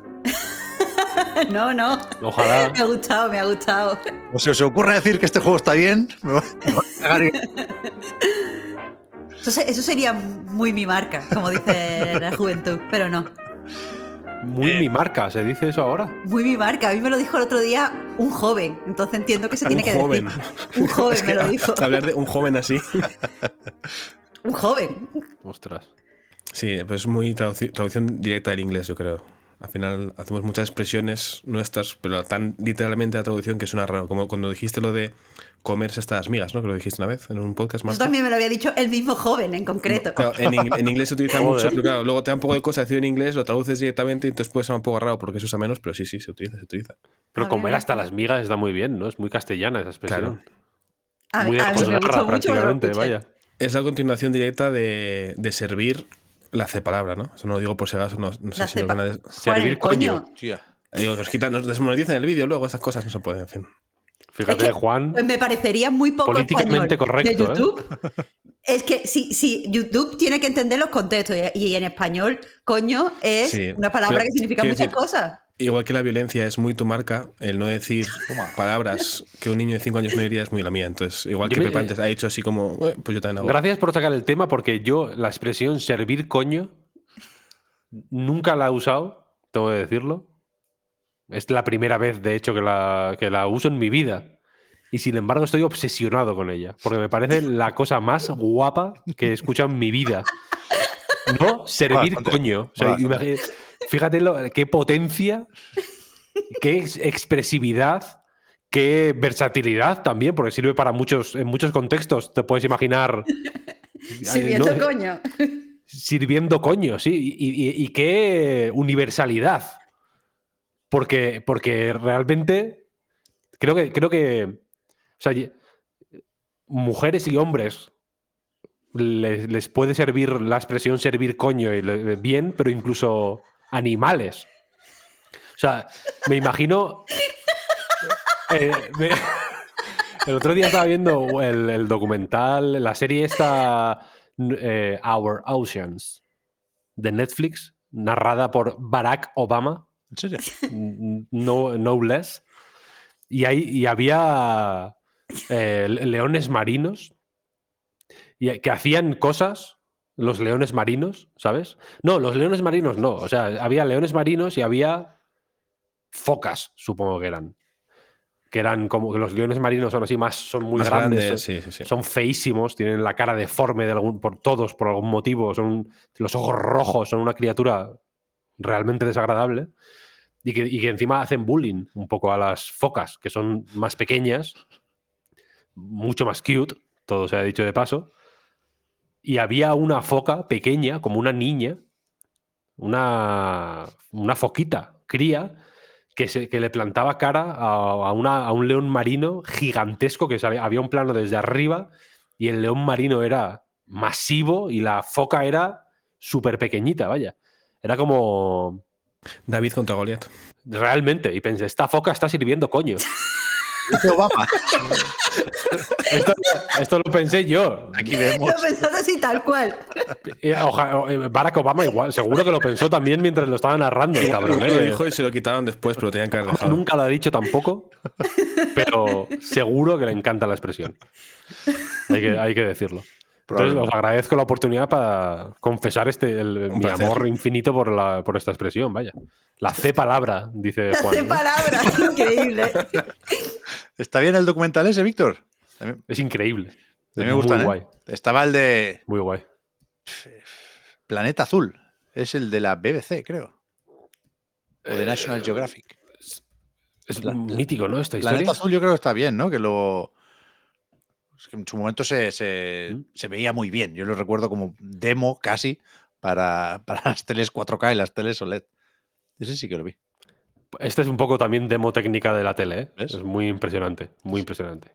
No. Ojalá. Me ha gustado, me ha gustado. O se os ocurre decir que este juego está bien, me voy a cagar y- Eso sería muy mi marca, como dice la juventud, pero no. Muy mi marca, ¿se dice eso ahora? Muy mi marca. A mí me lo dijo el otro día un joven, entonces entiendo que se tiene Un que joven. decir. Un joven me lo dijo. Hablar de un joven así. Un joven. Ostras. Sí, pues es muy traducción directa del inglés, yo creo. Al final hacemos muchas expresiones nuestras, pero tan literalmente la traducción que suena raro. Como cuando dijiste lo de comerse estas migas, ¿no? Que lo dijiste una vez en un podcast más. Eso también me lo había dicho el mismo joven en concreto. Claro, en inglés se utiliza Joder. mucho, pero claro, luego te da un poco de cosa decir en inglés, lo traduces directamente y entonces puede ser un poco raro porque se usa menos, pero sí, se utiliza. Pero A comer ver. hasta las migas está muy bien, ¿no? Es muy castellana esa expresión. A Muy mí de me posguerra, gustó mucho cuando lo prácticamente, escuché. vaya. Es la continuación directa de servir la C palabra, ¿no? Eso no lo digo por si acaso, no sé La si nos cepa- van a... Juan, Servir el coño. Hostia. Digo, nos desmonetizan el vídeo, luego esas cosas no se pueden, en fin. Fíjate, Es que, Juan. pues me parecería muy poco Políticamente español correcto, de YouTube. Es que si YouTube tiene que entender los contextos y en español, coño, es Sí, una palabra pero que significa quiero muchas decir, cosas. Igual que la violencia es muy tu marca, el no decir palabras que un niño de 5 años no diría es muy la mía. Entonces, igual Yo que me- Pepe antes ha dicho así como, pues yo también hago. Gracias por sacar el tema porque yo la expresión servir coño nunca la he usado, tengo que decirlo. Es la primera vez, de hecho, que la uso en mi vida. Y sin embargo estoy obsesionado con ella, porque me parece la cosa más guapa que he escuchado en mi vida. No servir Bastante. coño. O sea, Bastante. fíjate qué potencia, qué expresividad, qué versatilidad también, porque sirve para en muchos contextos. Te puedes imaginar Sirviendo ¿no? coño. Sirviendo coño, sí. Y qué universalidad. Porque realmente creo que o sea, mujeres y hombres les puede servir la expresión servir coño bien, pero incluso animales. O sea, me imagino. El otro día estaba viendo el documental, la serie esta Our Oceans de Netflix, narrada por Barack Obama, ¿En serio? no less. Y había leones marinos que hacían cosas, los leones marinos, ¿sabes? No, los leones marinos no. O sea, había leones marinos y había focas, supongo que eran. Que eran como que los leones marinos son así son muy Más grandes, grandes, sí. son feísimos, tienen la cara deforme por algún motivo, son los ojos rojos, son una criatura realmente desagradable. Y que encima hacen bullying un poco a las focas, que son más pequeñas, mucho más cute, todo se ha dicho de paso, y había una foca pequeña, como una niña, una foquita cría, que le plantaba cara a un león marino gigantesco, que había un plano desde arriba y el león marino era masivo y la foca era súper pequeñita, vaya. Era como... David contra Goliat. Realmente. Y pensé, esta foca está sirviendo, coño. Dice Obama. Esto lo pensé yo. Aquí vemos. Lo pensaste así, tal cual. Barack Obama igual, seguro que lo pensó también mientras lo estaba narrando el cabrón. Lo dijo y se lo quitaron después, pero lo tenían que haber dejado. Nunca lo ha dicho tampoco, pero seguro que le encanta la expresión. Hay que decirlo. Entonces, os agradezco la oportunidad para confesar mi placer. amor infinito por esta expresión, vaya. La C palabra, dice La Juan. C palabra, increíble. ¿Está bien el documental ese, Víctor? A mí Es increíble. me Es gustan, muy ¿eh? guay. Estaba el de Muy guay. Planeta Azul. Es el de la BBC, creo. O de National Geographic. Es La- mítico, ¿no? Esta Planeta historia. Azul yo creo que está bien, ¿no? Es que en su momento se veía muy bien. Yo lo recuerdo como demo casi para las teles 4K y las teles OLED. Ese sí que lo vi. Este es un poco también demo técnica de la tele, ¿eh? ¿Ves? Es muy impresionante, muy impresionante.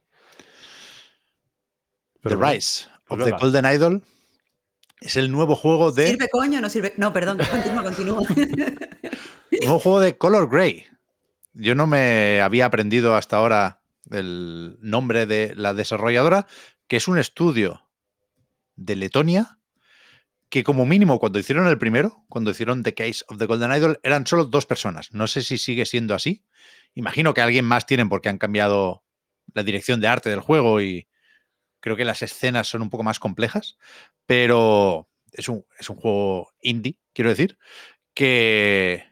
The Pero bueno, Rise pues of the venga. Golden Idol es el nuevo juego de ¿Sirve coño o no sirve? No, perdón, continúa. nuevo juego de Color Grey. Yo no me había aprendido hasta ahora el nombre de la desarrolladora, que es un estudio de Letonia, que como mínimo cuando hicieron el primero, cuando hicieron The Case of the Golden Idol, eran solo 2 personas. No sé si sigue siendo así. Imagino que alguien más tienen porque han cambiado la dirección de arte del juego y creo que las escenas son un poco más complejas, pero es un juego indie, quiero decir, que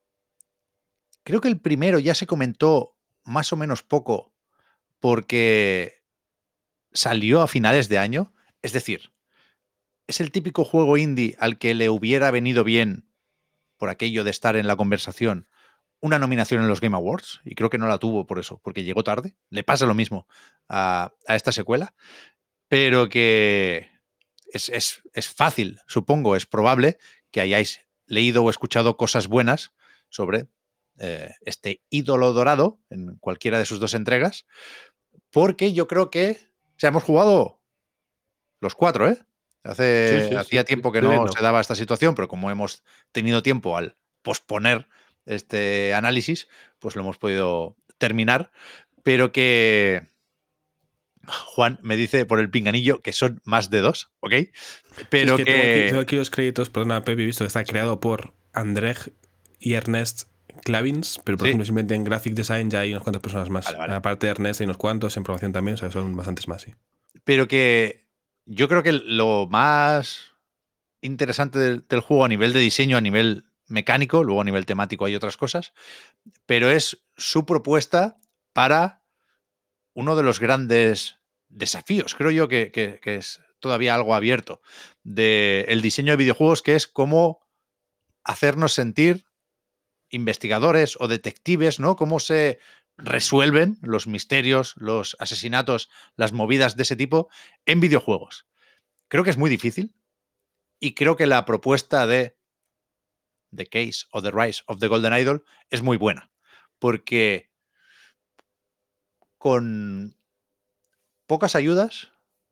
creo que el primero ya se comentó más o menos poco porque salió a finales de año. Es decir, es el típico juego indie al que le hubiera venido bien, por aquello de estar en la conversación, una nominación en los Game Awards, y creo que no la tuvo por eso, porque llegó tarde. Le pasa lo mismo a esta secuela, pero que es fácil, supongo, es probable que hayáis leído o escuchado cosas buenas sobre este ídolo dorado en cualquiera de sus 2 entregas, porque yo creo que hemos jugado los 4, ¿eh? Hacía tiempo que Estoy no viendo. se daba esta situación, pero como hemos tenido tiempo al posponer este análisis, pues lo hemos podido terminar, pero que Juan me dice por el pinganillo que son más de 2, ¿ok? Pero Sí, es que tengo aquí los créditos, perdona, Pepe, he visto que está creado por Andrej y Ernest Clavins, pero por Sí. ejemplo, simplemente en Graphic Design ya hay unas cuantas personas más. Vale. Aparte de Ernest hay unos cuantos, en programación también, o sea, son bastantes más, sí. Pero que yo creo que lo más interesante del juego a nivel de diseño, a nivel mecánico, luego a nivel temático hay otras cosas, pero es su propuesta para uno de los grandes desafíos, creo yo que es todavía algo abierto, del diseño de videojuegos, que es cómo hacernos sentir investigadores o detectives, ¿no? Cómo se resuelven los misterios, los asesinatos, las movidas de ese tipo en videojuegos. Creo que es muy difícil y creo que la propuesta de The Case o The Rise of the Golden Idol es muy buena, porque con pocas ayudas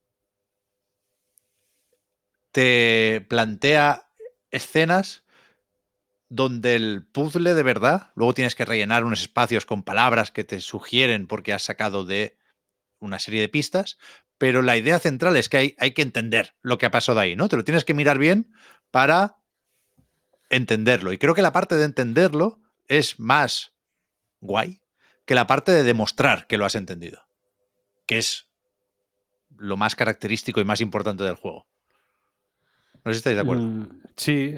te plantea escenas donde el puzzle de verdad, luego tienes que rellenar unos espacios con palabras que te sugieren porque has sacado de una serie de pistas, pero la idea central es que hay que entender lo que ha pasado ahí, ¿no? Te lo tienes que mirar bien para entenderlo. Y creo que la parte de entenderlo es más guay que la parte de demostrar que lo has entendido, que es lo más característico y más importante del juego. No sé si estáis de acuerdo. Sí,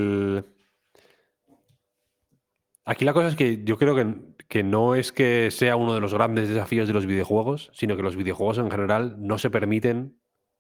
aquí la cosa es que yo creo que no es que sea uno de los grandes desafíos de los videojuegos, sino que los videojuegos en general no se permiten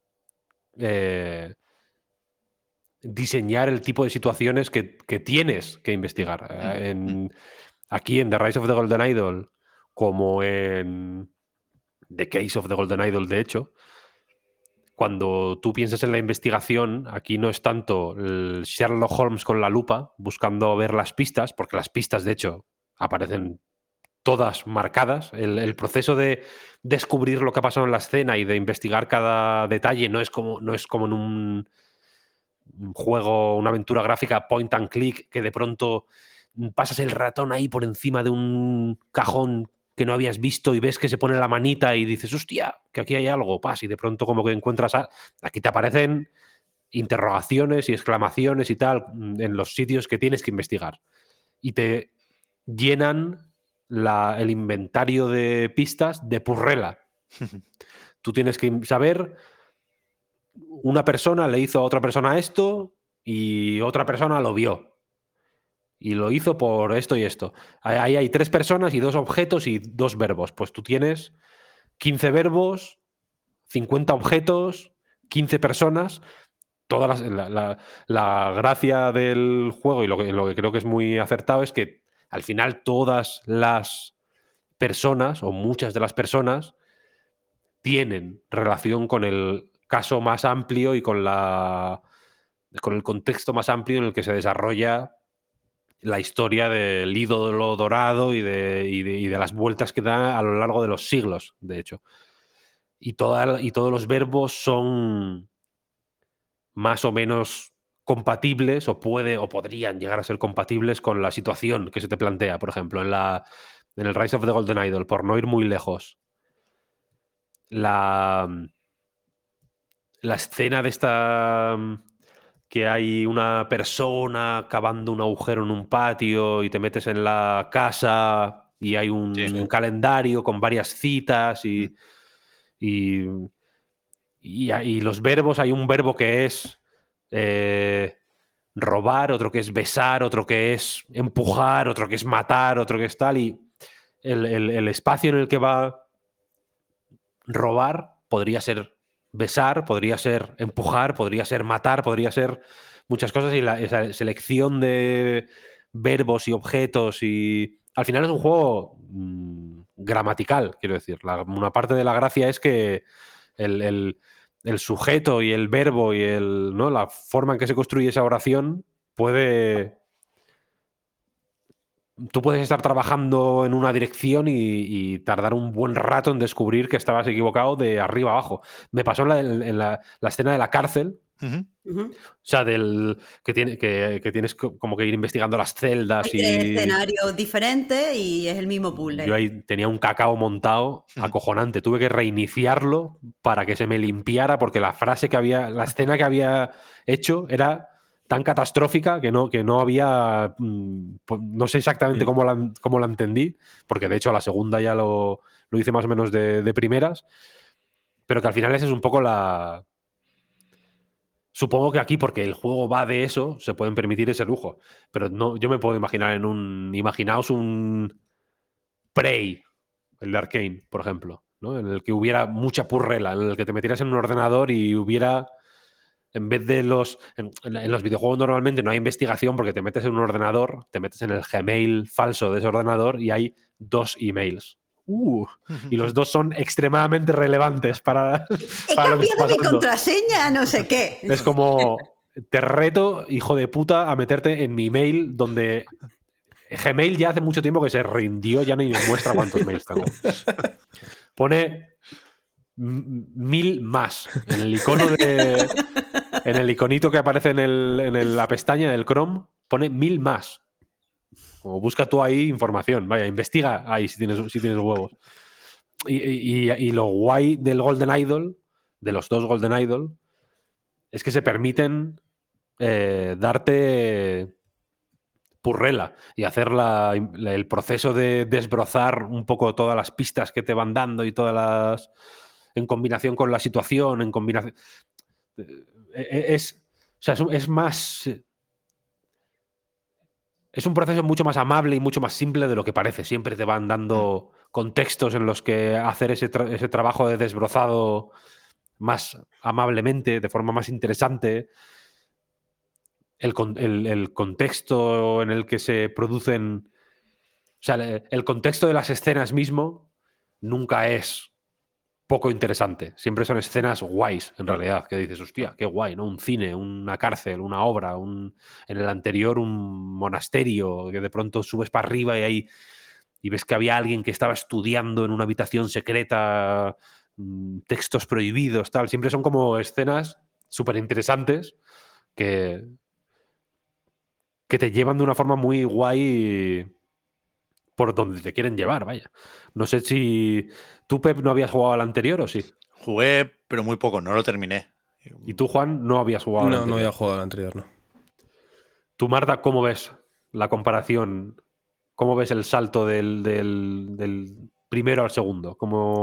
diseñar el tipo de situaciones que tienes que investigar. Aquí en The Rise of the Golden Idol, como en The Case of the Golden Idol, de hecho, cuando tú piensas en la investigación, aquí no es tanto el Sherlock Holmes con la lupa buscando ver las pistas, porque las pistas, de hecho, aparecen todas marcadas. El proceso de descubrir lo que ha pasado en la escena y de investigar cada detalle no es como en un juego, una aventura gráfica point and click, que de pronto pasas el ratón ahí por encima de un cajón que no habías visto y ves que se pone la manita y dices, hostia, que aquí hay algo, y de pronto como que encuentras... Aquí te aparecen interrogaciones y exclamaciones y tal en los sitios que tienes que investigar. Y te llenan el inventario de pistas de purrela. Tú tienes que saber, una persona le hizo a otra persona esto y otra persona lo vio. Y lo hizo por esto y esto. Ahí hay 3 personas y 2 objetos y 2 verbos. Pues tú tienes 15 verbos, 50 objetos, 15 personas. La gracia del juego y lo que creo que es muy acertado es que al final todas las personas o muchas de las personas tienen relación con el caso más amplio y con el contexto más amplio en el que se desarrolla la historia del ídolo dorado y de las vueltas que da a lo largo de los siglos, de hecho. Y todos los verbos son más o menos compatibles o podrían llegar a ser compatibles con la situación que se te plantea. Por ejemplo, en el Rise of the Golden Idol, por no ir muy lejos, la escena de esta... que hay una persona cavando un agujero en un patio y te metes en la casa y hay un calendario con varias citas y los verbos, hay un verbo que es robar, otro que es besar, otro que es empujar, otro que es matar, otro que es tal, y el espacio en el que va robar podría ser besar, podría ser empujar, podría ser matar, podría ser muchas cosas, y esa selección de verbos y objetos, y al final es un juego gramatical, quiero decir. Una parte de la gracia es que el sujeto y el verbo y ¿no? la forma en que se construye esa oración tú puedes estar trabajando en una dirección y tardar un buen rato en descubrir que estabas equivocado de arriba a abajo. Me pasó en la escena de la cárcel. O sea, que tienes como que ir investigando las celdas. Hay 3 escenarios diferentes y es el mismo puzzle. Yo ahí tenía un cacao montado acojonante. Tuve que reiniciarlo para que se me limpiara, porque la escena que había hecho era tan catastrófica que no había... no sé exactamente cómo la entendí, porque de hecho a la segunda ya lo hice más o menos de primeras, pero que al final esa es un poco la... Supongo que aquí, porque el juego va de eso, se pueden permitir ese lujo. Pero no, yo me puedo imaginar imaginaos un Prey, el de Arcane, por ejemplo, ¿no? En el que hubiera mucha purrela, en el que te metieras en un ordenador y hubiera... En vez de en los videojuegos normalmente no hay investigación porque te metes en un ordenador, te metes en el Gmail falso de ese ordenador y hay 2 emails. Y los 2 son extremadamente relevantes para... He cambiado mi contraseña, no sé qué. Es como, te reto, hijo de puta, a meterte en mi email, donde Gmail ya hace mucho tiempo que se rindió, ya ni me muestra cuántos mails tengo. Pone 1000 más en el icono en el iconito que aparece en la pestaña del Chrome, pone 1000 más. O busca tú ahí información, vaya, investiga ahí si tienes huevos. Y lo guay del Golden Idol, de los 2 Golden Idol, es que se permiten darte purrela y hacer el proceso de desbrozar un poco todas las pistas que te van dando y en combinación con la situación, en combinación... Es más... Es un proceso mucho más amable y mucho más simple de lo que parece. Siempre te van dando contextos en los que hacer ese trabajo de desbrozado más amablemente, de forma más interesante. El contexto en el que se producen... O sea, el contexto de las escenas mismo nunca es poco interesante. Siempre son escenas guays, en realidad, que dices, hostia, qué guay, ¿no? Un cine, una cárcel, una obra, en el anterior un monasterio, que de pronto subes para arriba y ves que había alguien que estaba estudiando en una habitación secreta, textos prohibidos, tal. Siempre son como escenas súper interesantes que te llevan de una forma muy guay por donde te quieren llevar, vaya. No sé si tú, Pep, no habías jugado al anterior o sí. Jugué, pero muy poco, no lo terminé. Y tú, Juan, no habías jugado al No, anterior. no había jugado al anterior, no. Tú, Marta, ¿cómo ves la comparación? ¿Cómo ves el salto del primero al segundo?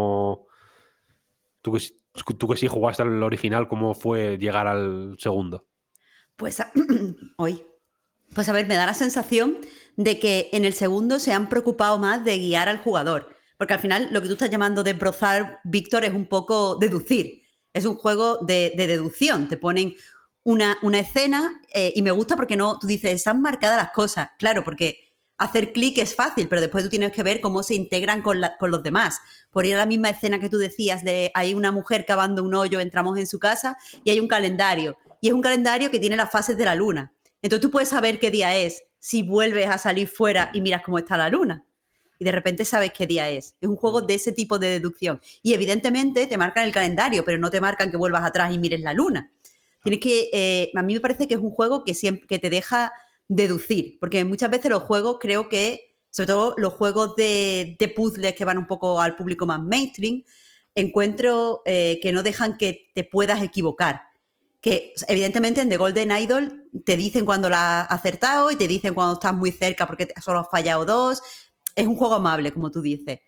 Tú que sí jugaste al original, ¿cómo fue llegar al segundo? Pues, hoy. Pues a ver, me da la sensación de que en el segundo se han preocupado más de guiar al jugador. Porque al final lo que tú estás llamando desbrozar, Víctor, es un poco deducir. Es un juego de deducción. Te ponen una escena y me gusta porque no, tú dices, están marcadas las cosas. Claro, porque hacer clic es fácil, pero después tú tienes que ver cómo se integran con los demás. Por ir a la misma escena que tú decías de hay una mujer cavando un hoyo, entramos en su casa y hay un calendario. Y es un calendario que tiene las fases de la luna. Entonces tú puedes saber qué día es si vuelves a salir fuera y miras cómo está la luna. Y de repente sabes qué día es. Es un juego de ese tipo de deducción. Y evidentemente te marcan el calendario, pero no te marcan que vuelvas atrás y mires la luna. Tienes que, a mí me parece que es un juego que te deja deducir, porque muchas veces los juegos creo que, sobre todo los juegos de puzzles que van un poco al público más mainstream, encuentro que no dejan que te puedas equivocar. Que evidentemente en The Golden Idol te dicen cuando la has acertado y te dicen cuando estás muy cerca porque solo has fallado 2. Es un juego amable, como tú dices.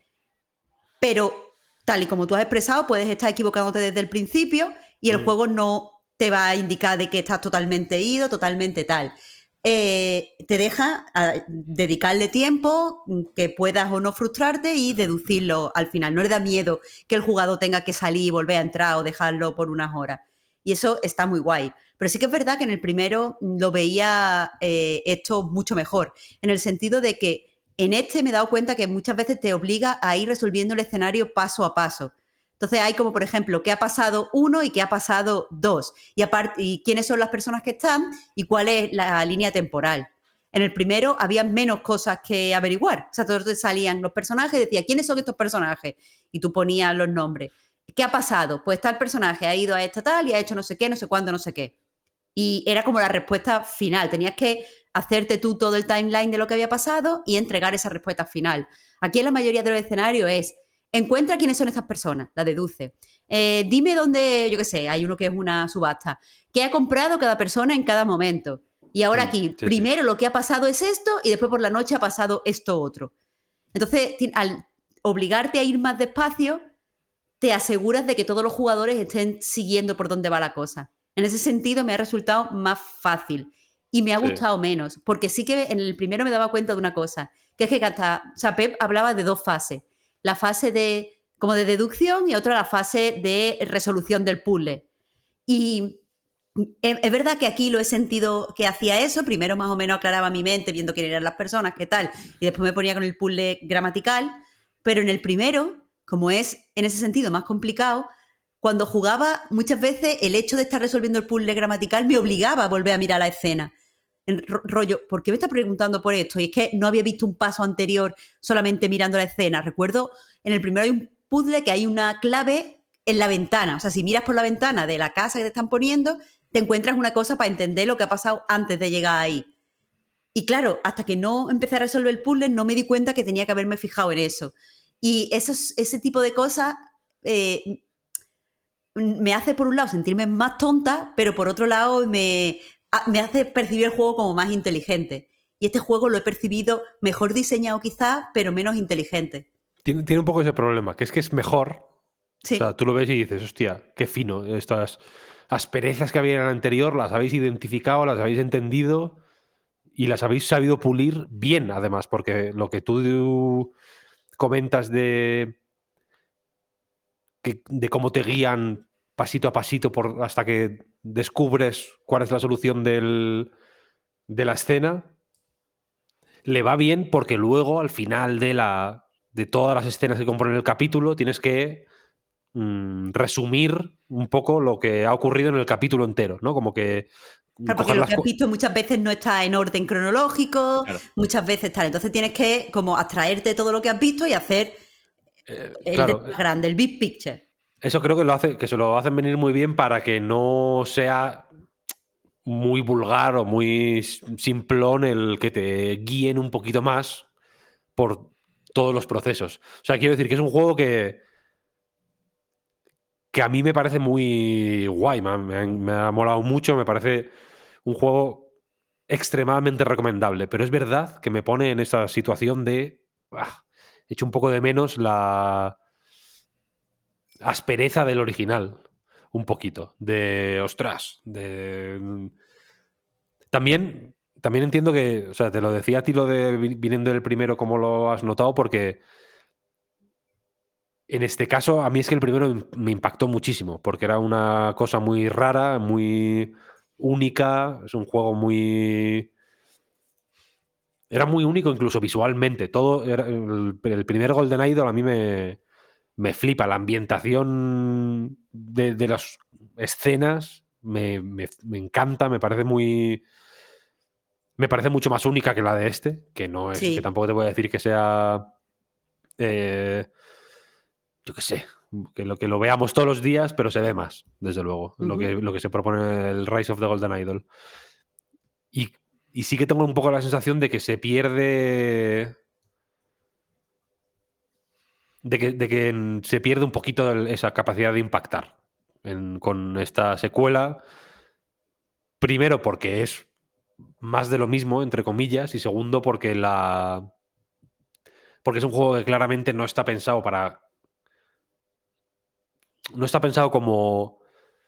Pero tal y como tú has expresado, puedes estar equivocándote desde el principio y el juego no te va a indicar de que estás totalmente ido, totalmente tal. Te deja dedicarle tiempo, que puedas o no frustrarte y deducirlo al final. No le da miedo que el jugador tenga que salir y volver a entrar o dejarlo por unas horas. Y eso está muy guay. Pero sí que es verdad que en el primero lo veía esto mucho mejor, en el sentido de que en este me he dado cuenta que muchas veces te obliga a ir resolviendo el escenario paso a paso. Entonces hay como, por ejemplo, qué ha pasado 1 y qué ha pasado 2. Y quiénes son las personas que están y cuál es la línea temporal. En el primero había menos cosas que averiguar. O sea, todos te salían los personajes y decía, ¿quiénes son estos personajes? Y tú ponías los nombres. ¿Qué ha pasado? Pues tal personaje ha ido a esta tal y ha hecho no sé qué, no sé cuándo, no sé qué. Y era como la respuesta final. Tenías que hacerte tú todo el timeline de lo que había pasado y entregar esa respuesta final. Aquí en la mayoría de los escenarios es, encuentra quiénes son estas personas, la deduce. Dime dónde, yo qué sé, hay uno que es una subasta. ¿Qué ha comprado cada persona en cada momento? Y ahora aquí, primero lo que ha pasado es esto y después por la noche ha pasado esto otro. Entonces, al obligarte a ir más despacio, te aseguras de que todos los jugadores estén siguiendo por dónde va la cosa. En ese sentido me ha resultado más fácil y me ha gustado menos, porque sí que en el primero me daba cuenta de una cosa, que es que hasta, o sea, Pep hablaba de dos fases, la fase de como de deducción y otra la fase de resolución del puzzle. Y es verdad que aquí lo he sentido que hacía eso, primero más o menos aclaraba mi mente viendo quiénes eran las personas, qué tal, y después me ponía con el puzzle gramatical, pero en el primero, como es en ese sentido más complicado, cuando jugaba muchas veces el hecho de estar resolviendo el puzzle gramatical me obligaba a volver a mirar la escena. En rollo, ¿por qué me está preguntando por esto? Y es que no había visto un paso anterior solamente mirando la escena. Recuerdo, en el primero hay un puzzle que hay una clave en la ventana. O sea, si miras por la ventana de la casa que te están poniendo, te encuentras una cosa para entender lo que ha pasado antes de llegar ahí. Y claro, hasta que no empecé a resolver el puzzle, no me di cuenta que tenía que haberme fijado en eso. Y ese tipo de cosas me hace, por un lado, sentirme más tonta, pero por otro lado, me hace percibir el juego como más inteligente. Y este juego lo he percibido mejor diseñado quizás, pero menos inteligente. Tiene un poco ese problema, que es mejor. Sí. O sea, tú lo ves y dices, hostia, qué fino. Estas asperezas que había en el anterior las habéis identificado, las habéis entendido y las habéis sabido pulir bien, además, porque lo que tú comentas de cómo te guían pasito a pasito hasta que descubres cuál es la solución de la escena, le va bien porque luego, al final de todas las escenas que componen el capítulo, tienes que resumir un poco lo que ha ocurrido en el capítulo entero, ¿no? Como que Claro, porque lo que has visto muchas veces no está en orden cronológico, Claro. muchas veces tal. Entonces tienes que como abstraerte de todo lo que has visto y hacer claro, el grande, el big picture. eso creo que se lo hacen venir muy bien para que no sea muy vulgar o muy simplón el que te guíen un poquito más por todos los procesos. O sea, quiero decir que es un juego que a mí me parece muy guay, me ha molado mucho, me parece un juego extremadamente recomendable, pero es verdad que me pone en esa situación de echo un poco de menos la aspereza del original, un poquito, de ostras, También entiendo que, o sea, te lo decía a ti lo de viniendo del primero, cómo lo has notado, porque en este caso a mí es que el primero me impactó muchísimo, porque era una cosa muy rara, muy única, es un juego muy... Era muy único incluso visualmente. Todo el primer Golden Idol a mí me flipa. La ambientación de las escenas me encanta, me parece muy... Me parece mucho más única que la de este, que no es, Sí. que tampoco te voy a decir que sea, yo qué sé, que lo veamos todos los días, pero se ve más, desde luego, lo que se propone el Rise of the Golden Idol. Y sí que tengo un poco la sensación de que se pierde, de que se pierde un poquito esa capacidad de impactar con esta secuela. Primero porque es más de lo mismo, entre comillas, y segundo porque es un juego que claramente no está pensado no está pensado como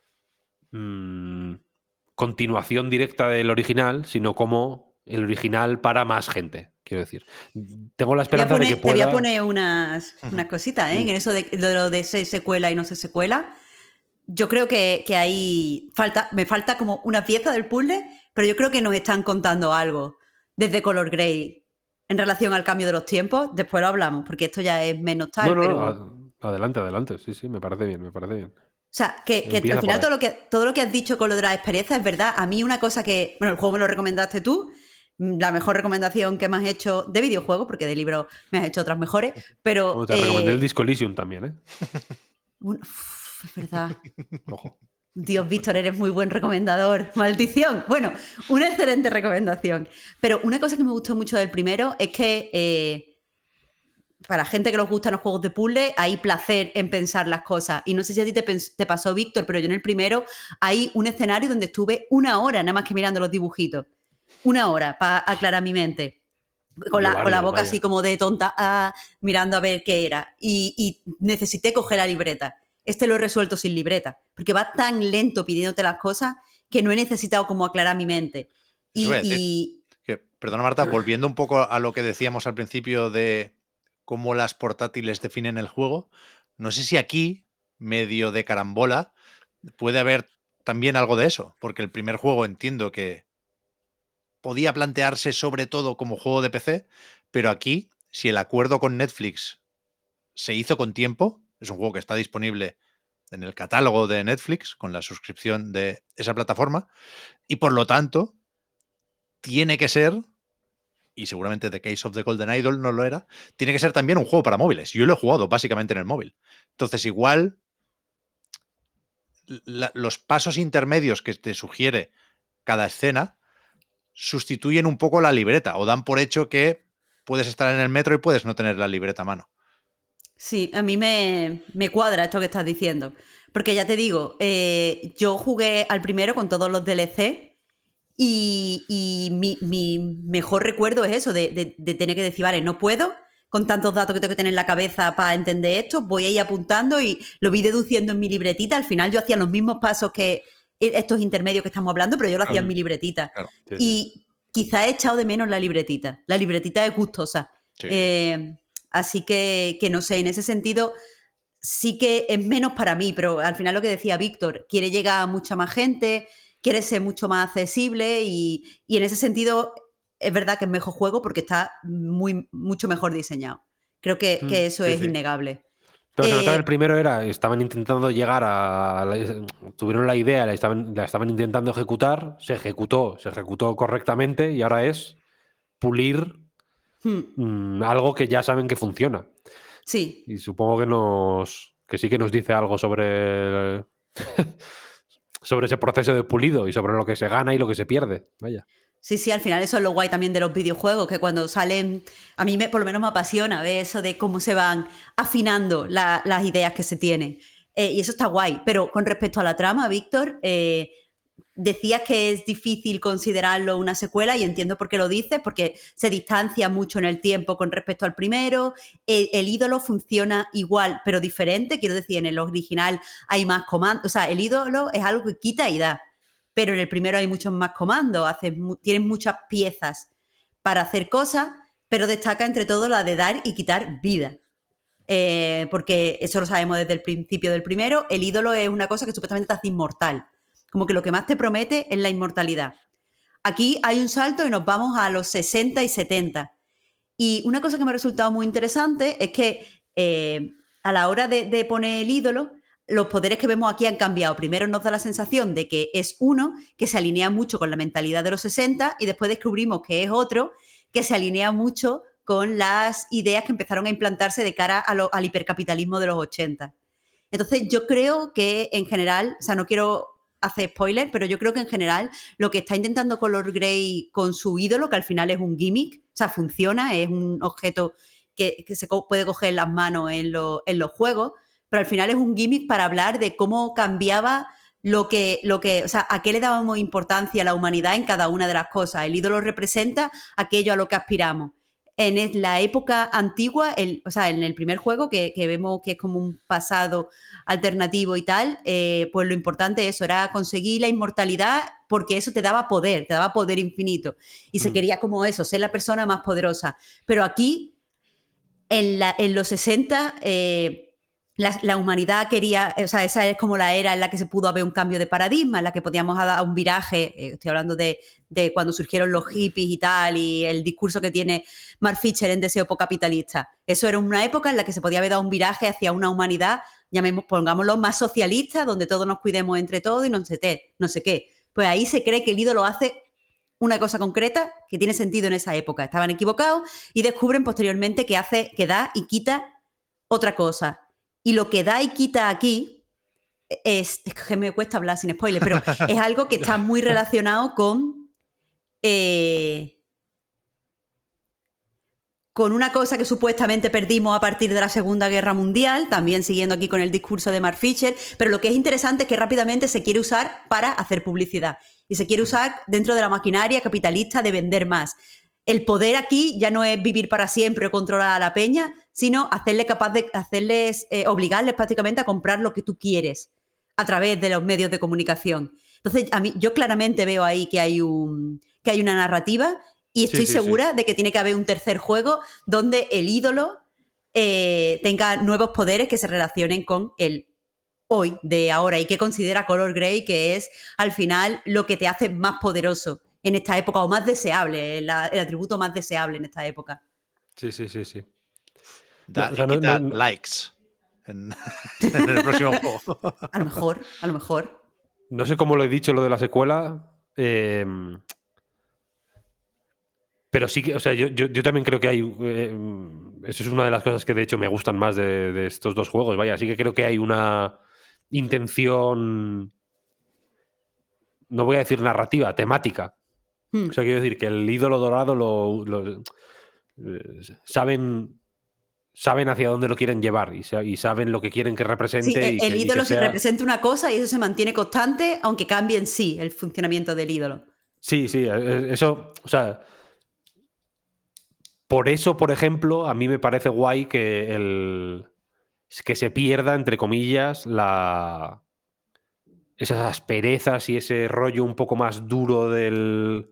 continuación directa del original, sino como el original para más gente, quiero decir. Tengo la esperanza de que Te voy a pueda... poner unas cositas, ¿eh? En eso de lo de se secuela y no se secuela. Yo creo que ahí me falta como una pieza del puzzle, pero yo creo que nos están contando algo desde Color Grey en relación al cambio de los tiempos. Después lo hablamos, porque esto ya es menos tal, pero... adelante, sí, me parece bien. O sea, que Empieza al final por ahí. todo lo que has dicho con lo de las experiencias es verdad. A mí una cosa que... Bueno, el juego me lo recomendaste tú. La mejor recomendación que me has hecho de videojuego, porque de libro me has hecho otras mejores, pero... Bueno, te recomendé el Disco Elysium también, ¿eh? Es verdad. Ojo. Dios, Víctor, eres muy buen recomendador. Maldición. Bueno, una excelente recomendación. Pero una cosa que me gustó mucho del primero es que para gente que les gustan los juegos de puzzle hay placer en pensar las cosas. Y no sé si a ti te pasó, Víctor, pero yo en el primero hay un escenario donde estuve 1 hora nada más que mirando los dibujitos. 1 hora para aclarar mi mente. Con la boca así como de tonta, mirando a ver qué era. Y necesité coger la libreta. Este lo he resuelto sin libreta, porque va tan lento pidiéndote las cosas que no he necesitado como aclarar mi mente. Perdona, Marta, volviendo un poco a lo que decíamos al principio de cómo las portátiles definen el juego, no sé si aquí, medio de carambola, puede haber también algo de eso, porque el primer juego entiendo que podía plantearse sobre todo como juego de PC, pero aquí, si el acuerdo con Netflix se hizo con tiempo, es un juego que está disponible en el catálogo de Netflix con la suscripción de esa plataforma y por lo tanto tiene que ser, y seguramente The Case of the Golden Idol no lo era, tiene que ser también un juego para móviles. Yo lo he jugado básicamente en el móvil. Entonces igual los pasos intermedios que te sugiere cada escena sustituyen un poco la libreta o dan por hecho que puedes estar en el metro y puedes no tener la libreta a mano. Sí, a mí me cuadra esto que estás diciendo. Porque ya te digo, yo jugué al primero con todos los DLC y mi mejor recuerdo es eso, de tener que decir, vale, no puedo, con tantos datos que tengo que tener en la cabeza para entender esto, voy a ir apuntando y lo vi deduciendo en mi libretita. Al final yo hacía los mismos pasos que estos intermedios que estamos hablando, pero yo lo hacía en mi libretita. Claro, sí. Y quizá he echado de menos la libretita. La libretita es gustosa. Sí. Así que no sé, en ese sentido sí que es menos para mí, pero al final lo que decía Víctor, quiere llegar a mucha más gente, quiere ser mucho más accesible y en ese sentido es verdad que es mejor juego porque está mucho mejor diseñado. Creo que eso es innegable. Pero se notaba el primero estaban intentando llegar tuvieron la idea, la estaban intentando ejecutar, se ejecutó correctamente y ahora es pulir algo que ya saben que funciona. Sí. Y supongo que sí que nos dice algo sobre sobre ese proceso de pulido y sobre lo que se gana y lo que se pierde. Vaya. Sí, al final eso es lo guay también de los videojuegos, que cuando salen, a mí por lo menos me apasiona ver eso de cómo se van afinando las ideas que se tienen. Y eso está guay. Pero con respecto a la trama, Víctor, decías que es difícil considerarlo una secuela y entiendo por qué lo dices, porque se distancia mucho en el tiempo con respecto al primero. El ídolo funciona igual, pero diferente. Quiero decir, en el original hay más comandos. O sea, el ídolo es algo que quita y da. Pero en el primero hay muchos más comandos, tienes muchas piezas para hacer cosas, pero destaca entre todo la de dar y quitar vida. Porque eso lo sabemos desde el principio del primero, el ídolo es una cosa que supuestamente te hace inmortal. Como que lo que más te promete es la inmortalidad. Aquí hay un salto y nos vamos a los 60 y 70. Y una cosa que me ha resultado muy interesante es que a la hora de poner el ídolo, los poderes que vemos aquí han cambiado. Primero nos da la sensación de que es uno que se alinea mucho con la mentalidad de los 60 y después descubrimos que es otro que se alinea mucho con las ideas que empezaron a implantarse de cara al hipercapitalismo de los 80. Entonces yo creo que en general, o sea, no quiero hacer spoiler, pero yo creo que en general lo que está intentando Color Grey con su ídolo, que al final es un gimmick, o sea, funciona, es un objeto que se puede coger en las manos en los juegos, pero al final es un gimmick para hablar de cómo cambiaba o sea, a qué le dábamos importancia a la humanidad en cada una de las cosas. El ídolo representa aquello a lo que aspiramos. En la época antigua, o sea, en el primer juego, que vemos que es como un pasado alternativo y tal, pues lo importante eso era conseguir la inmortalidad porque eso te daba poder infinito. Y se quería como eso, ser la persona más poderosa. Pero aquí, en los 60, la humanidad quería, o sea, esa es como la era en la que se pudo haber un cambio de paradigma, en la que podíamos dar un viraje, estoy hablando de cuando surgieron los hippies y tal, y el discurso que tiene Mark Fisher en Deseo Capitalista. Eso era una época en la que se podía haber dado un viraje hacia una humanidad, pongámoslo, más socialista, donde todos nos cuidemos entre todos y no sé qué. Pues ahí se cree que el ídolo hace una cosa concreta que tiene sentido en esa época. Estaban equivocados y descubren posteriormente que da y quita otra cosa. Y lo que da y quita aquí es que me cuesta hablar sin spoiler, pero es algo que está muy relacionado con una cosa que supuestamente perdimos a partir de la Segunda Guerra Mundial, también siguiendo aquí con el discurso de Mark Fisher, pero lo que es interesante es que rápidamente se quiere usar para hacer publicidad y se quiere usar dentro de la maquinaria capitalista de vender más. El poder aquí ya no es vivir para siempre o controlar a la peña, sino obligarles prácticamente a comprar lo que tú quieres a través de los medios de comunicación. Entonces, yo claramente veo ahí que hay una narrativa y estoy segura de que tiene que haber un tercer juego donde el ídolo tenga nuevos poderes que se relacionen con el hoy, de ahora, y que considera Color Grey que es al final lo que te hace más poderoso en esta época, o más deseable, el atributo más deseable en esta época. Sí. Quita likes en el próximo juego. A lo mejor. No sé cómo lo he dicho lo de la secuela, pero sí que, o sea, yo también creo que hay. Eso es una de las cosas que de hecho me gustan más de estos dos juegos. Vaya, sí que creo que hay una intención. No voy a decir narrativa, temática. O sea, quiero decir que el ídolo dorado saben hacia dónde lo quieren llevar y saben lo que quieren que represente. Sí, el ídolo se representa una cosa y eso se mantiene constante, aunque cambie en sí el funcionamiento del ídolo. Sí, eso, o sea, por eso, por ejemplo, a mí me parece guay que se pierda, entre comillas, esas asperezas y ese rollo un poco más duro de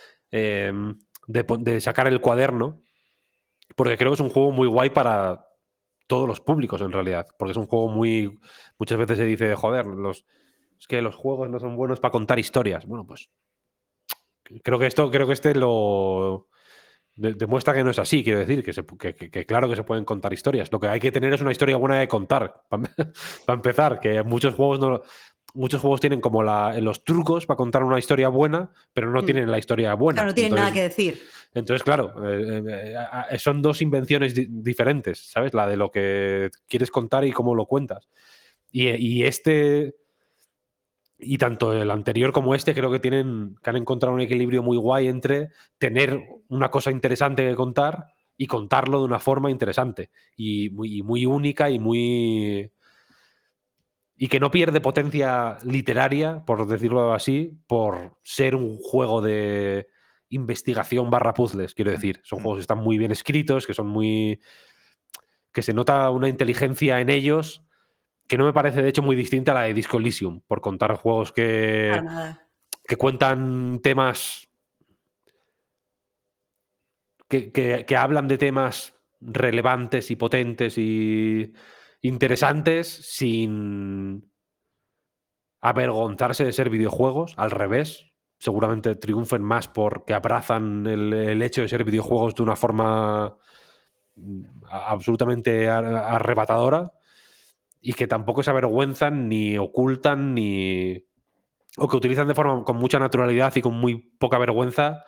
sacar el cuaderno, porque creo que es un juego muy guay para todos los públicos en realidad, porque es un juego muchas veces se dice, joder, es que los juegos no son buenos para contar historias. Bueno, pues creo que este lo demuestra que no es así, quiero decir, que claro que se pueden contar historias. Lo que hay que tener es una historia buena de contar, para empezar, que muchos juegos tienen como los trucos para contar una historia buena, pero no tienen la historia buena. Claro, no tienen nada que decir. Entonces, claro, son dos invenciones diferentes, ¿sabes? La de lo que quieres contar y cómo lo cuentas. Y tanto el anterior como este creo que han encontrado un equilibrio muy guay entre tener una cosa interesante que contar y contarlo de una forma interesante y muy única y que no pierde potencia literaria, por decirlo así, por ser un juego de investigación / puzzles, quiero decir. Son juegos que están muy bien escritos, que se nota una inteligencia en ellos que no me parece, de hecho, muy distinta a la de Disco Elysium, por contar juegos Para nada. que cuentan temas que hablan de temas relevantes y potentes y interesantes sin avergonzarse de ser videojuegos, al revés. Seguramente triunfen más porque abrazan el hecho de ser videojuegos de una forma absolutamente arrebatadora y que tampoco se avergüenzan ni ocultan o que utilizan de forma con mucha naturalidad y con muy poca vergüenza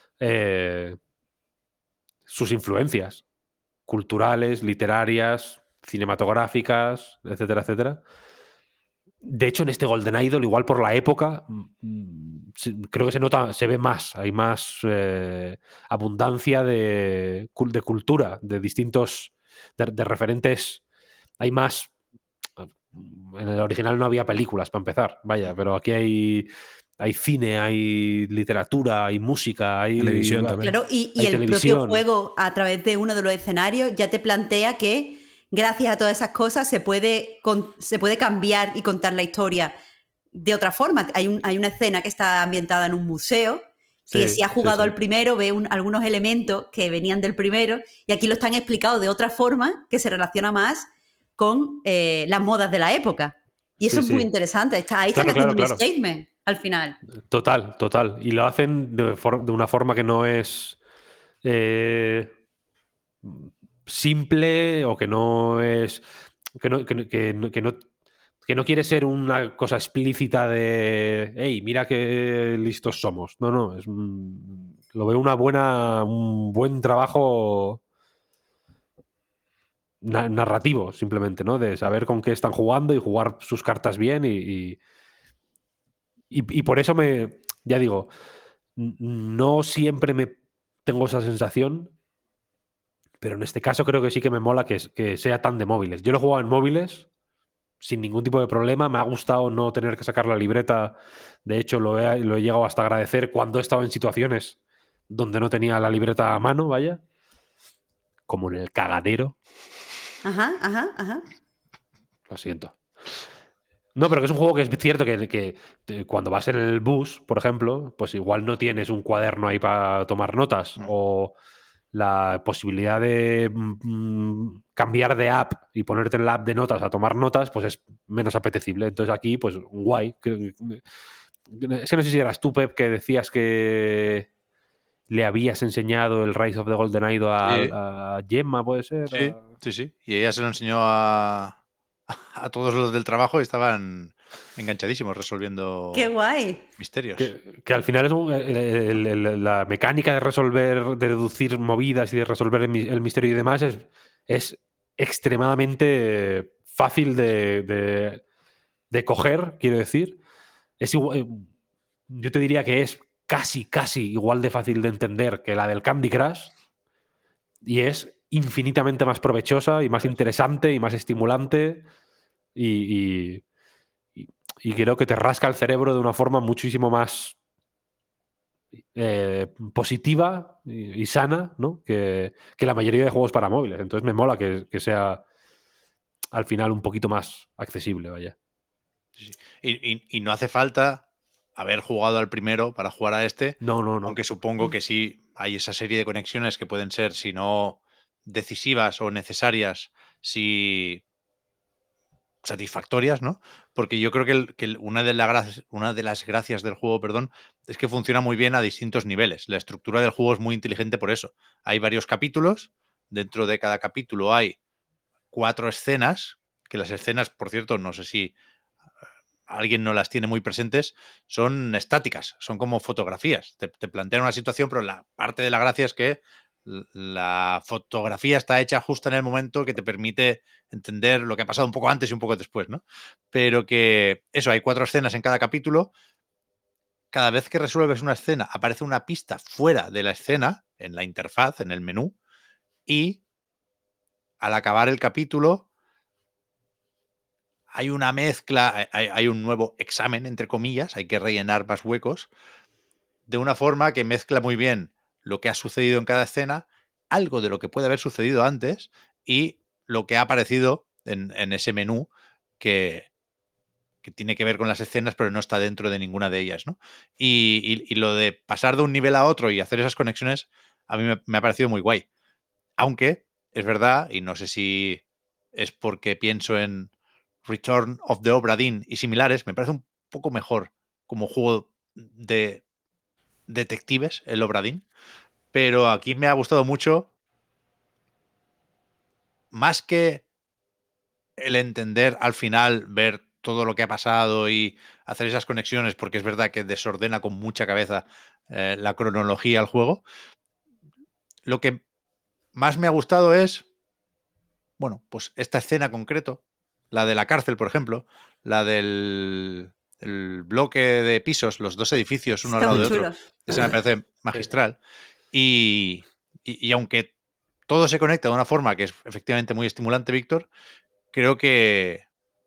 sus influencias culturales, literarias, cinematográficas, etcétera, etcétera. De hecho, en este Golden Idol, igual por la época, creo que se ve más, hay más abundancia de cultura, de distintos, de referentes, hay más. En el original no había películas, para empezar, vaya, pero aquí hay cine, hay literatura, hay música, hay televisión también. Claro, y hay el televisión. propio juego, a través de uno de los escenarios, ya te plantea que gracias a todas esas cosas se puede cambiar y contar la historia de otra forma. Hay una escena que está ambientada en un museo, que Sí, si ha jugado sí. al primero ve algunos elementos que venían del primero y aquí lo están explicados de otra forma que se relaciona más con las modas de la época. Y eso Sí, es muy sí. interesante. Ahí están Claro, haciendo claro, un claro. statement al final. Total. Y lo hacen de una forma que no es simple o que no es. Que no quiere ser una cosa explícita de hey, mira qué listos somos. No, lo veo un buen trabajo narrativo, simplemente, ¿no? De saber con qué están jugando y jugar sus cartas bien y por eso ya digo, no siempre tengo esa sensación, pero en este caso creo que sí que me mola que sea tan de móviles. Yo lo he jugado en móviles sin ningún tipo de problema, me ha gustado no tener que sacar la libreta, de hecho lo he llegado hasta agradecer cuando he estado en situaciones donde no tenía la libreta a mano, vaya, como en el cagadero, Ajá. lo siento. No, pero que es un juego que es cierto que cuando vas en el bus, por ejemplo, pues igual no tienes un cuaderno ahí para tomar notas o la posibilidad de cambiar de app y ponerte en la app de notas a tomar notas, pues es menos apetecible. Entonces aquí, pues guay. Es que no sé si eras tú, Pep, que decías que le habías enseñado el Rise of the Golden Idol a Gemma, ¿puede ser? Sí. Y ella se lo enseñó a todos los del trabajo y estaban enganchadísimos resolviendo ¡Qué guay! misterios. Que al final es la mecánica de resolver, de deducir movidas y de resolver el misterio y demás es extremadamente fácil de coger, quiero decir. Es igual, yo te diría que es casi igual de fácil de entender que la del Candy Crush y es infinitamente más provechosa y más interesante y más estimulante y creo que te rasca el cerebro de una forma muchísimo más positiva y sana, ¿no? que la mayoría de juegos para móviles. Entonces me mola que sea al final un poquito más accesible, vaya. Sí. Y no hace falta haber jugado al primero para jugar a este, No. aunque supongo que sí hay esa serie de conexiones que pueden ser, si no decisivas o necesarias, si satisfactorias, ¿no? Porque yo creo que una de las gracias del juego, perdón, es que funciona muy bien a distintos niveles. La estructura del juego es muy inteligente por eso. Hay varios capítulos, dentro de cada capítulo hay 4 escenas, que las escenas, por cierto, no sé si alguien no las tiene muy presentes, son estáticas, son como fotografías. Te plantean una situación, pero la parte de la gracia es que la fotografía está hecha justo en el momento que te permite entender lo que ha pasado un poco antes y un poco después, ¿no? Pero que eso, hay 4 escenas en cada capítulo. Cada vez que resuelves una escena, aparece una pista fuera de la escena, en la interfaz, en el menú, y al acabar el capítulo hay una mezcla, hay un nuevo examen, entre comillas, hay que rellenar más huecos, de una forma que mezcla muy bien lo que ha sucedido en cada escena, algo de lo que puede haber sucedido antes y lo que ha aparecido en ese menú que tiene que ver con las escenas, pero no está dentro de ninguna de ellas, ¿no? Y lo de pasar de un nivel a otro y hacer esas conexiones, a mí me ha parecido muy guay. Aunque es verdad, y no sé si es porque pienso en Return of the Obra Dinn y similares, me parece un poco mejor como juego de detectives el Obra Dinn, pero aquí me ha gustado mucho, más que el entender al final, ver todo lo que ha pasado y hacer esas conexiones, porque es verdad que desordena con mucha cabeza la cronología al juego. Lo que más me ha gustado es, bueno, pues esta escena concreto, la de la cárcel, por ejemplo, la del el bloque de pisos, los 2 edificios uno al Está lado muy de otro, chulo. ese me parece magistral. Y aunque todo se conecta de una forma que es efectivamente muy estimulante, Víctor, creo que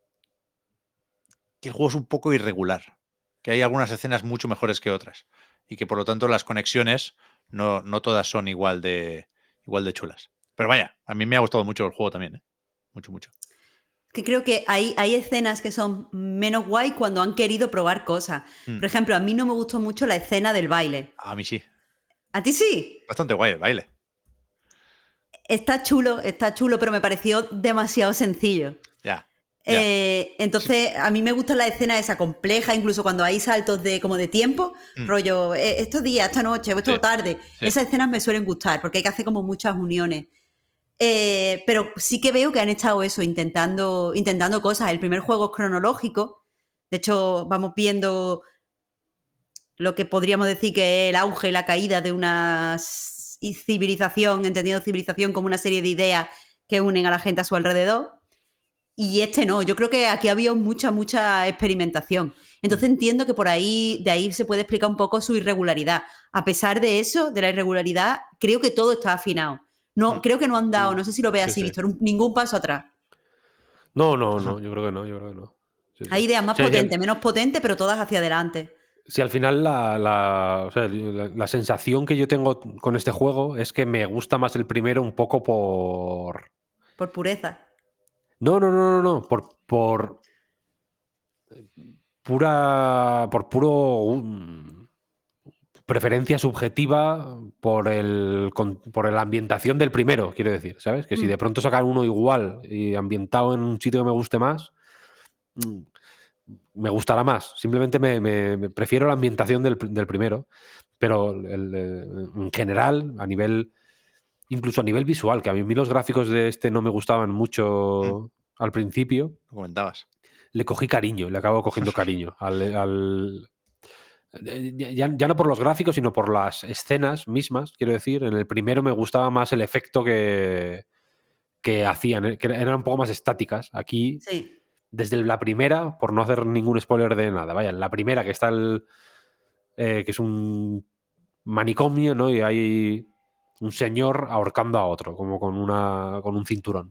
el juego es un poco irregular, que hay algunas escenas mucho mejores que otras y que por lo tanto las conexiones no todas son igual de chulas. Pero vaya, a mí me ha gustado mucho el juego también, ¿eh? Mucho, mucho. Que creo que hay escenas que son menos guay cuando han querido probar cosas. Por ejemplo, a mí no me gustó mucho la escena del baile. A mí sí. ¿A ti sí? Bastante guay el baile. Está chulo, pero me pareció demasiado sencillo. Ya. Entonces, a mí me gusta la escena esa compleja, incluso cuando hay saltos como de tiempo, rollo, estos días, esta noche, o esta tarde. Sí. Esas escenas me suelen gustar porque hay que hacer como muchas uniones. Pero sí que veo que han estado eso, intentando cosas. El primer juego es cronológico. De hecho, vamos viendo lo que podríamos decir que es el auge y la caída de una civilización, entendiendo civilización como una serie de ideas que unen a la gente a su alrededor. Y este no, yo creo que aquí había mucha experimentación. Entonces entiendo que de ahí se puede explicar un poco su irregularidad. A pesar de eso, de la irregularidad, creo que todo está afinado. No, creo que no han dado, no sé si lo veas así, sí. Víctor, ningún paso atrás. No, yo creo que no. Sí. Hay ideas más potentes, menos potentes, pero todas hacia adelante. Si al final la sensación que yo tengo con este juego es que me gusta más el primero un poco por... Por pureza. No. Por puro preferencia subjetiva por la ambientación del primero, quiero decir, ¿sabes? Que si de pronto sacan uno igual y ambientado en un sitio que me guste más, me gustará más. Simplemente me prefiero la ambientación del primero, pero en general, incluso a nivel visual, que a mí los gráficos de este no me gustaban mucho al principio. Lo comentabas. Le cogí cariño, le acabo cogiendo cariño ya no por los gráficos, sino por las escenas mismas, quiero decir. En el primero me gustaba más el efecto que hacían, que eran un poco más estáticas. Aquí, sí. Desde la primera, por no hacer ningún spoiler de nada, vaya, en la primera que está que es un manicomio, ¿no? Y hay un señor ahorcando a otro, como con un cinturón.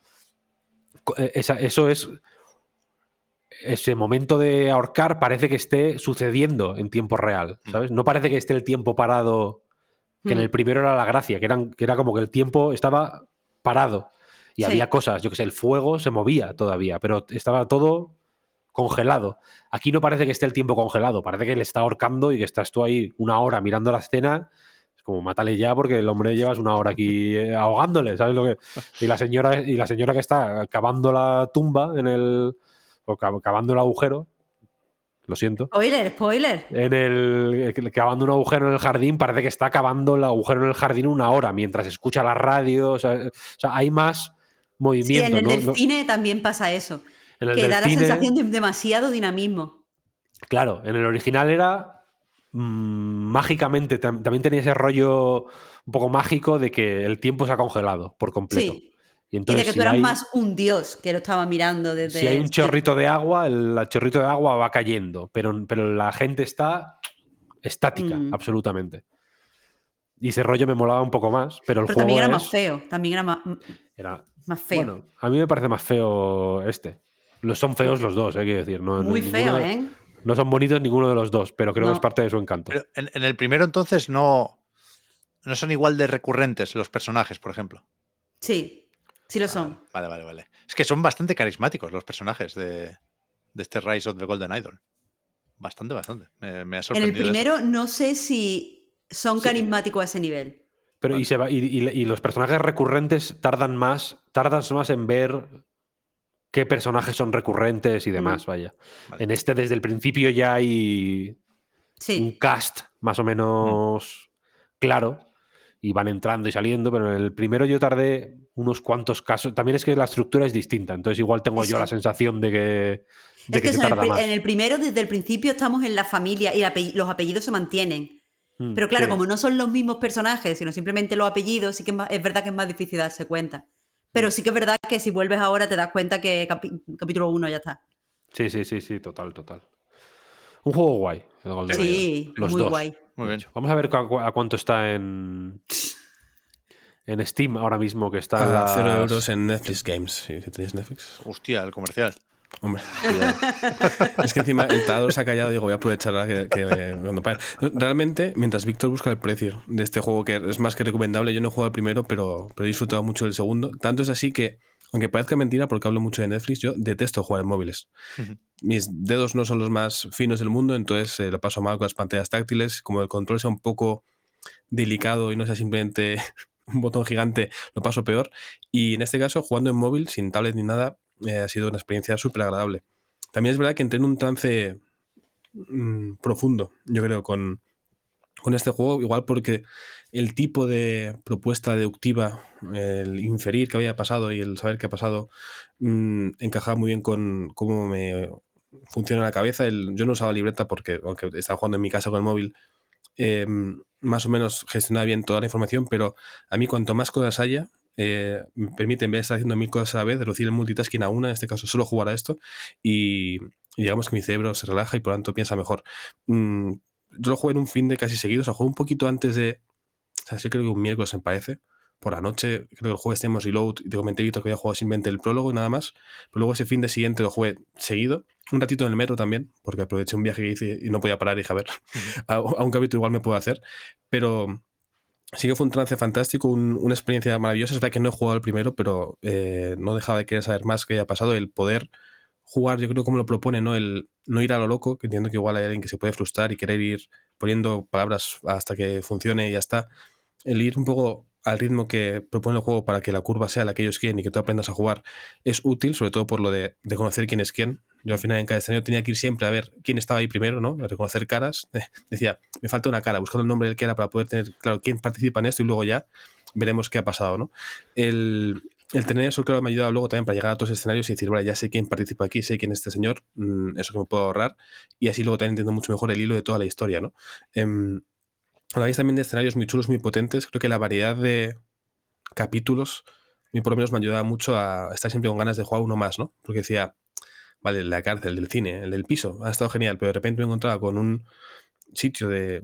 Eso es... Ese momento de ahorcar parece que esté sucediendo en tiempo real, ¿sabes? No parece que esté el tiempo parado, que en el primero era la gracia, que era como que el tiempo estaba parado y había cosas, yo que sé, el fuego se movía todavía, pero estaba todo congelado. Aquí no parece que esté el tiempo congelado, parece que le está ahorcando y que estás tú ahí una hora mirando la escena como mátale ya porque el hombre llevas una hora aquí ahogándole, ¿sabes lo que? Y la señora que está cavando la tumba o cavando el agujero, lo siento. Spoiler. Cavando un agujero en el jardín, parece que está cavando el agujero en el jardín una hora mientras escucha la radio. O sea, hay más movimiento. Sí, en el ¿no? del cine también pasa eso. En el Que del da la cine, sensación de demasiado dinamismo. claro, en el original era mágicamente, también tenía ese rollo un poco mágico de que el tiempo se ha congelado por completo. Sí. Y Y entonces, de que tú eras más un dios que lo estaba mirando desde. si hay un chorrito de agua, el chorrito de agua va cayendo, pero la gente está estática, absolutamente. Y ese rollo me molaba un poco más, pero el juego también era más feo. También era más feo. Bueno, a mí me parece más feo este. Son feos los dos, quiero decir. Muy feo, ¿eh? No son bonitos ninguno de los dos, pero creo que es parte de su encanto. Pero en el primero, entonces, no son igual de recurrentes los personajes, por ejemplo. Sí, sí lo son. Vale. Es que son bastante carismáticos los personajes de este Rise of the Golden Idol. Bastante. Me ha sorprendido. En el primero no sé si son carismáticos a ese nivel. Pero y los personajes recurrentes tardan más en ver qué personajes son recurrentes y demás, vaya. Vale. En este, desde el principio ya hay un cast más o menos claro y van entrando y saliendo, pero en el primero yo tardé unos cuantos casos. También es que la estructura es distinta, entonces igual tengo yo la sensación de que se tarda más. En el primero, desde el principio, estamos en la familia y los apellidos se mantienen. Pero claro, como no son los mismos personajes, sino simplemente los apellidos, sí que es verdad que es más difícil darse cuenta. Pero sí que es verdad que si vuelves ahora te das cuenta que capítulo 1 ya está. Sí, total. Un juego guay. Sí, los muy dos. guay. Muy bien. Vamos a ver a cuánto está en Steam ahora mismo, que está a 0 euros en Netflix Games. Si tenéis Netflix. Hostia, el comercial. Hombre, es que encima el taladro se ha callado y digo, voy a aprovechar cuando pare. Realmente, mientras Víctor busca el precio de este juego, que es más que recomendable, yo no he jugado al primero, pero he disfrutado mucho del segundo. Tanto es así que, aunque parezca mentira, porque hablo mucho de Netflix, yo detesto jugar en móviles. Mis dedos no son los más finos del mundo, entonces lo paso mal con las pantallas táctiles. Como el control sea un poco delicado y no sea simplemente un botón gigante, lo paso peor. Y en este caso, jugando en móvil, sin tablet ni nada, ha sido una experiencia súper agradable. También es verdad que entré en un trance profundo, yo creo, con este juego, igual porque el tipo de propuesta deductiva, el inferir qué había pasado y el saber qué ha pasado, encajaba muy bien con cómo me funciona la cabeza. Yo no usaba libreta porque, aunque estaba jugando en mi casa con el móvil, más o menos gestionaba bien toda la información, pero a mí cuanto más cosas haya, me permite, en vez de estar haciendo 1000 cosas a la vez, reducir el multitasking a una, en este caso solo jugar a esto, y digamos que mi cerebro se relaja y por lo tanto piensa mejor. Yo lo jugué en un fin de casi seguido, o sea, jugué un poquito antes de... O sea, sí, creo que un miércoles me parece. Por la noche, creo que el jueves tenemos reload y te comenté, Víctor, que había jugado simplemente el prólogo y nada más. Pero luego ese fin de siguiente lo jugué seguido. Un ratito en el metro también, porque aproveché un viaje que hice y no podía parar y dije, a ver, a un capítulo igual me puedo hacer. Pero sí que fue un trance fantástico, una experiencia maravillosa. Es verdad que no he jugado el primero, pero no dejaba de querer saber más qué haya pasado. El poder jugar, yo creo como lo propone, ¿no? El no ir a lo loco, que entiendo que igual hay alguien que se puede frustrar y querer ir poniendo palabras hasta que funcione y ya está. El ir un poco al ritmo que propone el juego para que la curva sea la que ellos quieren y que tú aprendas a jugar es útil, sobre todo por lo de conocer quién es quién. Yo al final en cada escenario tenía que ir siempre a ver quién estaba ahí primero, ¿no? A reconocer caras. Decía, me falta una cara, buscando el nombre del que era para poder tener claro quién participa en esto y luego ya veremos qué ha pasado, ¿no? El tener eso, claro, me ha ayudado luego también para llegar a otros escenarios y decir, vale, ya sé quién participa aquí, sé quién es este señor, eso que me puedo ahorrar, y así luego también entiendo mucho mejor el hilo de toda la historia, ¿no? Habláis también de escenarios muy chulos, muy potentes. Creo que la variedad de capítulos, a mí por lo menos me ayudaba mucho a estar siempre con ganas de jugar uno más, ¿no? Porque decía, vale, la cárcel, el del cine, el del piso, ha estado genial, pero de repente me encontraba con un sitio de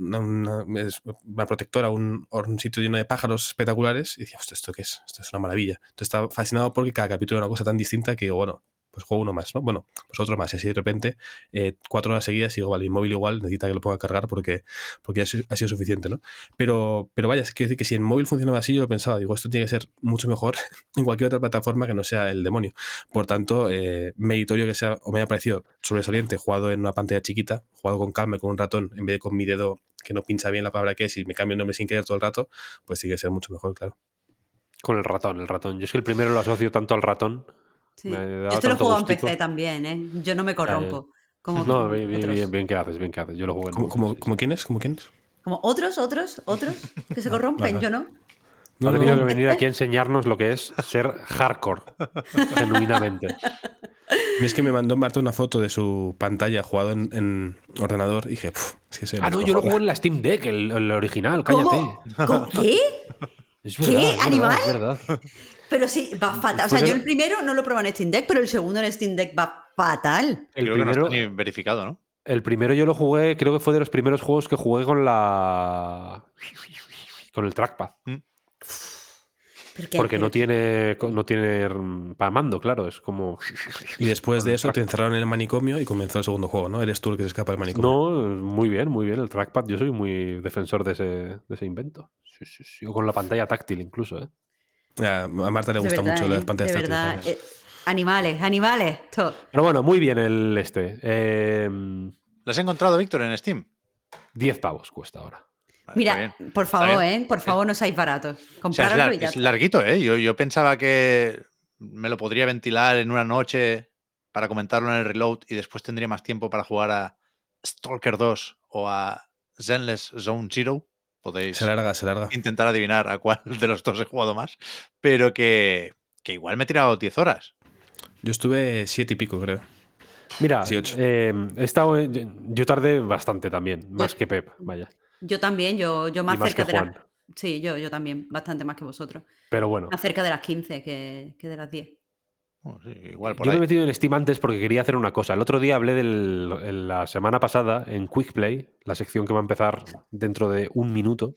una protectora, un sitio lleno de pájaros espectaculares y decía, ¿esto qué es? Esto es una maravilla. Entonces estaba fascinado porque cada capítulo era una cosa tan distinta que, bueno, pues juego uno más, ¿no? Bueno, pues otro más. Y así de repente, 4 horas seguidas y digo, vale, el móvil igual necesita que lo ponga a cargar porque ya ha sido suficiente, ¿no? Pero vaya, es que decir que si en móvil funcionaba así, yo lo pensaba, digo, esto tiene que ser mucho mejor en cualquier otra plataforma que no sea el demonio. Por tanto, meritorio que sea, o me ha parecido sobresaliente, jugado en una pantalla chiquita, jugado con calma y con un ratón, en vez de con mi dedo que no pincha bien la palabra que es y me cambio el nombre sin querer todo el rato, pues sí que ser mucho mejor, claro. Con el ratón. Yo es que el primero lo asocio tanto al ratón. Sí. Me ha dado Esto lo he tanto jugado en gustico. PC también, ¿eh? Yo no me corrompo. Como No, otros. bien que haces. Yo lo jugué en ¿Cómo quiénes? ¿Cómo quiénes? Como otros que se corrompen, vale. yo no. No, Ha no, tenido no. que venir aquí a enseñarnos lo que es ser hardcore, genuinamente. Es que me mandó Marta una foto de su pantalla jugado en ordenador y dije, es que se Ah, no, yo lo jugué en la Steam Deck, el original, cállate. ¿Cómo? ¿Qué? Es ¿Qué? verdad, ¿Animal? Es verdad. Pero sí, va fatal. O sea, yo el primero no lo probé en Steam Deck, pero el segundo en Steam Deck va fatal. El Creo que no está ni verificado, ¿no? El primero yo lo jugué, creo que fue de los primeros juegos que jugué con el trackpad. Porque no tiene para mando, claro, es como... Y después con de el eso te trackpad. encerraron en el manicomio y comenzó el segundo juego, ¿no? Eres tú el que se escapa del manicomio. No, muy bien, el trackpad. Yo soy muy defensor de ese invento. Sí. O con la pantalla táctil incluso, ¿eh? A Marta le De gusta verdad, mucho las pantallas de táctiles. verdad. Animales. Todo. Pero bueno, muy bien el este. ¿Lo has encontrado, Víctor, en Steam? 10 pavos cuesta ahora. Vale, Mira, está bien. por favor, bien. por favor, no seáis baratos. O sea, Comprároslo y ya es está. larguito, ¿eh? Yo pensaba que me lo podría ventilar en una noche para comentarlo en el reload y después tendría más tiempo para jugar a Stalker 2 o a Zenless Zone Zero. Podéis Se larga. intentar adivinar a cuál de los dos he jugado más, pero que igual me he tirado 10 horas. Yo estuve 7 y pico, creo. Mira, Sí, 8. yo tardé bastante también, más que Pep, vaya. Yo también, yo más Y más cerca que de Juan. las... Sí, yo también, bastante más que vosotros. Pero bueno. Más cerca de las 15 que de las 10. Bueno, sí, igual por Yo me he ahí. metido en Steam antes porque quería hacer una cosa. El otro día hablé la semana pasada en Quick Play, la sección que va a empezar dentro de un minuto.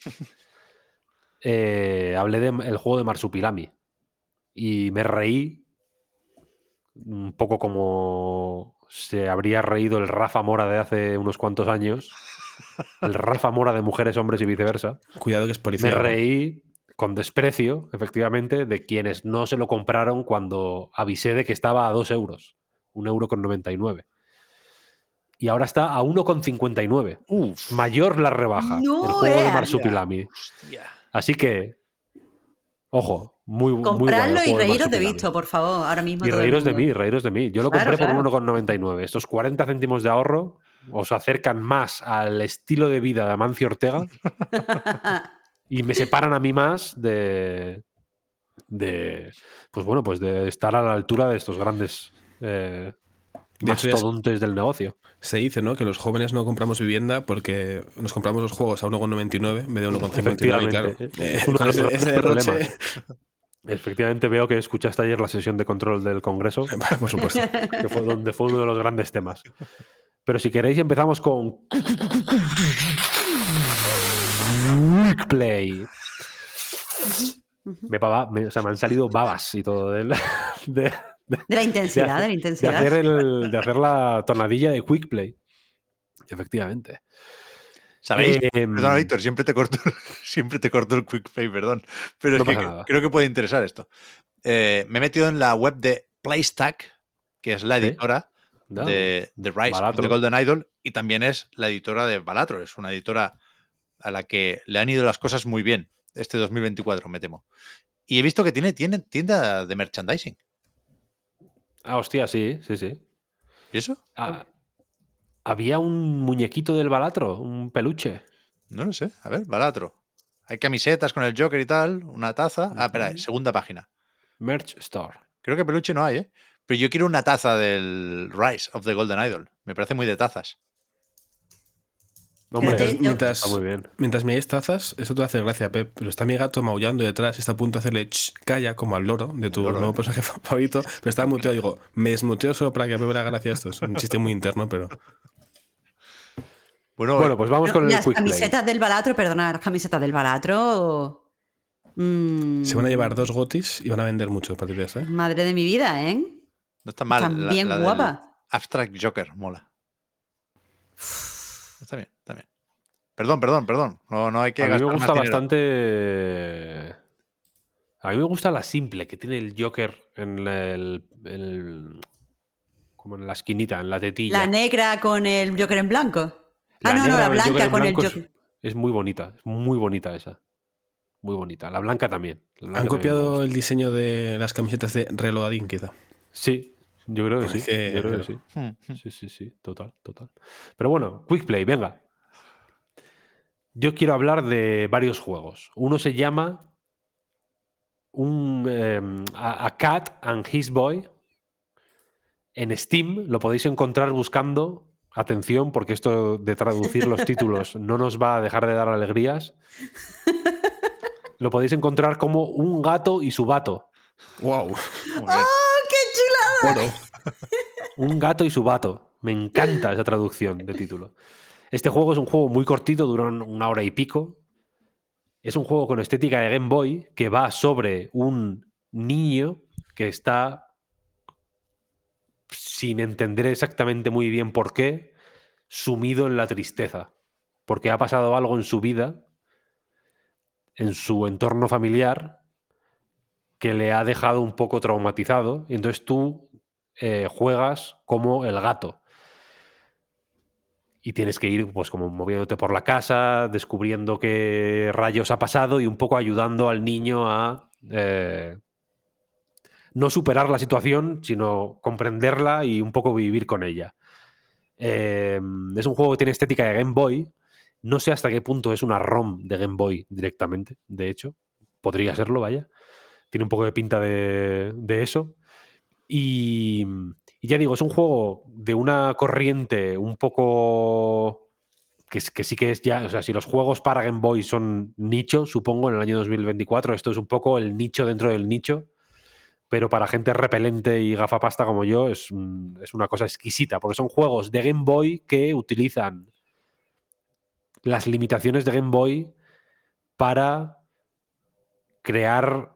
Hablé del juego de Marsupilami y me reí un poco como se habría reído el Rafa Mora de hace unos cuantos años, el Rafa Mora de Mujeres, Hombres y Viceversa. Cuidado que es policía. Me reí con desprecio, efectivamente, de quienes no se lo compraron cuando avisé de que estaba a 2 euros, 1,99 €. Y ahora está a 1,59. Uf. Mayor la rebaja. No el juego de veas. Marsupilami. Hostia. Así que, ojo, muy guay. Compradlo el y juego de reíros de Marsupilami. Visto, por favor, ahora mismo. Y todo el reíros de mundo. mí. Yo lo Claro, compré claro. por 1,99. Estos 40 céntimos de ahorro os acercan más al estilo de vida de Amancio Ortega y me separan a mí más de estar a la altura de estos grandes hecho, mastodontes del negocio. Se dice, ¿no? Que los jóvenes no compramos vivienda porque nos compramos los juegos a 1,99 en vez de 1,59. Claro. Es uno de los grandes problemas. Efectivamente, veo que escuchaste ayer la sesión de control del Congreso, Por supuesto. que fue donde fue uno de los grandes temas. Pero si queréis empezamos con Quick Play. Me han salido babas y todo de la intensidad, de hacer la tonadilla de Quick Play. Efectivamente. ¿Sabéis? Perdona, Víctor, siempre te corto el Quick Play, perdón. Pero no es que creo que puede interesar esto. Me he metido en la web de PlayStack, que es la editora de Rise of the Golden Idol, y también es la editora de Balatro. Es una editora a la que le han ido las cosas muy bien este 2024, me temo. Y he visto que tiene tienda de merchandising. Ah, hostia, sí. ¿Y eso? Había un muñequito del Balatro, un peluche. No lo sé. A ver, Balatro. Hay camisetas con el Joker y tal, una taza. Ah, espera, segunda página. Merch Store. Creo que peluche no hay, ¿eh? Pero yo quiero una taza del Rise of the Golden Idol. Me parece muy de tazas. Hombre, mientras, muy bien. Mientras me des tazas, eso te hace gracia, Pep. Pero está mi gato maullando detrás y está a punto de hacerle calla como al loro de tu nuevo personaje favorito. Pero estaba muteado. Digo, me desmuteo solo para que a Pep le haga gracia esto. Es un chiste muy interno, pero. Bueno, pues vamos con el Quick Play. Las camisetas del Balatro, perdona, las camisetas del Balatro. Se van a llevar 2 gotis y van a vender mucho a partir de eso, ¿eh? Madre de mi vida, ¿eh? No está mal. Están bien guapas. Abstract Joker, mola. Está bien. Perdón. No hay que gastar. A mí me gusta más bastante. A mí me gusta la simple que tiene el Joker en como en la esquinita, en la tetilla. La negra con el Joker en blanco. La no, la blanca con el Joker. Es muy bonita esa. Muy bonita. La blanca también. La blanca Han también me copiado gusta. el diseño de las camisetas de Reloading, quizá. Sí, yo creo que sí. Es que, Yo creo que claro. sí. Sí. Total. Pero bueno, Quick Play, venga. Yo quiero hablar de varios juegos. Uno se llama A Cat and His Boy. En Steam lo podéis encontrar buscando, atención, porque esto de traducir los títulos no nos va a dejar de dar alegrías. Lo podéis encontrar como Un gato y su vato. ¡Wow! Muy bien. ¡Oh, qué chulada! Oro. Un gato y su vato. Me encanta esa traducción de título. Este juego es un juego muy cortito, dura 1 hora y pico. Es un juego con estética de Game Boy que va sobre un niño que está, sin entender exactamente muy bien por qué, sumido en la tristeza. Porque ha pasado algo en su vida, en su entorno familiar, que le ha dejado un poco traumatizado. Y entonces tú juegas como el gato. Y tienes que ir pues como moviéndote por la casa, descubriendo qué rayos ha pasado y un poco ayudando al niño a no superar la situación, sino comprenderla y un poco vivir con ella. Es un juego que tiene estética de Game Boy. No sé hasta qué punto es una ROM de Game Boy directamente, de hecho. Podría serlo, vaya. Tiene un poco de pinta de eso. Y ya digo, es un juego de una corriente un poco que sí que es ya, o sea, si los juegos para Game Boy son nicho, supongo, en el año 2024, esto es un poco el nicho dentro del nicho, pero para gente repelente y gafapasta como yo es una cosa exquisita, porque son juegos de Game Boy que utilizan las limitaciones de Game Boy para crear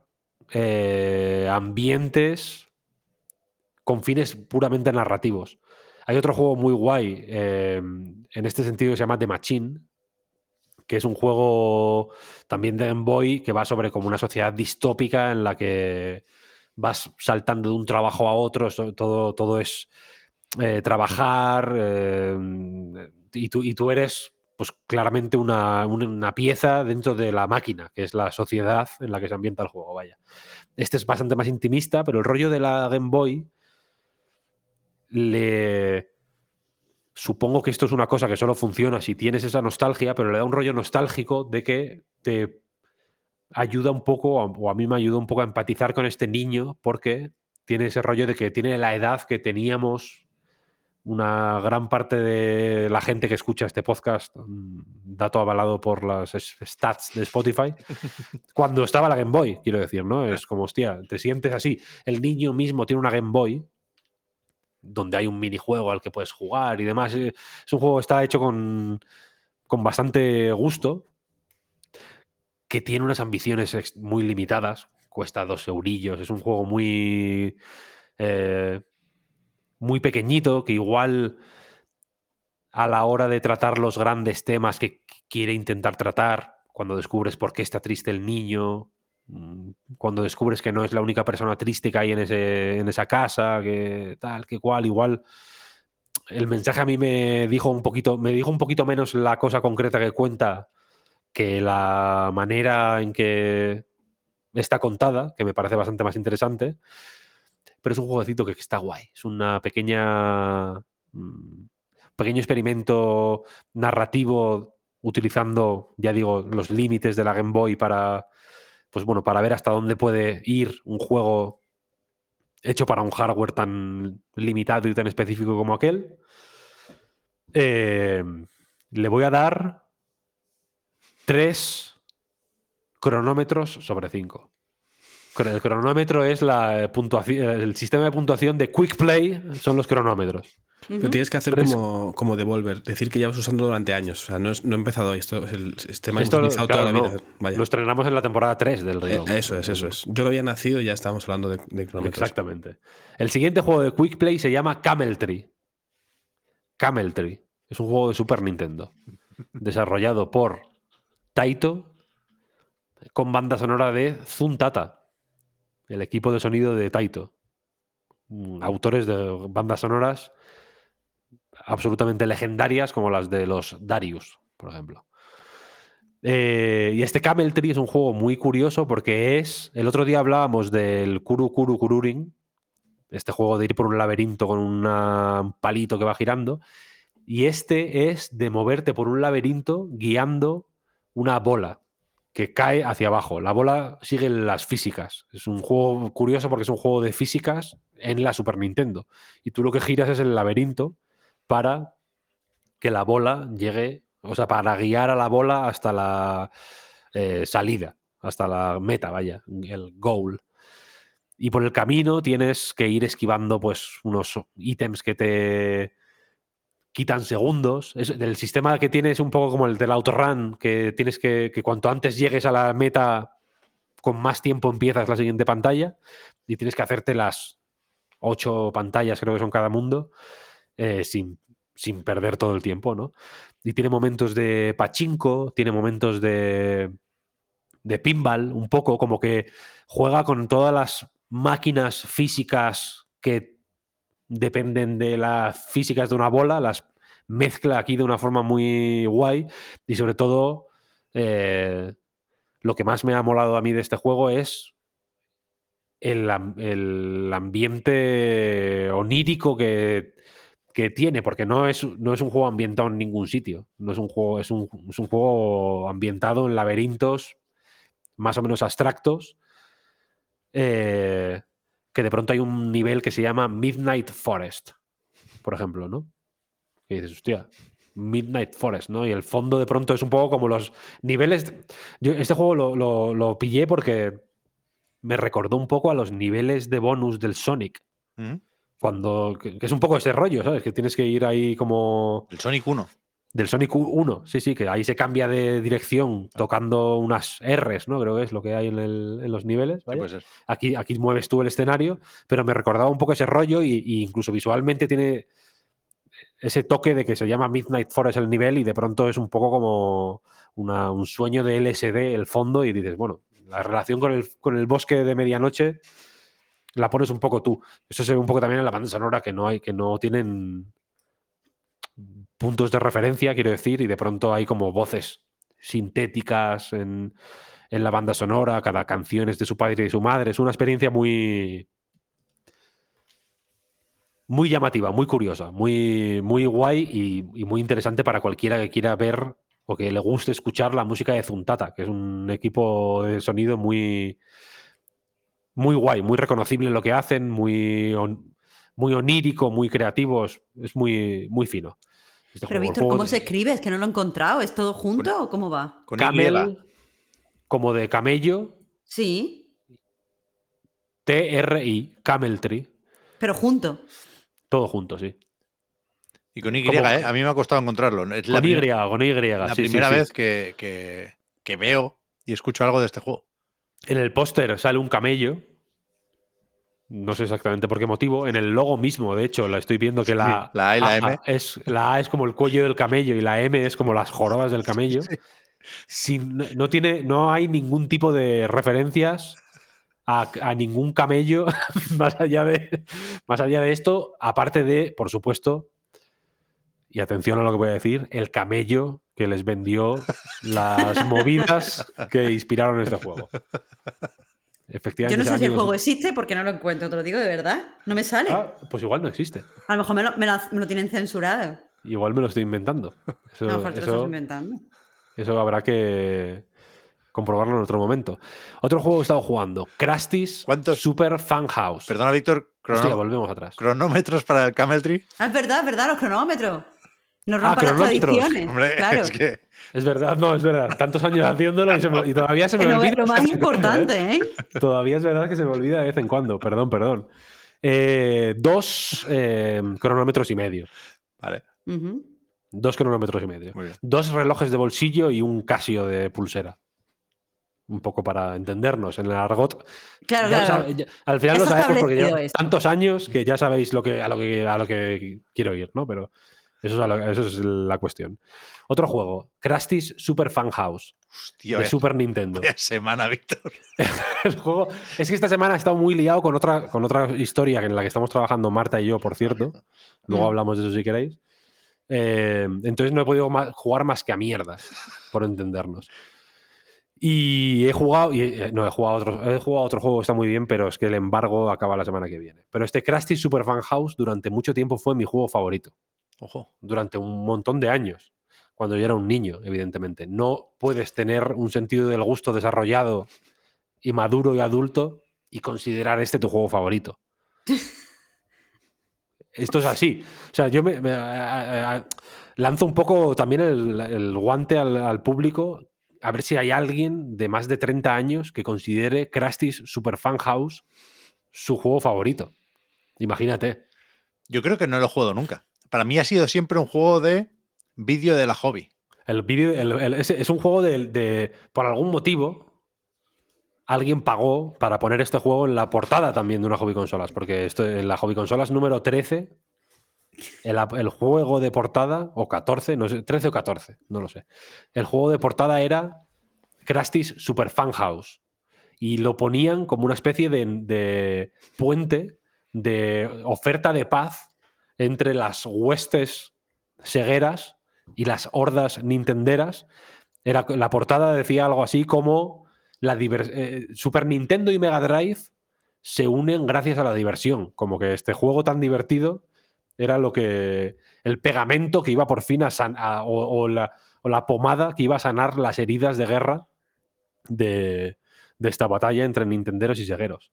ambientes con fines puramente narrativos. Hay otro juego muy guay en este sentido que se llama The Machine, que es un juego también de Game Boy que va sobre como una sociedad distópica en la que vas saltando de un trabajo a otro, todo es trabajar y tú eres pues claramente una pieza dentro de la máquina, que es la sociedad en la que se ambienta el juego, vaya. Este es bastante más intimista, pero el rollo de la Game Boy supongo que esto es una cosa que solo funciona si tienes esa nostalgia, pero le da un rollo nostálgico de que te ayuda un poco, o a mí me ayuda un poco a empatizar con este niño, porque tiene ese rollo de que tiene la edad que teníamos una gran parte de la gente que escucha este podcast, dato avalado por las stats de Spotify, cuando estaba la Game Boy, quiero decir, ¿no? Es como, hostia, te sientes así. El niño mismo tiene una Game Boy donde hay un minijuego al que puedes jugar y demás. Es un juego que está hecho con bastante gusto, que tiene unas ambiciones muy limitadas, cuesta 2 eurillos, es un juego muy, muy pequeñito, que igual a la hora de tratar los grandes temas que quiere intentar tratar, cuando descubres por qué está triste el niño, cuando descubres que no es la única persona triste que hay en esa casa, que tal, que cual, igual el mensaje a mí me dijo un poquito menos la cosa concreta que cuenta que la manera en que está contada, que me parece bastante más interesante, pero es un jueguecito que está guay. Es una pequeño experimento narrativo utilizando, ya digo, los límites de la Game Boy para, pues bueno, para ver hasta dónde puede ir un juego hecho para un hardware tan limitado y tan específico como aquel. Le voy a dar 3 cronómetros sobre 5. El cronómetro es la puntuación, el sistema de puntuación de Quick Play son los cronómetros. Pero tienes que hacer como Devolver, decir que llevas usando durante años. O sea, no he empezado esto, es el sistema que hemos utilizado claro, toda la vida. Vaya. Lo estrenamos en la temporada 3 del Reloj. Eso es. Yo que había nacido y ya estábamos hablando de kilómetros. Exactamente. El siguiente juego de Quick Play se llama Camel Tree. Camel Tree. Es un juego de Super Nintendo. Desarrollado por Taito, con banda sonora de Zuntata, el equipo de sonido de Taito. Autores de bandas sonoras absolutamente legendarias como las de los Darius, por ejemplo. Y este Camel Tree es un juego muy curioso porque es... El otro día hablábamos del Kururin, este juego de ir por un laberinto con un palito que va girando, y este es de moverte por un laberinto guiando una bola que cae hacia abajo. La bola sigue las físicas. Es un juego curioso porque es un juego de físicas en la Super Nintendo. Y tú lo que giras es el laberinto para que la bola llegue, o sea, para guiar a la bola hasta la salida, hasta la meta, vaya, el goal. Y por el camino tienes que ir esquivando pues unos ítems que te quitan segundos. El sistema que tienes es un poco como el del autorun, que tienes que cuanto antes llegues a la meta, con más tiempo empiezas la siguiente pantalla y tienes que hacerte las 8 pantallas, creo que son cada mundo, sin perder todo el tiempo, ¿no? Y tiene momentos de pachinko, tiene momentos de pinball, un poco como que juega con todas las máquinas físicas que dependen de las físicas de una bola, las mezcla aquí de una forma muy guay y sobre todo lo que más me ha molado a mí de este juego es el ambiente onírico que tiene, porque no es un juego ambientado en ningún sitio, no es un juego, es un juego ambientado en laberintos más o menos abstractos, que de pronto hay un nivel que se llama Midnight Forest, por ejemplo, ¿no? Y dices, hostia, Midnight Forest, ¿no? Y el fondo de pronto es un poco como los niveles... Yo este juego lo pillé porque me recordó un poco a los niveles de bonus del Sonic. Que es un poco ese rollo, ¿sabes? Que tienes que ir ahí como... El Sonic 1. Del Sonic 1, sí, que ahí se cambia de dirección tocando unas R's, ¿no? Creo que es lo que hay en los niveles. Sí, puede ser. Aquí mueves tú el escenario, pero me recordaba un poco ese rollo y incluso visualmente tiene ese toque de que se llama Midnight Forest el nivel y de pronto es un poco como un sueño de LSD el fondo y dices, bueno, la relación con el bosque de medianoche la pones un poco tú. Eso se ve un poco también en la banda sonora, que no tienen puntos de referencia, quiero decir, y de pronto hay como voces sintéticas en la banda sonora, cada canción es de su padre y de su madre. Es una experiencia muy llamativa, muy curiosa, muy guay y muy interesante para cualquiera que quiera ver o que le guste escuchar la música de Zuntata, que es un equipo de sonido muy guay, muy reconocible en lo que hacen, muy onírico, muy creativos, es muy fino. Pero Víctor, ¿cómo se escribe? Es que no lo he encontrado. ¿Es todo junto o cómo va? Con Camel, como de camello. Sí. TRI, Camel Tree. Pero junto. Todo junto, sí. Y con Y, a mí me ha costado encontrarlo. Es con Y. La primera vez que veo y escucho algo de este juego. En el póster sale un camello. No sé exactamente por qué motivo. En el logo mismo, de hecho, la estoy viendo que sí, la A y la M. La A es como el cuello del camello y la M es como las jorobas del camello. Sí. No hay ningún tipo de referencias a ningún camello más allá de esto, aparte de, por supuesto, y atención a lo que voy a decir, el camello que les vendió las movidas que inspiraron este juego. Efectivamente, yo no sé si el juego existe porque no lo encuentro, te lo digo de verdad. No me sale. Pues igual no existe. A lo mejor me lo tienen censurado. Igual me lo estoy inventando. A lo mejor te lo estás inventando. Eso habrá que comprobarlo en otro momento. Otro juego que he estado jugando, Crasty's Super Fun House. Perdona, Víctor. Hostia, volvemos atrás. ¿Cronómetros para el Camel Tree? Es verdad, los cronómetros. No rompan las tradiciones. Hombre, claro. Es verdad, es verdad. Tantos años haciéndolo y todavía se me olvida. Es lo más importante, ¿eh? Todavía es verdad que se me olvida de vez en cuando. Perdón. 2 cronómetros y medio. Vale. 2 cronómetros y medio. 2 relojes de bolsillo y un Casio de pulsera. Un poco para entendernos en el argot. Claro. Al final lo sabemos porque llevan tantos años que ya sabéis a lo que quiero ir, ¿no? Pero eso es la cuestión. Otro juego, Crasty's Super Fun House. Hostia, de Super Nintendo. Vaya semana, Víctor. El juego, es que esta semana he estado muy liado con otra historia en la que estamos trabajando Marta y yo, por cierto. Luego hablamos de eso si queréis. Entonces no he podido jugar más que a mierdas, por entendernos. Y he jugado otro juego que está muy bien, pero es que el embargo acaba la semana que viene. Pero este Crash Super Fan House durante mucho tiempo fue mi juego favorito. Ojo. Durante un montón de años. Cuando yo era un niño, evidentemente. No puedes tener un sentido del gusto desarrollado y maduro y adulto y considerar este tu juego favorito. Esto es así. O sea, yo lanzo un poco también el guante al público a ver si hay alguien de más de 30 años que considere Crash Super Fan House su juego favorito. Imagínate. Yo creo que no lo he jugado nunca. Para mí ha sido siempre un juego de vídeo de la hobby. Es un juego por algún motivo, alguien pagó para poner este juego en la portada también de una hobby consolas, porque en la hobby consolas número 13, el juego de portada, o 14, no sé, 13 o 14, no lo sé. El juego de portada era Crash Super Fan House. Y lo ponían como una especie de puente, de oferta de paz entre las huestes segueras y las hordas nintenderas. La portada decía algo así como Super Nintendo y Mega Drive se unen gracias a la diversión. Como que este juego tan divertido era el pegamento que iba por fin o la pomada que iba a sanar las heridas de guerra de esta batalla entre nintenderos y segueros.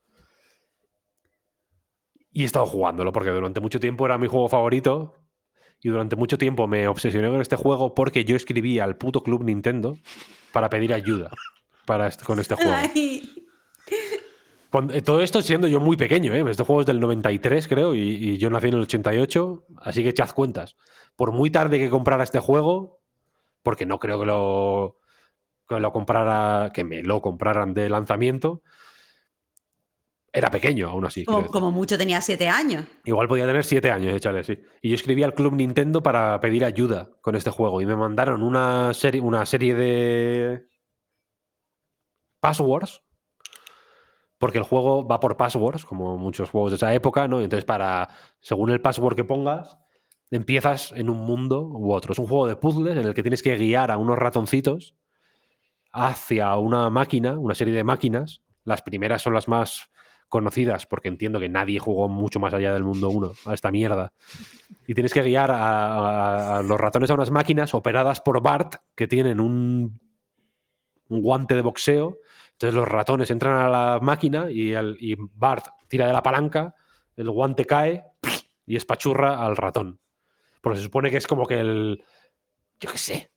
Y he estado jugándolo porque durante mucho tiempo era mi juego favorito y durante mucho tiempo me obsesioné con este juego porque yo escribía al puto Club Nintendo para pedir ayuda con este juego. Ay. Todo esto siendo yo muy pequeño, ¿eh? Este juego es del 93, creo, y yo nací en el 88, así que echad cuentas. Por muy tarde que comprara este juego, porque no creo que me lo compraran de lanzamiento, era pequeño aún así. Como mucho tenía 7 años. Igual podía tener 7 años, échale, sí. Y yo escribí al Club Nintendo para pedir ayuda con este juego y me mandaron una serie de passwords, porque el juego va por passwords, como muchos juegos de esa época, ¿no? Entonces, según el password que pongas, empiezas en un mundo u otro. Es un juego de puzzles en el que tienes que guiar a unos ratoncitos hacia una máquina, una serie de máquinas. Las primeras son las más conocidas, porque entiendo que nadie jugó mucho más allá del mundo 1 a esta mierda. Y tienes que guiar a los ratones a unas máquinas operadas por Bart, que tienen un guante de boxeo. Entonces los ratones entran a la máquina y Bart tira de la palanca, el guante cae y espachurra al ratón. Porque se supone que es como que yo qué sé,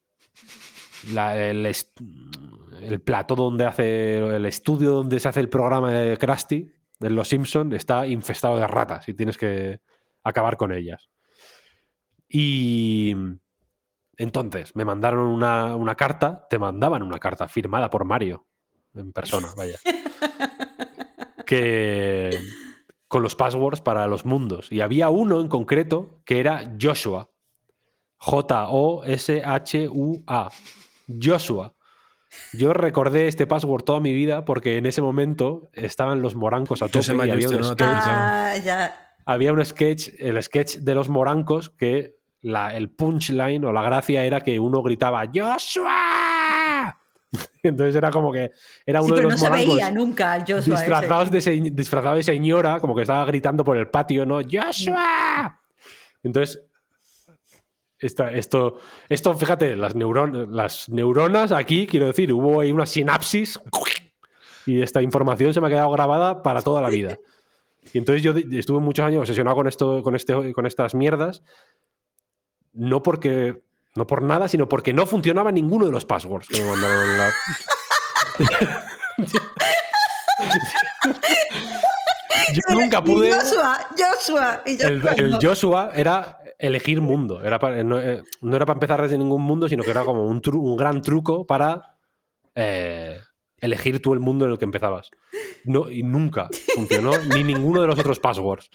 el plató donde el estudio donde se hace el programa de Krusty, de Los Simpson, está infestado de ratas y tienes que acabar con ellas. Y entonces me mandaron una carta, te mandaban una carta firmada por Mario, en persona, vaya. Con los passwords para los mundos. Y había uno en concreto que era Joshua. Joshua. Joshua. Yo recordé este password toda mi vida porque en ese momento estaban los morancos a tope y había un sketch, el sketch de los morancos que el punchline o la gracia era que uno gritaba ¡Joshua! Entonces era como que era uno de los morancos. No se veía nunca al Joshua disfrazado de señora, como que estaba gritando por el patio, ¿no? ¡Joshua! Entonces esto, fíjate, las neuronas aquí, quiero decir, hubo ahí una sinapsis y esta información se me ha quedado grabada para toda la vida. Y entonces yo estuve muchos años obsesionado con estas mierdas, no por nada, sino porque no funcionaba ninguno de los passwords que me mandaron en la... Yo nunca pude... Joshua. El Joshua era elegir mundo. No era para empezar desde ningún mundo, sino que era como un gran truco para elegir tú el mundo en el que empezabas. No, y nunca funcionó ni ninguno de los otros passwords.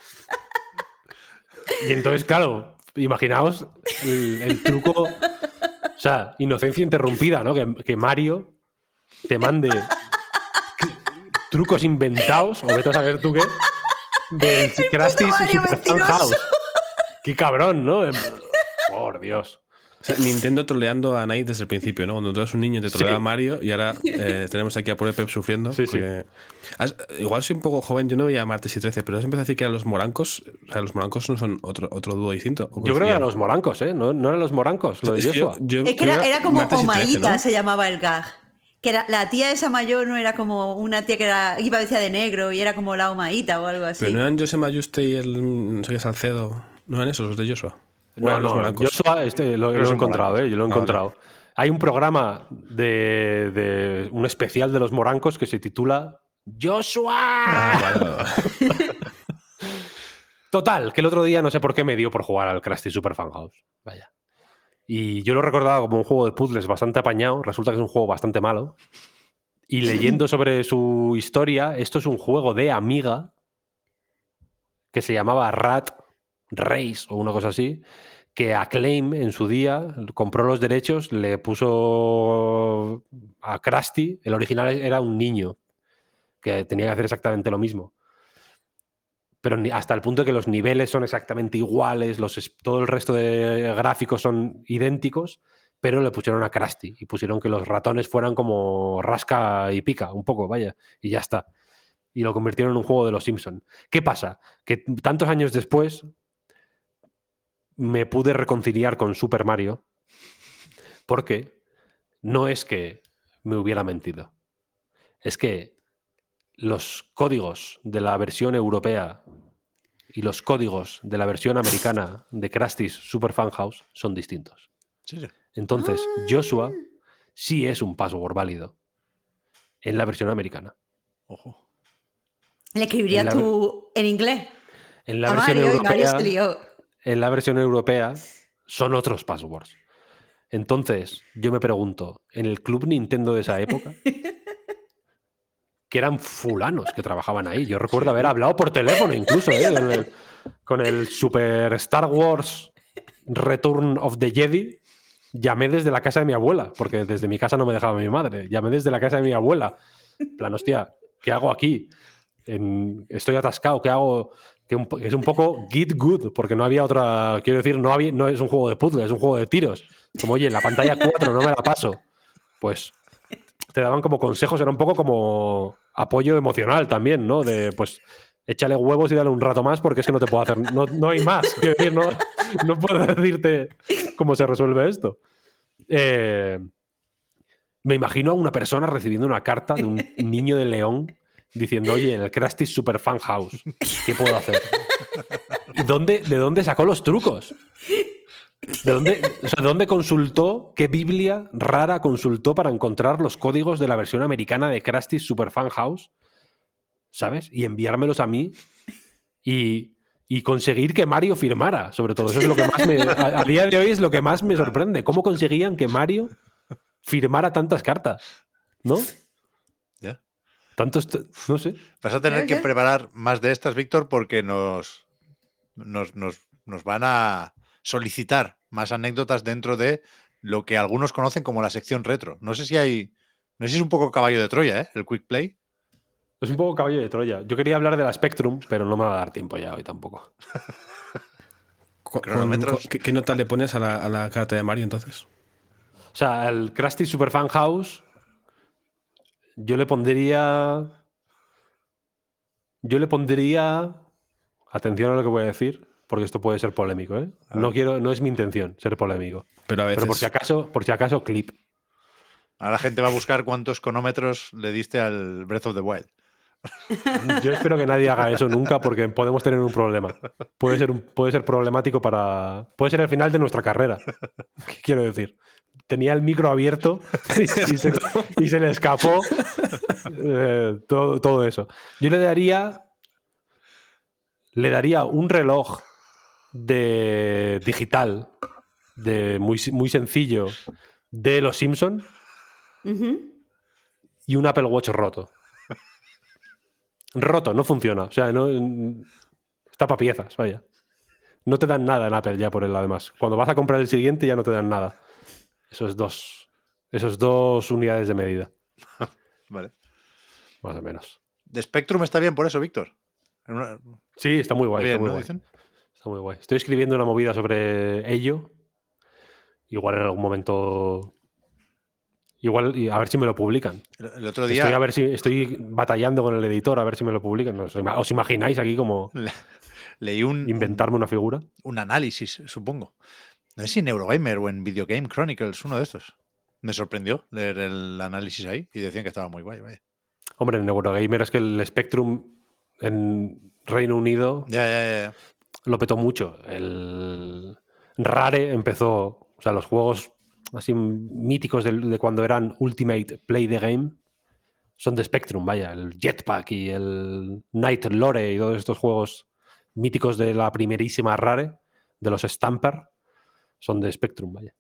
Y entonces, claro, imaginaos el truco, o sea, inocencia interrumpida, ¿no? Que Mario te mande trucos inventados, o vete a saber tú qué, del Crash Super Fan House. Qué cabrón, ¿no? Por Dios. O sea, Nintendo troleando a Knight desde el principio, ¿no? Cuando tú eras un niño te troleaba Sí. Mario y ahora tenemos aquí a pobre Pep sufriendo. Sí, sí. porque- Igual soy un poco joven, yo no veía Martes y 13, pero has empezado a decir que eran los morancos. O sea, los morancos no son otro dúo distinto. ¿o Yo creo que coincidían? eran los morancos, ¿eh? No eran los morancos, lo de Es que Joshua. Es que era como Martes y 13, Omaíta, ¿no? se llamaba el gag. Que era, la tía esa mayor no era como una tía que iba vestida de negro y era como la Omaíta o algo así. Pero no eran José Mayuste y el no sé qué Salcedo. No eran esos los de Joshua. No, Eran los no, morancos. Joshua, lo he son encontrado, morancos. yo lo he encontrado. Hay un programa de un especial de los morancos que se titula ¡Joshua! Vale. Total, que el otro día no sé por qué me dio por jugar al Krusty Super Fan House. Vaya. Y yo lo recordaba como un juego de puzzles bastante apañado. Resulta que es un juego bastante malo. Y leyendo sobre su historia, esto es un juego de Amiga que se llamaba Rat Race o una cosa así, que Acclaim en su día compró los derechos, le puso a Krusty. El original era un niño que tenía que hacer exactamente lo mismo. Pero hasta el punto de que los niveles son exactamente iguales, todo el resto de gráficos son idénticos, pero le pusieron a Krusty y pusieron que los ratones fueran como rasca y pica, un poco, vaya, y ya está. Y lo convirtieron en un juego de los Simpson. ¿Qué pasa? Que tantos años después me pude reconciliar con Super Mario porque no es que me hubiera mentido, es que los códigos de la versión europea y los códigos de la versión americana de Krusty's Super Fan House son distintos. Sí, sí. Entonces, Joshua sí es un password válido en la versión americana. Ojo. ¿Le escribirías en la- tú en inglés? En la A versión Mario, y Mario europea, se lió. en la versión europea son otros passwords. Entonces, yo me pregunto, en el club Nintendo de esa época, que eran fulanos que trabajaban ahí. Yo recuerdo haber hablado por teléfono incluso, con el Super Star Wars Return of the Jedi. Llamé desde la casa de mi abuela, porque desde mi casa no me dejaba mi madre. Llamé desde la casa de mi abuela. En plan, hostia, ¿qué hago aquí? Estoy atascado, ¿qué hago? Que es un poco Get Good, porque no había otra. Quiero decir, no es un juego de puzzle, es un juego de tiros. Como, oye, la pantalla 4 no me la paso. Pues te daban como consejos, era un poco como apoyo emocional también, ¿no? De pues échale huevos y dale un rato más porque es que no te puedo hacer, no hay más. Quiero decir, no puedo decirte cómo se resuelve esto. Me imagino a una persona recibiendo una carta de un niño de León diciendo, oye, en el Krusty Super Fan House, ¿qué puedo hacer? ¿De dónde sacó los trucos? ¿De dónde consultó? ¿Qué Biblia rara consultó para encontrar los códigos de la versión americana de Krusty Super Fan House? ¿Sabes? Y enviármelos a mí y conseguir que Mario firmara, sobre todo. Eso es lo que más a día de hoy es lo que más me sorprende. ¿Cómo conseguían que Mario firmara tantas cartas? ¿No? Ya. Tantos, no sé. Vas a tener que preparar más de estas, Víctor, porque nos van a solicitar más anécdotas dentro de lo que algunos conocen como la sección retro. No sé si es un poco caballo de Troya, ¿eh? El Quick Play. Es un poco caballo de Troya. Yo quería hablar de la Spectrum, pero no me va a dar tiempo ya hoy tampoco. Cronómetros. ¿Qué nota le pones a la carta de Mario entonces? O sea, al Krusty Super Fan House yo le pondría... Atención a lo que voy a decir, porque esto puede ser polémico, ¿eh? No es mi intención ser polémico. Pero a veces. Pero por si acaso, clip. Ahora la gente va a buscar cuántos cronómetros le diste al Breath of the Wild. Yo espero que nadie haga eso nunca porque podemos tener un problema. Puede ser problemático puede ser el final de nuestra carrera. ¿Qué quiero decir? Tenía el micro abierto y se le escapó todo eso. Yo le daría un reloj digital muy, muy sencillo de los Simpson y un Apple Watch roto. Roto, no funciona. O sea, está para piezas, vaya. No te dan nada en Apple ya por él, además. Cuando vas a comprar el siguiente ya no te dan nada. Esos dos unidades de medida. Vale. Más o menos. De Spectrum está bien por eso, Víctor. Sí, está muy guay. Bien, está muy ¿no? guay. Dicen. Está muy guay. Estoy escribiendo una movida sobre ello igual en algún momento. Igual, y a ver si me lo publican. El otro día Estoy batallando con el editor a ver si me lo publican. No sé, ¿os imagináis aquí como leí inventarme una figura? un análisis, supongo. No sé si en Eurogamer o en Video Game Chronicles, uno de estos. Me sorprendió leer el análisis ahí y decían que estaba muy guay. Vaya. Hombre, en Eurogamer es que el Spectrum en Reino Unido Ya. lo petó mucho. El Rare empezó, o sea, los juegos así míticos de cuando eran Ultimate Play the Game son de Spectrum, vaya, el Jetpack y el Night Lore y todos estos juegos míticos de la primerísima Rare, de los Stamper, son de Spectrum, vaya.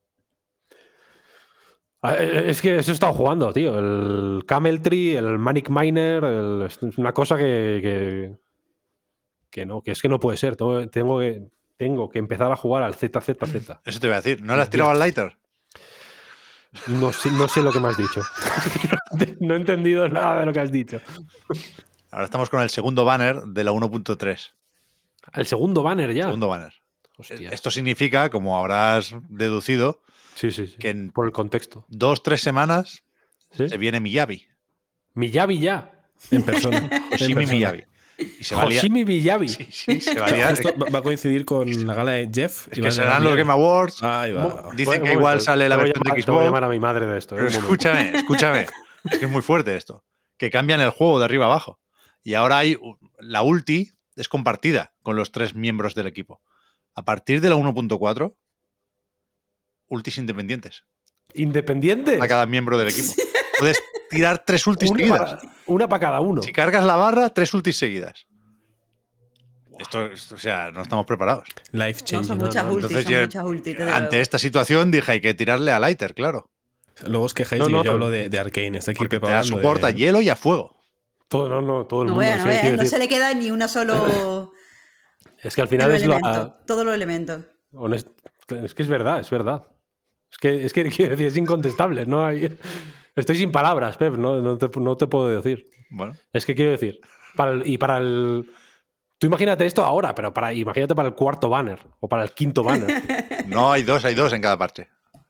Es que eso he estado jugando, tío. El Camel Tree, el Manic Miner, es una cosa que es que no puede ser. Tengo que empezar a jugar al ZZZ. Eso te iba a decir. ¿No le has tirado al lighter? No sé lo que me has dicho. No he entendido nada de lo que has dicho. Ahora estamos con el segundo banner de la 1.3. El segundo banner ya. Segundo banner. Hostia. Esto significa, como habrás deducido, Sí. que en Por el contexto. 2-3 semanas ¿Sí? se viene Miyabi. Miyabi ya. En persona. Hoshimi Miyabi. Y se va a liar. Hoshimi Miyabi. Sí, se va a liar. Esto va a coincidir con la gala de Jeff. Es que serán los Game Awards. Ahí va. Dicen que igual sale la versión de Te voy a Xbox. llamar a mi madre de esto. Pero un momento. escúchame. Es que es muy fuerte esto. Que cambian el juego de arriba abajo. Y ahora hay la ulti es compartida con los 3 miembros del equipo. A partir de la 1.4, ultis independientes ¿Independiente? a cada miembro del equipo. Puedes tirar 3 ultis seguidas. Una para cada uno. Si cargas la barra, 3 ultis seguidas. Esto, o sea, no estamos preparados. Life No, changing. son muchas ultis, Entonces son yo, muchas ultis. desde ante luego. esta situación dije, hay que tirarle a Lighter, claro. Luego os quejáis No, y no. yo hablo de Arcane. Está aquí Porque te da preparando. soporte a hielo y a fuego. Todo el No mundo. veas, sí, quiero no decir. se le queda ni una solo Es que al final es todos los elementos. Es que es verdad. Es que quiero decir, es incontestable. No hay... Estoy sin palabras, Pep. No te puedo decir. Bueno, Es que quiero decir. Tú imagínate esto ahora, pero imagínate para el cuarto banner o para el quinto banner. no hay dos en cada parche.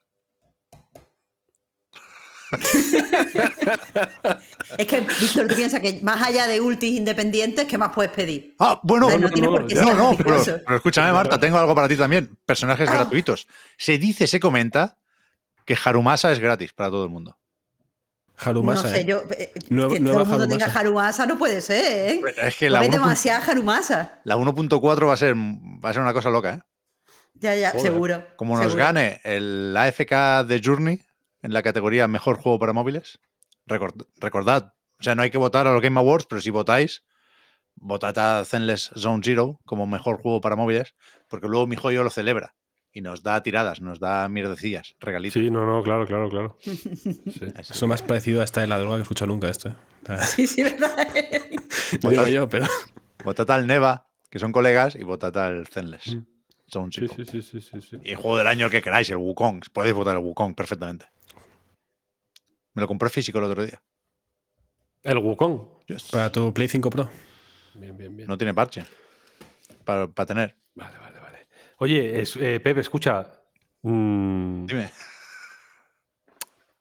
Es que, Víctor, tú piensas que más allá de ultis independientes, ¿qué más puedes pedir? Ah, bueno, No tiene por qué ser pero ambicioso. escúchame, Marta, tengo algo para ti también. Personajes gratuitos. Se comenta que Harumasa es gratis para todo el mundo. Harumasa. No sé, yo. Que Nueva todo el mundo Harumasa. tenga Harumasa no puede ser, ¿eh? Es que No hay demasiada Harumasa. la 1.4 va a ser una cosa loca, ¿eh? Ya, Joder. seguro. Como nos seguro. gane el AFK de Journey en la categoría Mejor Juego para Móviles, recordad, o sea, no hay que votar a los Game Awards, pero si votáis, votad a Zenless Zone Zero como Mejor Juego para Móviles, porque luego mi joyo lo celebra y nos da tiradas, nos da mierdecillas, regalitos. Sí, no, claro. Eso más parecido a esta de la droga que he escuchado nunca. Esto. Sí, ¿verdad? No digo yo, pero. Votad al Neva, que son colegas, y votad al Zenless Zone Sí. Zero. Y el juego del año que queráis, el Wukong. Podéis votar el Wukong perfectamente. Me lo compré físico el otro día. El Wukong. Para tu Play 5 Pro. Bien. No tiene parche para tener. Vale. Oye, Pepe, escucha. Dime.